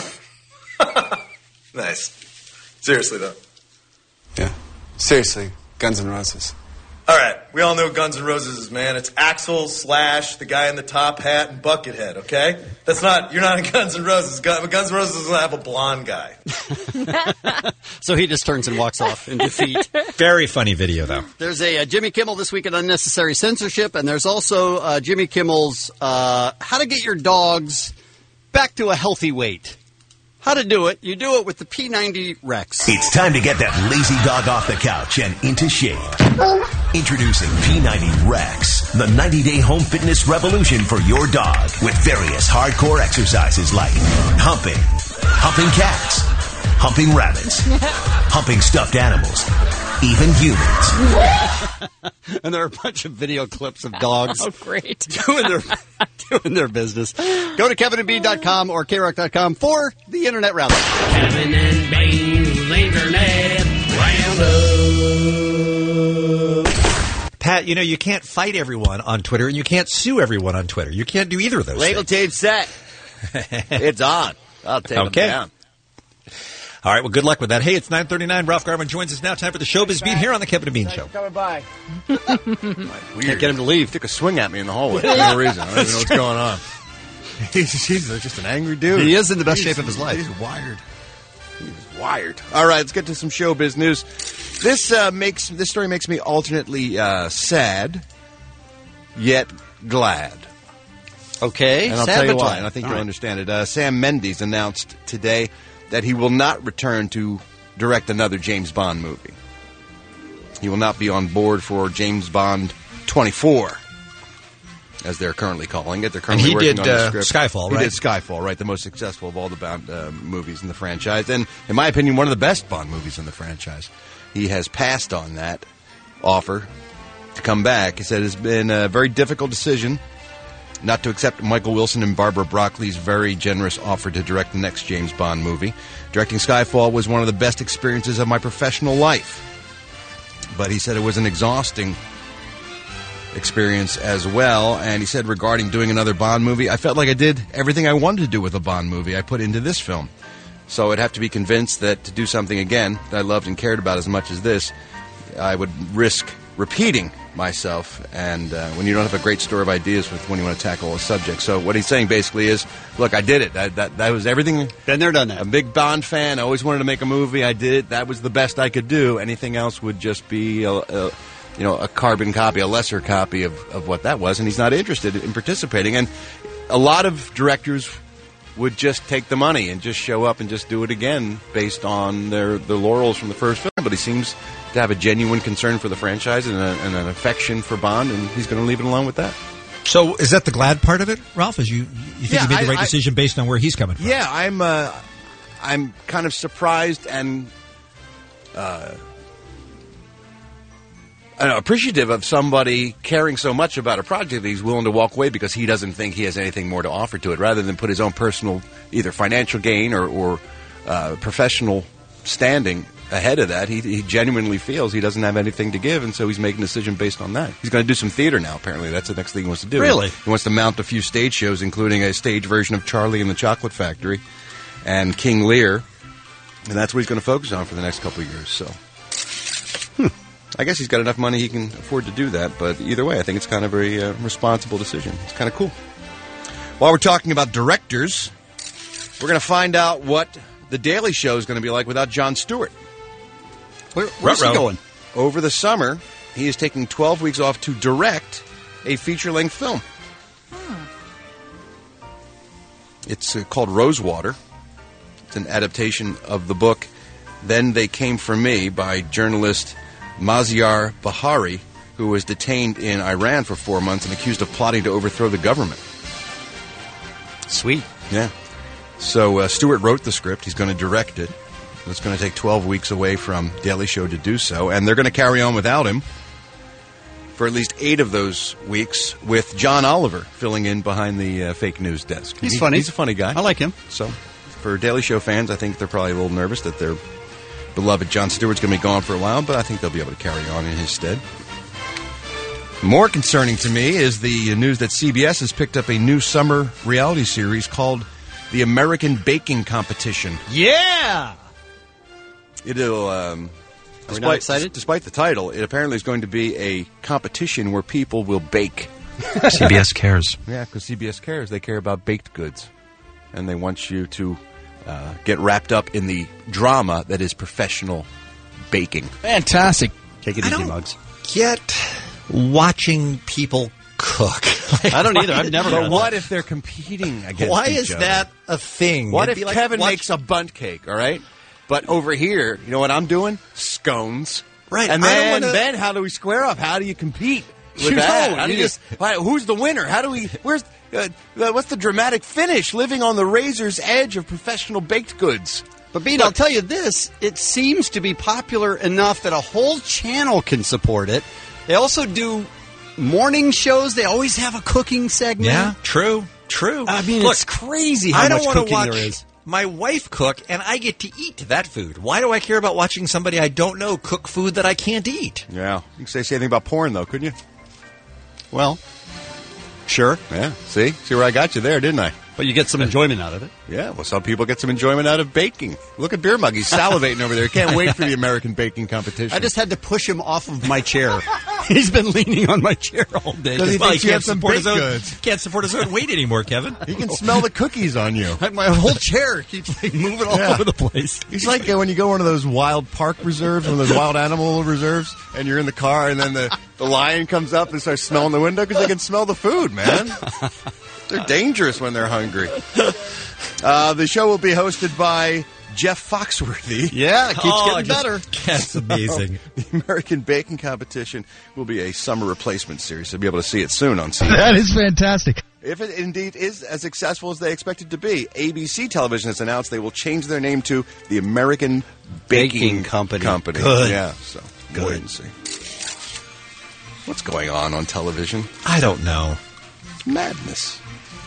Nice. Seriously, though. Yeah. Seriously, Guns N' Roses. All right. We all know Guns N' Roses is, man. It's Axl, Slash, the guy in the top hat, and Buckethead, okay? You're not in Guns N' Roses. Guns N' Roses doesn't have a blonde guy. So he just turns and walks off in defeat. Very funny video, though. There's a Jimmy Kimmel This Week in Unnecessary Censorship, and there's also Jimmy Kimmel's How to Get Your Dogs Back to a Healthy Weight. How to do it. You do it with the P90 Rex. It's time to get that lazy dog off the couch and into shape. Introducing P90 Rex, the 90-day home fitness revolution for your dog with various hardcore exercises like humping cats, humping rabbits, humping stuffed animals, even humans. And there are a bunch of video clips of dogs doing their business. Go to kevinandbean.com or krock.com for the Internet Roundup. Kevin and Bean's Internet Roundup. Pat, you can't fight everyone on Twitter, and you can't sue everyone on Twitter. You can't do either of those Legal things. tape set. It's on. I'll take them down. All right, well, good luck with that. Hey, it's 9:39. Ralph Garman joins us now. Time for the Showbiz Beat here on the Kevin and Bean Show. Coming by. Can't get him to leave. Took a swing at me in the hallway for no reason. I don't even know what's going on. He's just an angry dude. He is in the best shape of his life. He's wired. He's wired. All right, let's get to some showbiz news. This story makes me alternately sad, yet glad. Okay, and I'll tell you why, and I think you'll understand it. Sam Mendes announced today that he will not return to direct another James Bond movie. He will not be on board for James Bond 24, as they're currently calling it. They're currently working on the script. Skyfall, right? He did Skyfall, right? The most successful of all the Bond movies in the franchise, and in my opinion, one of the best Bond movies in the franchise. He has passed on that offer to come back. He said it's been a very difficult decision not to accept Michael Wilson and Barbara Broccoli's very generous offer to direct the next James Bond movie. Directing Skyfall was one of the best experiences of my professional life. But he said it was an exhausting experience as well. And he said regarding doing another Bond movie, I felt like I did everything I wanted to do with a Bond movie I put into this film. So I'd have to be convinced that to do something again that I loved and cared about as much as this, I would risk repeating myself, and when you don't have a great store of ideas when you want to tackle a subject. So what he's saying basically is, look, I did it. That was everything. Been there, done that. I'm a big Bond fan. I always wanted to make a movie. I did it. That was the best I could do. Anything else would just be a carbon copy, a lesser copy of what that was, and he's not interested in participating. And a lot of directors would just take the money and just show up and just do it again based on their laurels from the first film. But he seems to have a genuine concern for the franchise and an affection for Bond, and he's going to leave it alone with that. So is that the glad part of it, Ralph? Is you think you made the right decision based on where he's coming from? Yeah, I'm kind of surprised and appreciative of somebody caring so much about a project that he's willing to walk away because he doesn't think he has anything more to offer to it, rather than put his own personal either financial gain or professional standing ahead of that. He genuinely feels he doesn't have anything to give, and so he's making a decision based on that. He's going to do some theater now, apparently. That's the next thing he wants to do. Really? He wants to mount a few stage shows, including a stage version of Charlie and the Chocolate Factory and King Lear, and that's what he's going to focus on for the next couple of years. So, I guess he's got enough money he can afford to do that, but either way, I think it's kind of a responsible decision. It's kind of cool. While we're talking about directors, we're going to find out what The Daily Show is going to be like without Jon Stewart. Where's he going? Over the summer, he is taking 12 weeks off to direct a feature-length film. It's called Rosewater. It's an adaptation of the book Then They Came For Me by journalist Maziar Bahari, who was detained in Iran for 4 months and accused of plotting to overthrow the government. Sweet. Yeah. So Stewart wrote the script. He's going to direct it. It's going to take 12 weeks away from Daily Show to do so. And they're going to carry on without him for at least 8 of those weeks with John Oliver filling in behind the fake news desk. He's funny. He's a funny guy. I like him. So for Daily Show fans, I think they're probably a little nervous that their beloved Jon Stewart's going to be gone for a while, but I think they'll be able to carry on in his stead. More concerning to me is the news that CBS has picked up a new summer reality series called The American Baking Competition. Yeah! It'll... Are we not excited? Despite the title, it apparently is going to be a competition where people will bake. CBS cares. Yeah, because CBS cares. They care about baked goods. And they want you to get wrapped up in the drama that is professional baking. Fantastic. Take it easy, Muggs. Get watching people cook. I don't either. I've never. But what if they're competing against Why each is other? that a thing? What It'd if be like Kevin makes a bundt cake, all right? But over here, you know what I'm doing? Scones. Right. And I don't then how do we square up? How do you compete with You that? don't. How do You you just- who's the winner? How do we... Where's... what's the dramatic finish? Living on the razor's edge of professional baked goods. But, Bean, I'll tell you this. It seems to be popular enough that a whole channel can support it. They also do morning shows. They always have a cooking segment. Yeah, true. I mean, Look, it's crazy how I don't much wanna cooking watch there is. my wife cook, and I get to eat that food. Why do I care about watching somebody I don't know cook food that I can't eat? Yeah. You can say anything about porn, though, couldn't you? Well, sure. Yeah. See where I got you there, didn't I? But you get some enjoyment out of it. Yeah, well, some people get some enjoyment out of baking. Look at Beer Mug. He's salivating over there. Can't wait for the American baking competition. I just had to push him off of my chair. He's been leaning on my chair all day. Does he Well, think he you can't have some support baked his own. goods? Can't support his own weight anymore, Kevin. He can smell the cookies on you. My whole chair keeps like, moving all over the place. He's like when you go to one of those wild park reserves, one of those wild animal reserves, and you're in the car, and then the lion comes up and starts smelling the window because they can smell the food, man. They're dangerous when they're hungry. The show will be hosted by Jeff Foxworthy. Yeah, it keeps getting better. That's amazing. The American Baking Competition will be a summer replacement series, so you'll be able to see it soon on CBS. That is fantastic. If it indeed is as successful as they expect it to be, ABC Television has announced they will change their name to the American Baking Company. Good. Yeah, so we'll wait and see. What's going on television? I don't know. Madness.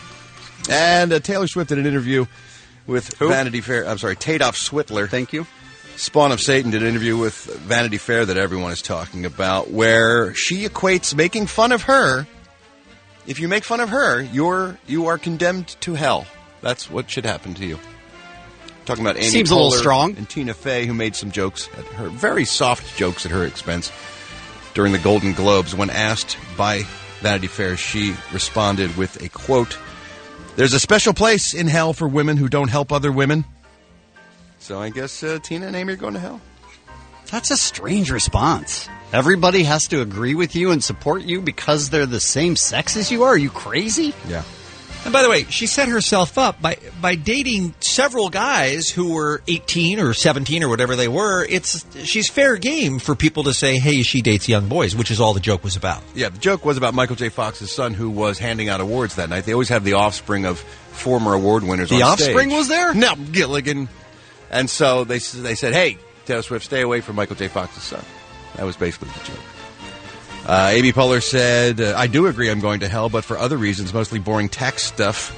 And Taylor Swift did an interview with Vanity Fair. I'm sorry, Tadoff Switler. Thank you. Spawn of Satan did an interview with Vanity Fair that everyone is talking about, where she equates making fun of her. If you make fun of her, you are condemned to hell. That's what should happen to you. Talking about Amy Seems a little Poehler strong. and Tina Fey, who made some jokes at her, very soft jokes at her expense during the Golden Globes. When asked by Vanity Fair, she responded with a quote, "There's a special place in hell for women who don't help other women." So I guess Tina and Amy are going to hell. That's a strange response. Everybody has to agree with you and support you because they're the same sex as you are? Are you crazy? Yeah. And by the way, she set herself up by dating several guys who were 18 or 17 or whatever they were. She's fair game for people to say, hey, she dates young boys, which is all the joke was about. Yeah, the joke was about Michael J. Fox's son, who was handing out awards that night. They always have the offspring of former award winners on The stage. offspring was there? No, Gilligan. And so they said, hey, Taylor Swift, stay away from Michael J. Fox's son. That was basically the joke. Amy Poehler said, I do agree I'm going to hell, but for other reasons, mostly boring tax stuff.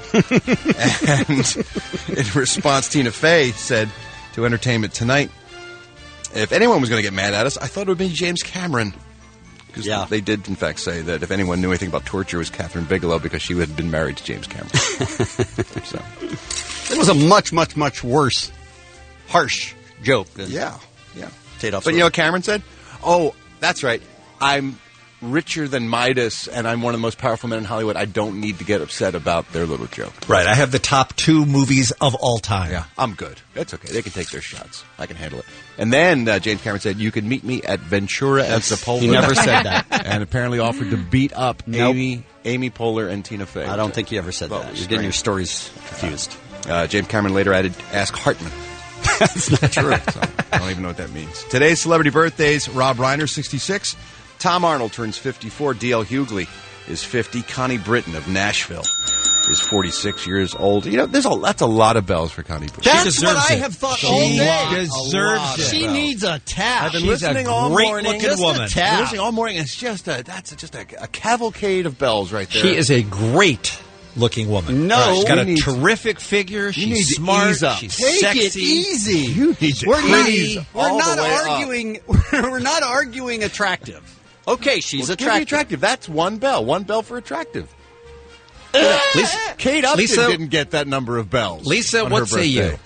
And in response, Tina Fey said to Entertainment Tonight, if anyone was going to get mad at us, I thought it would be James Cameron. Because they did, in fact, say that if anyone knew anything about torture, it was Catherine Bigelow, because she had been married to James Cameron. So it was a much, much, much worse, harsh joke. Than Tadoff. But you know what Cameron said? Oh, that's right. I'm richer than Midas, and I'm one of the most powerful men in Hollywood. I don't need to get upset about their little joke. Right. I have the top 2 movies of all time. Yeah, I'm good. That's okay. They can take their shots. I can handle it. And then James Cameron said, you can meet me at Ventura and Sepulveda. He never said that. And apparently offered to beat up Amy Poehler and Tina Fey. I don't think he ever said that. You're getting your stories confused. James Cameron later added, ask Hartman. That's not true. So, I don't even know what that means. Today's celebrity birthdays, Rob Reiner, 66. Tom Arnold turns 54. D.L. Hughley is 50. Connie Britton of Nashville is 46 years old. You know, that's a lot of bells for Connie Britton. That's what I have thought all day. Deserves it. She needs a tap. I've been She's listening a all great morning. looking Just a woman. tap. I've been listening all morning. It's just a cavalcade of bells right there. She is a great looking woman. No, she's got a we need- terrific figure. you She's need to smart. ease up. She's Take sexy. it easy. You need to We're ease all not the way up. arguing. We're not arguing attractive. Okay, she's Well, give me attractive. attractive. That's one bell. One bell for attractive. Kate Upton Lisa- didn't get that number of bells. Lisa, on what her say you? birthday.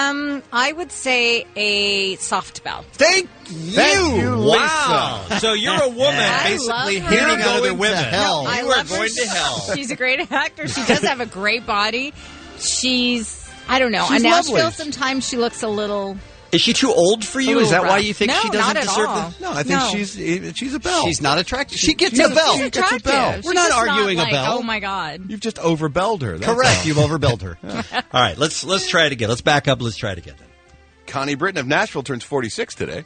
I would say a soft bell. Thank you, Wow. Lisa. So you're a woman I basically love her. hating You're other going to women. hell. I You are love her. going to hell. She's a great actor. She does have a great body. She's, I don't know. She's In lovely. Nashville, sometimes she looks a little. Is she too old for you? A Is that little why rough. you think No, she doesn't not at deserve all. the? No, I think No. she's a bell. She's not attractive. She gets She's a bell. She's It's a attractive. bell. She's We're not just arguing like, a bell. Oh my God. You've just overbelled her. That's Correct. all. You've overbelled her. All right, let's try it again. Let's back up. Let's try it again. Connie Britton of Nashville turns 46 today.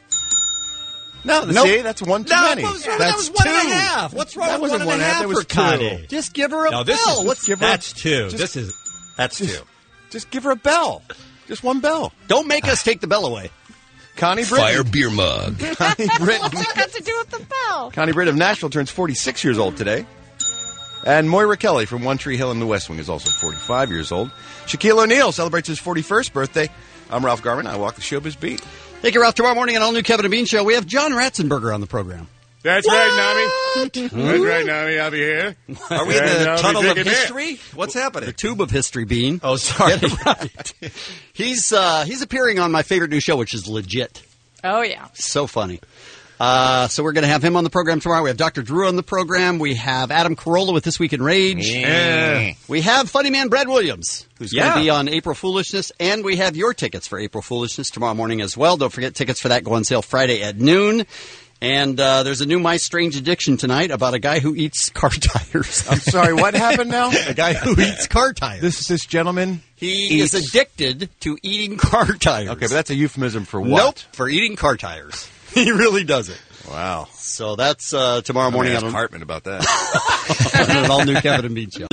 No, Nope. see, that's one too No, many. that was one and a half. What's wrong That with wasn't one and a half that was for Connie? two. Just give her a No, this bell. is What's that's two. Just- That's two. Just give her a bell. Just one bell. Don't make us take the bell away. Connie Britton. Fire beer mug. Connie Britton. What's that got to do with the bell? Connie Britton of Nashville turns 46 years old today. And Moira Kelly from One Tree Hill in the West Wing is also 45 years old. Shaquille O'Neal celebrates his 41st birthday. I'm Ralph Garman. I walk the showbiz beat. Thank you, Ralph. Tomorrow morning on All New Kevin and Bean Show, we have John Ratzenberger on the program. That's right, Nami. That's right, Nami. I'll be here. Are we in And the I'll be tunnel of taking it. history? What's happening? The tube of history, Bean. Oh, sorry. Get it right. He's appearing on my favorite new show, which is Legit. Oh, yeah. So funny. So we're going to have him on the program tomorrow. We have Dr. Drew on the program. We have Adam Carolla with This Week in Rage. Yeah. We have funny man Brad Williams, who's going Yeah. to be on April Foolishness. And we have your tickets for April Foolishness tomorrow morning as well. Don't forget, tickets for that go on sale Friday at noon. And there's a new My Strange Addiction tonight about a guy who eats car tires. I'm sorry, what happened now? A guy who eats car tires. This gentleman? He is addicted to eating car tires. Okay, but that's a euphemism for what? Nope, for eating car tires. He really does it. Wow. So that's tomorrow morning I'm on gonna ask Hartman about that. an all new Kevin and Bean Show.